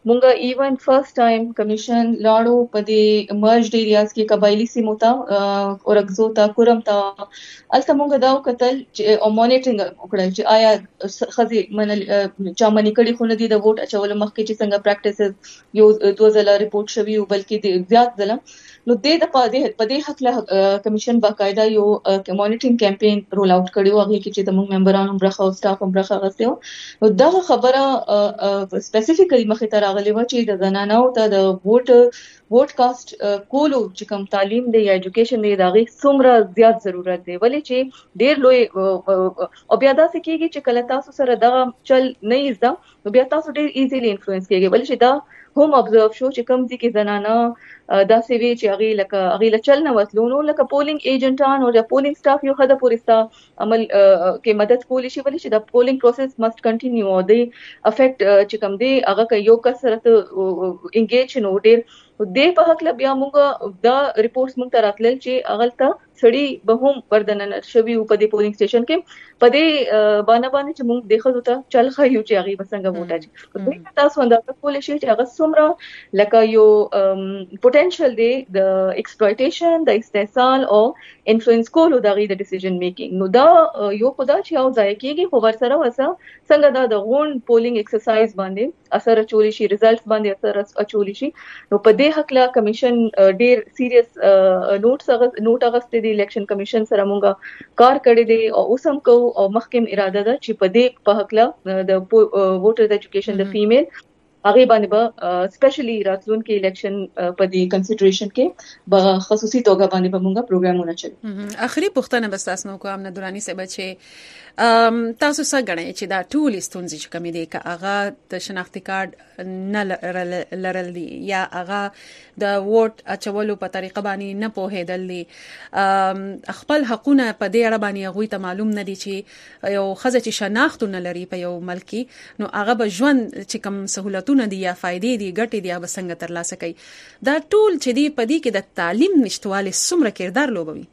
S6: مونږه ایون فرست ټایم کمیشن لاړو په دې مرجډ ایریاز کې قبایلی سیمو ته اورګزو ته کورم ته الته مونږه دا وکتل چې او مانیټرینګ وکړل چې آیا خزي منل چا منی کړي خو نه دي د ووټ اچول مخکې چې څنګه پریکټیسز یو 2000 ریپورت شوی او بلکې زیات ځله نو په دې حق له کمیشن باقاعده یو مانیټرینګ کمپاین رول اوټ کړو هغه کې چې د موږ ممبرانو برخه او سټاف هم برخه غوښتو نو دا خبره سپیسیفیکلی مخې ته راغلی و چې د زنانو ته د ووټ کاست کولو چې کوم تعلیم دی یا ایجوکیشن دی دا غي څومره زیات ضرورت دی ولې چې ډیر لوی او بیا دا څه کېږي چې کله تاسو سره دا چل نه ایزدا نو بیا تاسو ډیر ایزیلی انفلوئنس کېږي ولې چې دا هم ابزرو شو چې کوم ځکه زنانه دا سوي چې هغه لچل نه وتلونو لکه پولینګ ایجنټان او د پولینګ سټاف یو خدای پوریستا عمل کې مدد کولی شي ولې چې دا پولینګ پروسس مست کنټینیو او دی افیکټ چې کوم دی هغه یو کسرت انګیج نو ډیر د په حق له بیا موږ دا ریپورتس موږ ته راتلل چې اغلطه سړی به هم وردنن شوی په دې پولینګ سټیشن کې په دې باندې چې موږ د خزو ته چل خایو چې هغه بسنګ ووټاج په تاسو اندازه کولای شي چې هغه څومره لکه یو پوتنشل دی د ایکسپلویټیشن د استحصال او انفلوئنس کولو د غي د ډیسیژن میکینګ نو دا یو خدا چې او ځای کېږي خو ورسره څنګه دا د غون پولینګ ایکسرسایز باندې اثر اچولی شي ریزلټس باندې اثر اچولی شي نو په دې حق لا کمیشن ډیر سیریس نوٹ اغسته دی الیکشن کمیشن سره مونږه کار کړی دی او اوسم کو او مخکم اراده ده چې په دې په حق لا د ووټر ایجوکیشن د فیمیل هغه باندې به سپیشلی راتلونکي الیکشن په دې کنسیډریشن کې به خصوصي توګه باندې به مونږه پروګرامونه چلو
S2: اخري پوښتنه بس تاسو نو کوم نه دورانی سبا چې تاسو څنګه غواړئ چې دا ټول ستونزې چې کومې دي که هغه د شناختی کارت نه لرل دي یا هغه د ووټ اچولو په طریقه باندې نه پوهېدل دي خپل حقونه په دې اړه باندې هغه ته معلوم نه دي چې یو خزه چې شناخت نه لري په یو ملکی نو هغه به ژوند چې کوم سہولتونه دي یا فائدې دي ګټې دي هغه څنګه ترلاسه کوي دا ټول چې دی په دې کې د تعلیم نشټواله څومره کردار لوبوي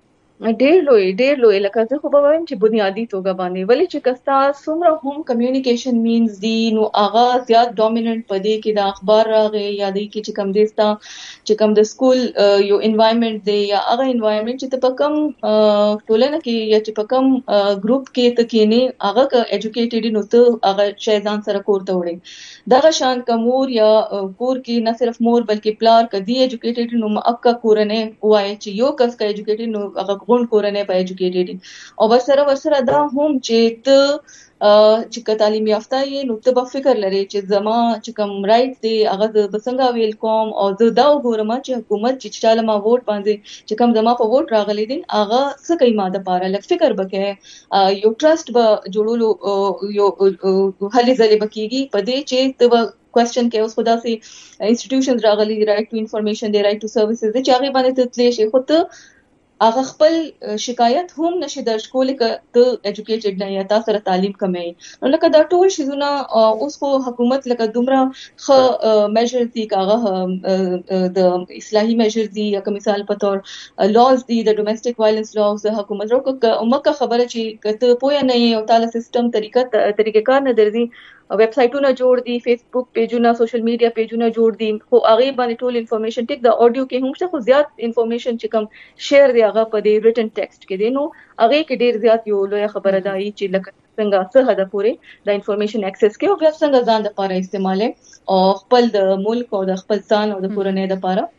S6: ډیر لوی لکه زه خو به وایم چې بنیادی توګه باندې ولې چې کستا څومره هم کمیونیکیشن مینز دی نو هغه زیات ډومیننٹ پدې کې د اخبار راغی یا د کې چې کم دیستا چې کم د سکول یو انوایرنمنت دی یا هغه انوایرنمنت چې په کم ټولنه کې یا چې په کم ګروپ کې ته کې نه هغه ایجوکیټډ نو ته هغه شایزان سره کوړته وړي دغه شان کمور یا کور کې نه صرف مور بلکې پلار کدي ایجوکیټډ نو اکا کورنه وای چې یو کس کا ایجوکیټډ نو هغه غون کورنه په ایجوکیټډ او ورسره دا هم چې ته چې تعلیم یافته یې نو ته به فکر لري چې زما چې کوم رائټ دی هغه د بسنګا ویل کوم او زه دا وګورم چې حکومت چې چاله ما ووټ باندې چې کوم زما په ووټ راغلي دي هغه څه کوي ما د پاره لک فکر وکړي یو ټرست به جوړولو یو هلي ځلې بکیږي په دې چې ته کوېسچن کې اوس خدا سي انسټیټیوشنز راغلي رائټ ټو انفارمیشن دی رائټ ټو سرویسز چې هغه باندې ته تلې شي خو ته هغه خپل شکایت هم نشي درج کولی که ته ایجوکیټډ نه یا تاسو سره تعلیم کمه نو لکه دا ټول شیزونه اوس خو حکومت لکه دومره خ میجر دي کاغه د اصلاحي میجر دي یا مثال په تور لاز دي د ډومېسټک وایلنس لاز د حکومت روکه عمره خبره چې کته پوهه نه یو تعالی سیستم طریقې کار نه درځي ویب سایټونه جوړ دي فیسبوک پیجونه سوشل میډیا پیجونه جوړ دي خو هغه باندې ټول انفارمیشن ټیک د اډیو کې هم څه خو زیات انفارمیشن چې کم شیر دی هغه په دې ریټن ټیکسټ کې دی نو هغه کې ډیر زیات یو لوی خبره ده چې لکه څنګه څه هدا پورې د انفارمیشن اکسس کې او بیا څنګه ځان لپاره استعماله او خپل د ملک او د خپل ځان او د کورنۍ لپاره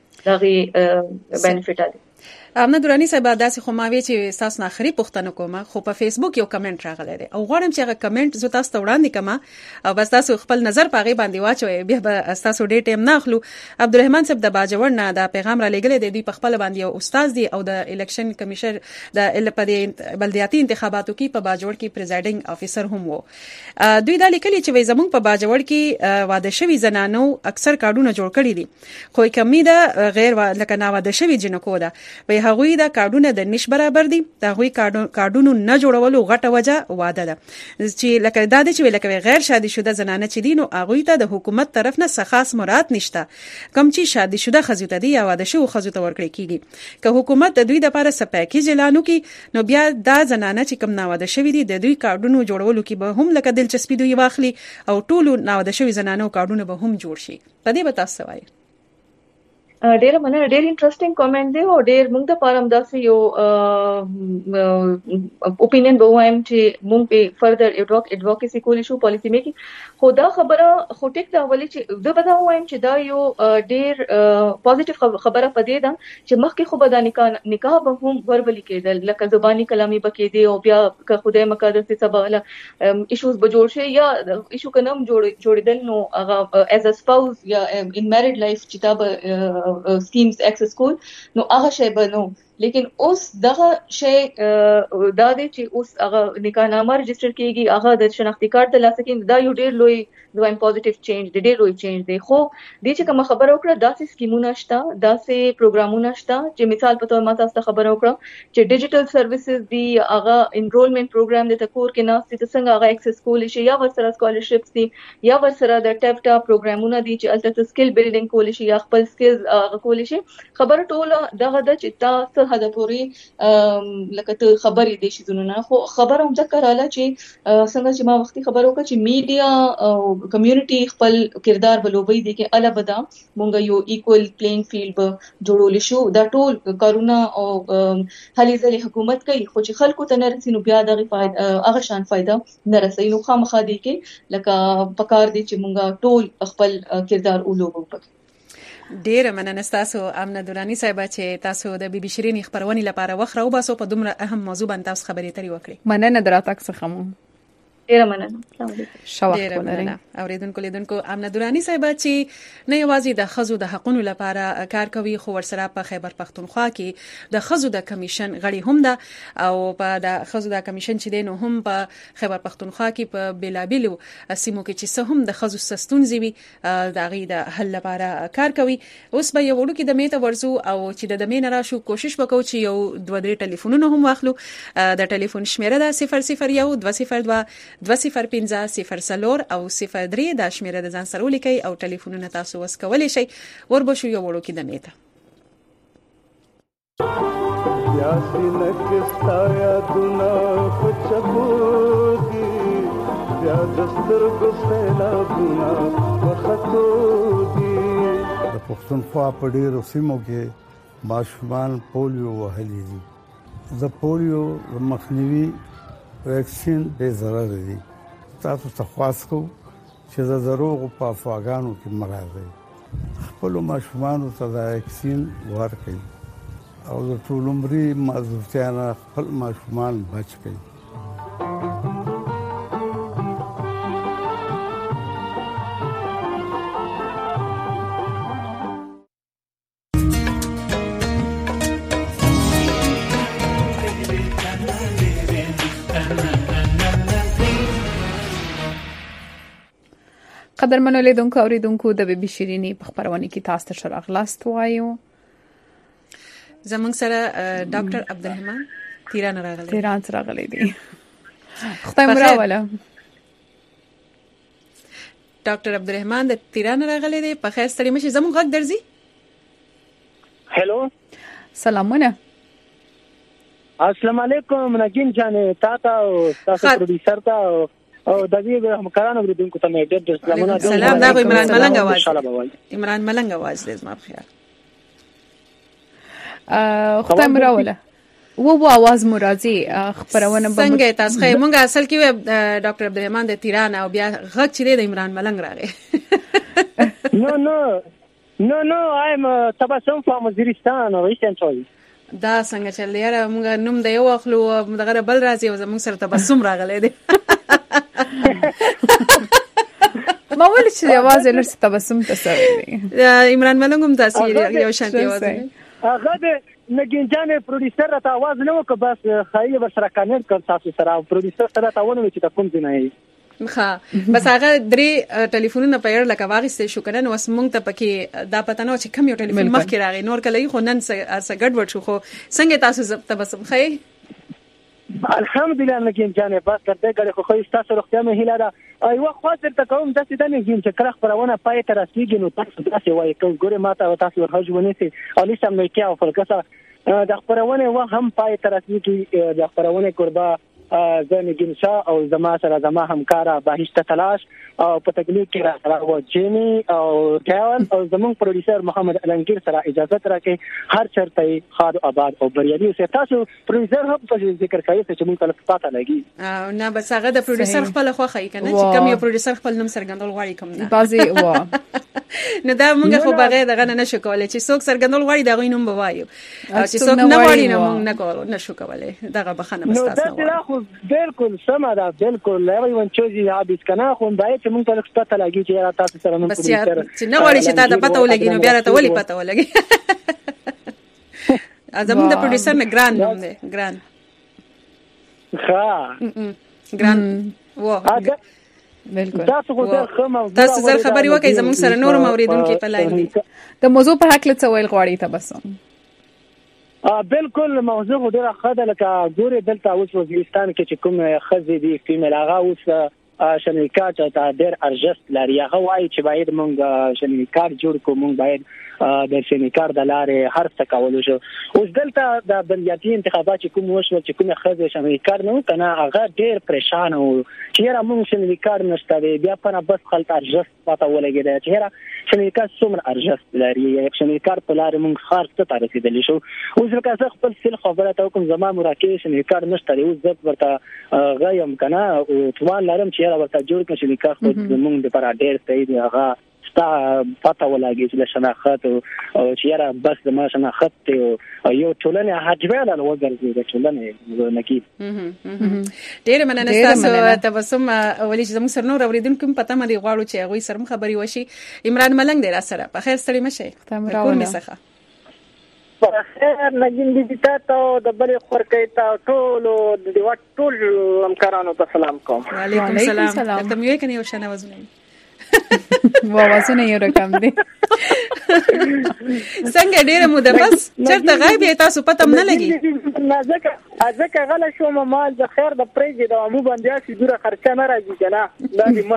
S6: دغه بینیفټ دی
S2: امنه دورانی صاحب داسې خو ما وی چې تاسو نه اخري پوښتنه کوم خو په فیسبوک یو کمنټ راغلی دی او غواړم چې هغه کمنټ زه تاسو ته وړاندې کما او بس تاسو خپل نظر پاغي باندې واچوي بیا به تاسو ډېر ټیم نه اخلو عبدالرحمن صاحب د باجوړ نه دا پیغام را لګل دی په خپل باندې یو استاد دی او د الیکشن کمیشن د بلدیاتي انتخاباتو کې په باجوړ کې پریزایډینګ افیسر هم وو دوی دا لیکلي چې وای زمونږ په باجوړ کې واده شوی زنانو اکثر کارډونه جوړ کړی دي خو کمی ده غیر لکه نا واده شوی جنکو ده د هغوی د کارډونو د نش برابر دي. د هغوی کارډونو نه جوړولو غټه وجه واده ده چې لکه دا د چې لکه غیر شادي شوده زنانه چې دي نو هغوی ته د حکومت طرف نه خاص مراد نشته کوم چې شادي شوده خزو ته دي یا واده شو خزو ته ورکړي کیږي. که حکومت د دوی لپاره سپاکیج اعلان وکړي نو بیا دا زنانه چې کوم ناواده شوی دي د دوی کارډونو جوړولو کې به هم لکه دلچسپي دوی واخلي او ټولو ناواده شوی زنانو کارډونه به هم جوړ شي. په دې به تاسو وایي.
S6: ډېر مننه، ډېر انټرېسټینګ کامنټ دی او ډېر موږ د پاره همداسې یو اوپینین به وایم چې موږ په فردر ایډوکیسي کولی شو پالیسی میکینګ. خو دا خبره خو ټیک دا ولې چې زه به دا وایم چې دا یو ډېر پوزټیو خبره پدې ده چې مخکې خو به دا نکاح به هم ورولي کېدل لکه زبانی کلامي به کېدی او بیا که خدای مقدر څه سبا ایشوز به جوړ شي یا ایشو کنم جوړېدل نو هغه ایز ا سپاوس یا ان میریډ لایف چې دا سکیمز ایکسس کول نو هغه شی به نو. لیکن اوس دغه شی دا دی چې اوس هغه نکاح نامه رجسټر کیږي هغه د شناختی کارت د لاسه کې دا یو ډېر لوی دویم پوزټیو چینج دی، ډېر لوی چینج دی. خو د چې کوم خبره وکړه داسې سکیمونه شته داسې پروګرامونه شته چې مثال په توګه ما تاسو ته خبره وکړه چې ډیجیټل سرویسز دی هغه انرولمنت پروګرام د تکور کې ناس چې څنګه هغه ایکسس کولی شي یا ورسره سکالرشپس دي یا ورسره د ټیپټا پروګرامونه دي چې الته سکل بیلډینګ کولی شي یا خپل سکلز هغه کولی شي. خبره ټوله دغه د چې تاسو هدا پوری لکه ته خبرې دي شي زونه خو خبره هم ځکه رااله چې څنګه چې ما وختي خبرو وکړه چې میډیا او کمیونټي خپل کردار بلوبي دي کې اله بدا مونږ یو ایکوال پلین فیلډ به جوړول شو. دا ټول کارونه او هلي ځلې حکومت کوي خو چې خلکو ته نه رسي نو بیا دغه فائدہ هغه شان فائدہ نه رسي نو خامخا دي کې لکه پکار دي چې مونږ ټول خپل کردار ولوبو پکې.
S2: ډیره مننه تاسو امنه دورانی صاحب چې تاسو د بي بي شيرين خبرونې لپاره وخت راو باسو په دومره اهم موضوع باندې تاسو خبرې ترې وکړي.
S1: مننه دراتک څخه مو
S6: ډیره مننه. السلام علیکم.
S2: ډیره مننه اوریدونکو لیدونکو امنه دورانی صاحب چې نه یوازې د خزو د حقوقو لپاره کار کوي خو ورسره په خیبر پختونخوا کې د خزو د کمیشن غړي هم ده او په د خزو د کمیشن چې دینو هم په خیبر پختونخوا کې په بلابلو سیمو کې چې سهم د خزو سستونزي وي د غي د حل لپاره کار کوي. اوس به یو وړو کې د میته ورزو او چې د دمه نه راشو کوشش وکړو چې یو دوه درې ټلیفونونه هم واخلو. د ټلیفون شمیره ده 001 202 2050 او 03 دا شمیره د ځان سره ولیکئ او ټلیفونونه تاسو وس کولای شئ. وربشو یو وړو کې د میته
S10: د پښتونخوا په ډیرو سیمو کې ماشومان پولیو وهلي دي. د پولیو مخنیوي ویکسین ډېر ضرر دي. تاسو ته خواست کوم چې د دروغ په افواګانو کې مراد خپل ماشومان ته د ویکسین ورکړي او د ټول عمري معذورتیا نه خپل ماشومان بچ کړي.
S1: قدرمنو لیدونکو اوریدونکو د بي بي شيريني په خبرونه کې تاسو ته شرغلاست وایو.
S2: زمونږ سره ډاکټر عبدالرحمن تیران راغلی دی.
S1: خدای مو راوله.
S2: ډاکټر عبدالرحمن د تیران راغلی دی. په خیر ستړي مشي زموږ غږ درځي.
S11: هلو
S1: سلامونه.
S11: السلام علیکم نگین جان تاتا او تاسو پروډوسر تا او د دې همکارانو غوډونکو ته مې ډېر سلامونه.
S2: سلام دا عمران ملنګ आवाज. عمران ملنګ आवाज دې زما بخیر.
S1: خدای مراوله وو आवाज مرادي خبرونه
S2: څنګه تاسو خې مونږه اصل کې ډاکټر عبدالرحمن د تیران او بیا غږ چې د عمران ملنګ راغی.
S11: نو ایم تبسم from وزیرستان او ایسنټرال.
S2: دا څنګه چې لاره مونږ نوم دی یو اخلو دغه بل راځي او مونږ سره تبسم راغلی دی.
S1: ما ولې چې आवाज لري تبسم تصویر
S2: عمران ملنګ هم تاسو یو شانتي आवाज
S11: هغه د نگین جان پروډوسر ته आवाज نه وکړ بس خایي بس را کانټ کړ تاسو سره پروډوسر سره تاونه چې تاسو څنګه نه
S2: ها بس هغه درې ټلیفونونه په اړه لکه واغسته شو کنه نو اسمنګ ته پکې دا پته نه چې کوم یو ټلیفون مخکې راغی نور کله خو نن څه ګډوډ شو خو څنګه تاسو تبسم خې
S11: الحمدلله نګین جانې بس ترته کړي خو تاسو روغتیا مې هیله ده ایو خاطر ته کوم داسې د نګین چې کله خبرونه پای ته رسیدي نو تاسو داسې وایي کوم ګوره ماته تاسو ورهجونه سي او لسه مې کې او فلکسه د خبرونه و هم پای ته رسیدي د خبرونه قربا زنګین شاه او زما سره زما همکارا بهشته تلاش او په تکنیک کې راځه او جیمی او ډاون او زمون پروډوسر محمد علمگیر سره اجازه راکې هر چرته خاد آباد او بریالي اوسه. تاسو پروډوسر هم په ذکر کوي چې موږ ته پاته لګي
S2: نه بس هغه د پروډوسر خپل خو خای کنه چې کوم یو پروډوسر خپل نوم سرګندول غواړي کوم نه
S1: بازي وا
S2: نو دا موږ خو بغیر دغه نه شو کولای چې څوک سرګندول غواړي دا غوینم بوایو چې څوک نه غواړي نو موږ نه کولو نشو کولای دغه بخنه مستاسنه
S11: بالکل سم ده بالکل لوي ون چوزي حابس کنه خو دای چې موږ ته پته لګي چې را تاسو سره نن
S2: پروډوسر چې نه وړي چې تا د پته ولګي نو بیا راته ولي پته ولګي ازمن د پروډوسر نه ګران نوم دی ګران
S11: ها
S2: ګران و
S1: بالکل
S2: تاسو زر خبري وکي زموږ سره نور موریدونکو په لاین دي
S1: د موضوع په حق له څویل غواړي تبسم
S11: بالکل موضوع ډیره خاطر لکه ګوره دلته اوس وزیرستان کې چې کوم خزې دي فیمیل هغه اوس شنیکات ته ډیر ارجست لري هغه وايي چې باید مونږ شنیکات جوړ کوو مونږ باید د شنیکار د لارې هر څه کولو شو. اوس دلته د بلدیاتي انتخابات چې کوم وشو چې کوم خزې شنیکار نه کنه هغه ډیر پریشان او چې را مونږ شنیکار نشته بیا په بس خلک ارجست پته ولګي چې را شنیکار څومره ارجست لري یک شنیکار په لارې مونږ خار څه رسیدلی شو. اوس لکه خپل سل خبره ته کوم زما مراکې شنیکار نشته اوس زه ورته غیم کنه او توان لرم چې ورته جوړ کړم شنیکار خو مونږ د پر ډیر صحیح دی هغه ستا پته ولګي چې شناخت او چې را بس د ما شناخت او یو ټولنه حجباله وګرځي د ټولنه نکید
S2: ډیر مننه تاسو تبسم ولې چې زموږ سره نور اوریدونکو پته مې غواړو چې هغه سره خبري وشي. عمران ملنګ دی را سره په خیر ستړي مشه کور می څخه
S11: په خیر نګین دي تاسو د بلې خورکې ته ټول د ټول همکارانو ته سلام کوم.
S2: وعلیکم السلام ته مې کني او شنه وزنه
S1: واسونه یو رقم دی
S2: څنګه ډیره موده پس چرته غایب تاسو پته نه لګي
S11: ځکه غل شو مال د خیر د پرېږي د مو باندې چې دوره خرچه نه راځي کنه دا دې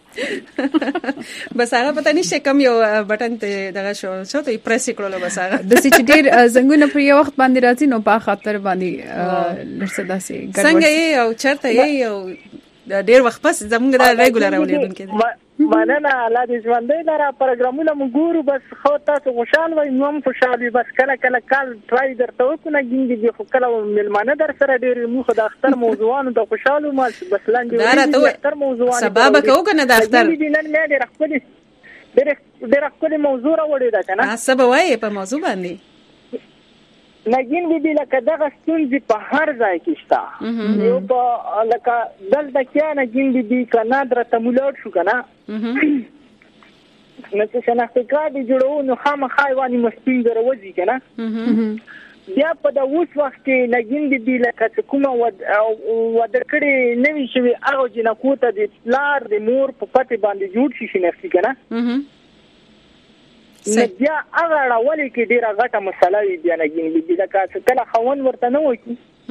S11: مستی
S2: بس هغه پته نشته کوم یو بٹن ته دغه شو ته پریس کړلو بس هغه
S1: د سې ډیر زنګونه پر یو وخت باندې راځي نو په خاطر باندې لرسدا سي
S2: څنګه یې او چرته یې او ډیر وخت پس زموږ د ریګولر اولیدونکو
S11: مننه الله دې ژوندۍ لاره پروګرامونه موږ ګورو بس خو تاسو خوشاله وای نو هم خوشاله بس کله کله کال ټرای درته وکړو ګینګي دي خو کله ملمانه در سره ډېر موږ د اختر موضوعانو د خوشاله ما بس لاندې د اختر موضوعانو
S2: سبب کو کنه د اختر
S11: دې نن مې ډېر خپل موضوع راوړی دا کنه
S2: سبب وای په موضوع باندې
S11: نګین بي لکه دغه ستونزې په هر ځای کې شته یو په لکه دلته کې نګین بي کنه درته مولود شو کنه نو چې شناخت کارت جوړو نو خامخا وانی مستین دروځي کنه بیا په د اوس وخت کې نګین بي لکه کومه ود کړي نوي شوی هغه جنکو ته د لار د مور په پټي باندې جوړ شي شناخت کنه بیا هغه راولي کې ډیره غټه مسله وي بیا نګین بي لکه کله خوون ورته نه وکی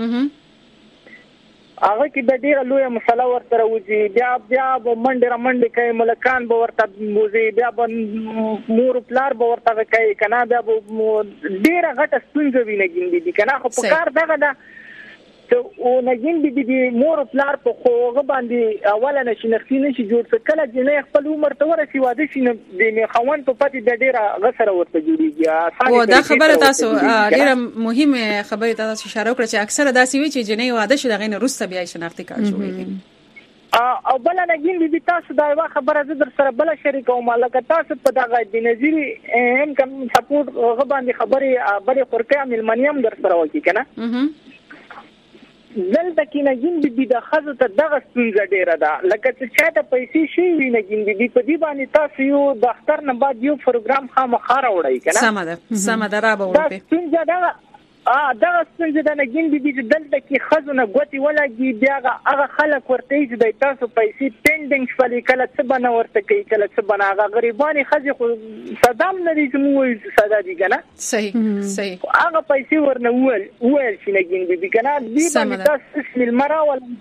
S11: هغه کې د ډیره لوی مسله ورته وځي بیا به منډه کوي ملکان به ورته موزي بیا به مور پلار به ورته کوي کنه بیا ډیره غټه ستونزه وي نګین بي کنه خو په کار دغه دا او نګین بي مور پلار په خوغه باندې اوله نشي نختی نشي جوړ کله جنې خپل عمر ته ورسي واده شي د خوان په پاتې د ډیره غسر ورته جوړیږي
S2: او دا خبره تاسو ډیره مهمه خبره تاسو اشاره وکړه چې اکثره داسې وي چې جنې واده شي دغه نه روسته بیا شناختی کار جوړیږي
S11: او بل نګین بي تاسو دا یو خبره زه در سره بل شریک او مالک تاسو په دغه د نظری هم کوم سپورټ غو باندې خبره بل خورکه ملمنیم در سره وکی کنه دلته کې نګین بي د خزو ته دغه ستونزه ډیره ده لکه چې چاته پیسې شي وي نګین بي په دې باندې تاسو یو د اختر نه بعد یو پروګرام خامخا راوړی کنه
S2: سم ده را به وړي
S11: ستونزه ده دغه څنګه د نګین بي بي دلته کې خزونه غوتي ولګي بیا هغه خلک ورته چې د تاسو پیسې پینډینګ شولې کله څه بنا ورته کوي کله څه بنا هغه غریبانی خزي خو صدام نه دي چې موږ صدا دي کنه
S2: صحیح
S11: هغه پیسې ورنه وول چې نګین بي بي کنه دی باندې تاسو المرا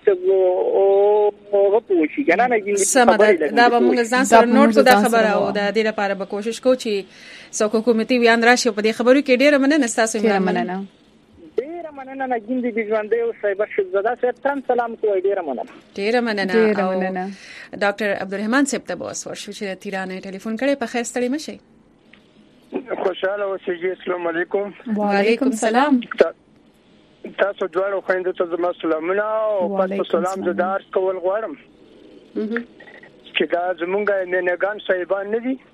S11: او غوښتي کنه نګین
S2: بي دا به موږ ځان سره نوٹ کو دا خبره او د دې لپاره به کوشش کوو چې څوک حکومتي ویان راشي په دې خبرو کې ډیره مننه تاسو
S11: ډیره مننه نګین بي ژوندې او سایبر شهزاده صاحب تم سلام کوي ډیره مننه
S2: ډاکټر عبدالرحمن صاحب ته بوس ورشو چې تیرانه ټلیفون کړي په خیر ستړي مشي
S12: خوشاله اوسئ. السلام علیکم.
S2: وعلیکم السلام.
S12: تاسو دواړو خويندو ته زما سلامونه او پس سلام زدار کول غواړم چې دا زمونږه ننګان صاحبان نه دي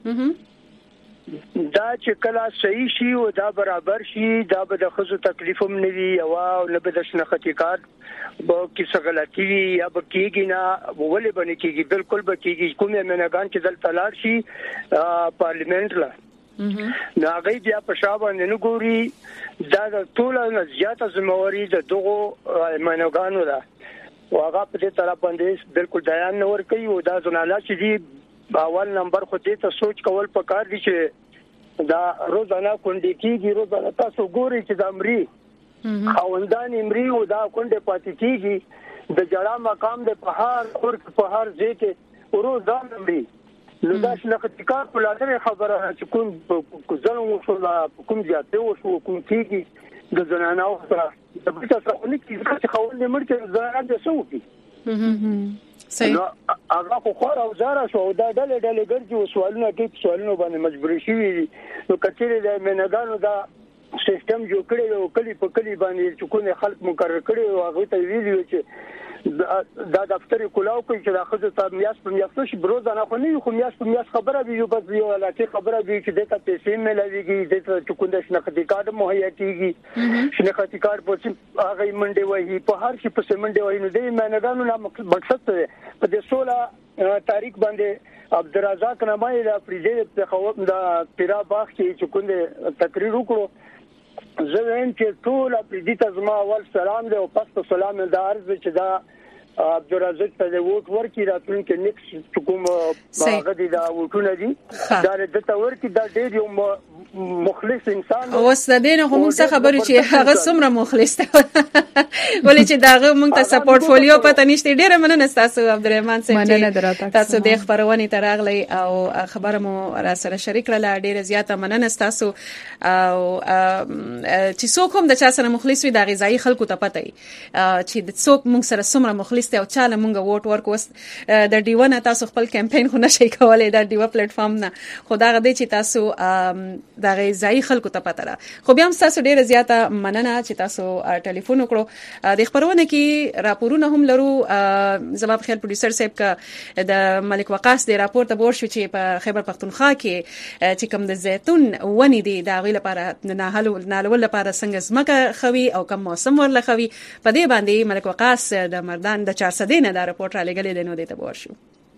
S12: دا چې کله صحیح شي او دا برابر شي دا به د خزو تکلیفم نه وي او نه به د شناختی کارت به کیسه غلطي وي یا به کېږي نه ولې باندې کېږي بالکل به کېږي کومه منګان چې دلته لاړ شي پارلیمنت لا نو هغه بیا په شابه نه ګوري دا د ټول نه زیاته ذمہواری د دغه منګانو ده او هغه په دې طرف باندې بالکل بیان نه ور کوي او دا زناله چې دی اول نمبر خو دې ته سوچ کول پکار دي چې دا روزانه کونډې کیږي روزانه تاسو ګوري چې د امري خوندان امري او دا کونډې پاتې کیږي د جړه مقام د پهار ځای کې روزانه امري نو دا شناختی کار په لاره خبره چې کوم ځلو وشولا کوم زیاته وشو کوم کیږي د زنانه او سره د بل څه نه کیږي چې خوندې مړ کې زنانه د سوقي
S2: صحیح
S12: هغه خو خور او زاره شو دا ډلې ګرځي سوالونه کوي سوالونه باندې مجبور شي نو کچېره د منګانو دا سیستم جوړ کړی او کلی په کلی باندې چې کوم خلک مقرر کړي او هغه ته ویلي چې دا دفتر کلاو کوي چې دا خزه ته میاس په میاس شي بروزانه خو نه خو میاس په میاس خبره دی یو بس یو علاقه خبره دی چې دته پیسې ملويږي دته چې کوم د شناختی کارت مهیا کیږي شناختی کارت په هغه منډه وایي په هر شي په منډه وایي نو د منګانو نه مقصد ته په دې 16 تاریخ باندې عبدالرزاق نمای د پریزیدنت په خو د پیرا باغ کې چې کوم تقریر وکړو زه وایم چې ټول پریزیدنت زما اول سلام دی او پس سلام د عرض چې دا عبدالرزاق ته ووټ ورکړي راتلونکي نیکس کوم هغه دي دا وټونه دي دا د تور کې دا ډېر یو مخلص انسان
S2: اوس د دې نه هم څه خبرو چې هغه څومره مخلص دی ولې چې داغه موږ ته سپورټ فولیو پته نشته ډېر مننه تاسو عبدالرحمن صاحب تاسو د خبرونه ترغلي او خبره مو را سره شریک کړل ډېر زیاته مننه تاسو او چې څوک هم د چا سره مخلص وي د غذایی خلکو ته پته چې څوک موږ سره څومره مخلص او چاله مونږ ووټ ورکوس د ډیونه تاسو خپل کمپاین خو نشئ کولای د ډیو پلیټ فارم نه خدای غدي چې تاسو د غذایی خلکو ته پته را خو بیا هم تاسو ډیره زیاته مننه چې تاسو ټلیفون وکړو د خبرونه کې راپورونه هم لرو زما په خیال پروډوسر صاحب کا د ملک وقاص د راپور ته بور شو چې په خیبر پختونخوا کې چې کوم د زیتون ونی دی دا غوی لپاره نالول لپاره څنګه زمکه خوي او کوم موسم ورله خوي په دې باندې ملک وقاص د مردان 400 نه دا رپورټ را لګلې دی نو دې ته ورشو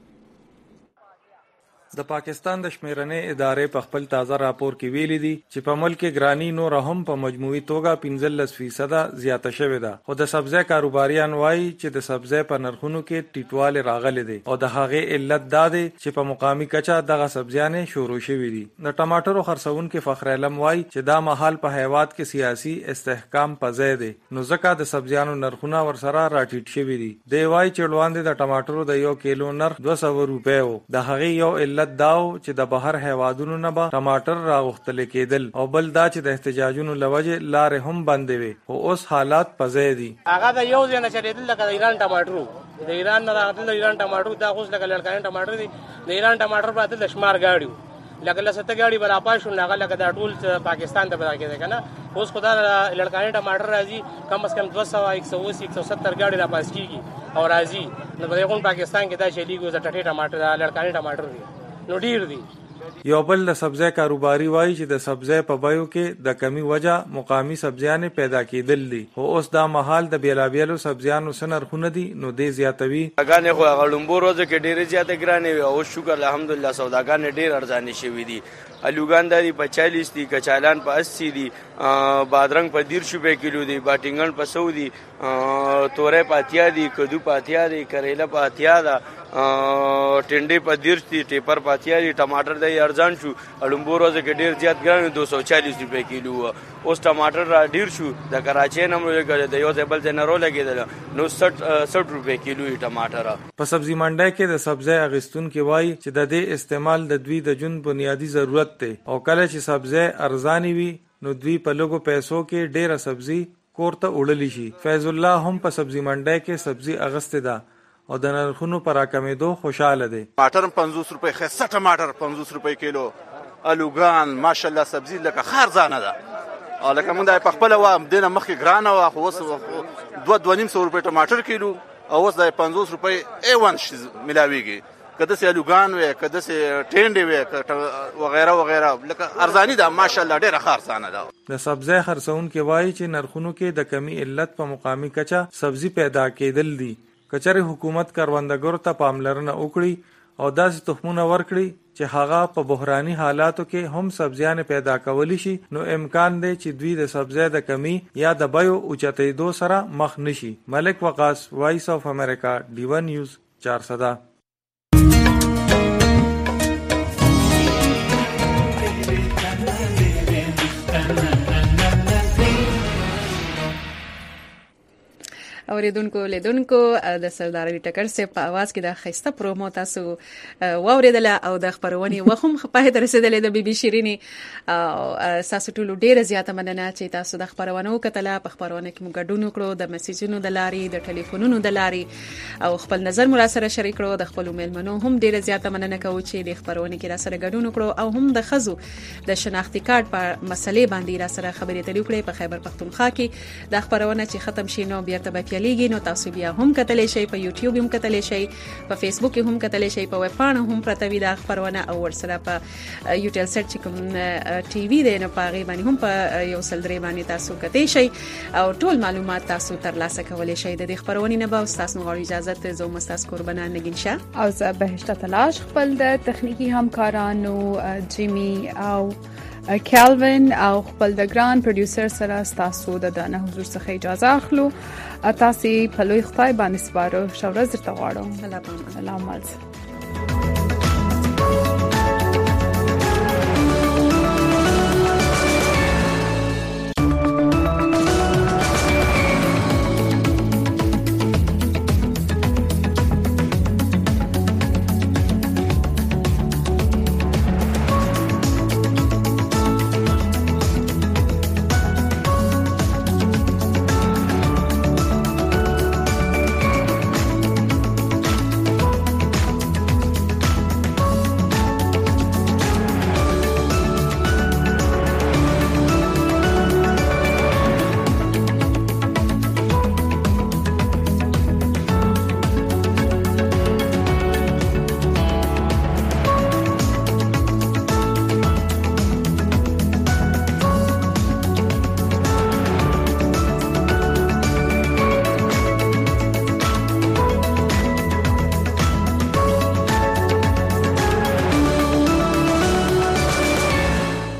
S13: د پاکستان د شمیرنې ادارې په خپل تازه راپور کې ویلي دي چې په ملک کې ګرانی نور هم په مجموعي توګه 15% زیاته شوې ده خو د سبزی کاروباریان وایي چې د سبزی په نرخونو کې ټیټواله راغلي دي او د هغه علت دا دی چې په مقامي کچا دغه سبزیانه شروع شوې دي د ټماټرو خرڅونکو فخر علم وایي چې دا مهال په هیواد کې سیاسي استحکام پځای دی نو ځکه د سبزیانو نرخونه ورسره راټیټ شوي دي دی وایي چې وړاندې د ټماټرو د 1 کیلو نرخ 200 روپۍ و د هغه یو علت داو چې د بهر هیوادونو نه به ټماټر راغختل کېدل او بل دا چې د احتجاجونو لوجه لارې هم بندې وي او اوس حالات پځې دي
S15: هغه د یو ځای نه چریدل لکه د ایران ټماټرو د ایران نه راغلل د ایران ټماټرو دا اوس لکه لړکان ټماټر دي د ایران ټماټر په د شمار گاډیو لکه لسته گاډي بل اپا شو نه لکه دا ټول پاکستان ته بدا کېده کنه اوس خدا لړکان ټماټر راځي کم از کم 200 180 170 گاډي را پاس کیږي او راځي نو په پاکستان کې دا چلیږي د ټټه ټماټر لړکان ټماټر دي نو ډیر دي
S13: یو بل د سبزی کاروباري وایي چې د سبزی په بیو کې د کمی وجه مقامی سبزیان پیدا کېدل دي، خو اوس دا مهال د بیلابیلو سبزیانو سنرخونه دي نو دې زیاتوي.
S14: غانې خو غړمبو روزه کې ډېرې زیاتې ګرانې وي او شکر الحمدلله سوداګان ډېر ارزانه شوي دي. الوګان د 45 دي، کچالان په 80 دي، بادرنګ په 150 روپے کیلو دي، باټینګن په 100 دي، تورې په 80 دي، کدو په 80 دي، کریلا په 80 ده، ټنډې په 10 دي، ټیپر په 80 دي، ټماټر د ارزان شو. الومبو روزه کې ډیر زیات ګران 240 روپے کیلو. اوس ټماټر را ډیر شو، د کراچۍ نمبر کې د یو ځبل جنرو لګیدل نو 60 روپے کیلو ټماټر.
S13: په سبزی منډي کې د سبزی اغستون کې وایي چې د دې استعمال د دوی د جون بنیادی ضرورت ته او کله چې سبزی ارزاني وي نو دوی په لږو پیسو کې ډیره سبزی کورته وړلی شي. فیض الله هم په سبزی منډي کې سبزی اغسته ده او د نرخونو پر راکمېدو خوشاله دي.
S16: ټماټر 50 روپے، خسته ټماټر 50 روپے کیلو، الوګان ماشاءالله سبزی لکه خارزانه ده. لکه موږ د خپل و دینه مخکې ګرانه و، خو اوس 2.5 روپے ټماټر کیلو او اوس د 50 روپے A1 ملاويږي. کده سه الوګان وې، کده سه ټینډې وې وغیرہ وغیرہ، لکه ارزانی ده ماشاءالله ډیره خارزانه ده.
S13: د سبزی خرڅون کې وایي چې نرخونو کې د کمی علت په مقامی کچا سبزی پیدا کېدل دي. کچره حکومت کروندګرو ته پاملرنه وکړي او داسې تخمونه ورکړي چې هغه په بحراني حالاتو کې هم سبزیان پیدا کولی شي نو امکان دی چې دوی د سبزی د کمی یا د بیو اوچتېدو سره مخ نشي. ملک وقاص، وایس اف امریکا، D1 نیوز، 400.
S2: اوریدونکو لیدونکو د سردار علي ټکر سه په आवाज کې د خسته پرومو تاسو واوریدل او د خبرونې وخم خپه درسیدلې د بي بي شيريني او تاسو ټول ډیره زیاته مننه چې تاسو د خبرونو کتله. په خبرونه کې موږ ګډون وکړو د میسجونو د لاري، د ټلیفونونو د لاري او خپل نظر مو سره شریک کړو. د خپل میلمنو هم ډیره زیاته مننه کوم چې د خبرونه کې را سره ګډون وکړو او هم د خزو د شناختی کارت په مسلې باندې را سره خبرې تلې وکړې. په خیبر پختونخوا کې د خبرونه چې ختم شي نو بیرته به لیږي نو تاسو بیا هم کتلی شئ، په یوټیوب هم کتلی شئ، په فیسبوک هم کتلی شئ، په ویب پاڼه هم پرته وي دا خبرونه او ورسره په یوټیل سرچ کوم ټي وي دی نو په هغې باندې هم په یو سل درې باندې تاسو کتی شئ او ټول معلومات تاسو ترلاسه کولی شئ. د دې خبرونې نه به ستاسو غواړو اجازت زه هم ستاسو قربانه نګین شاه
S1: او زه بهشته تلاش خپل د تخنیکي همکارانو جیمی او کیلوین او خپل د ګران پروډوسر سره تاسو د دانه حضور څخه اجازه اخلو. تاسو په لوی خدای باندې سپارو. شورز درته غواړم. الله پامان.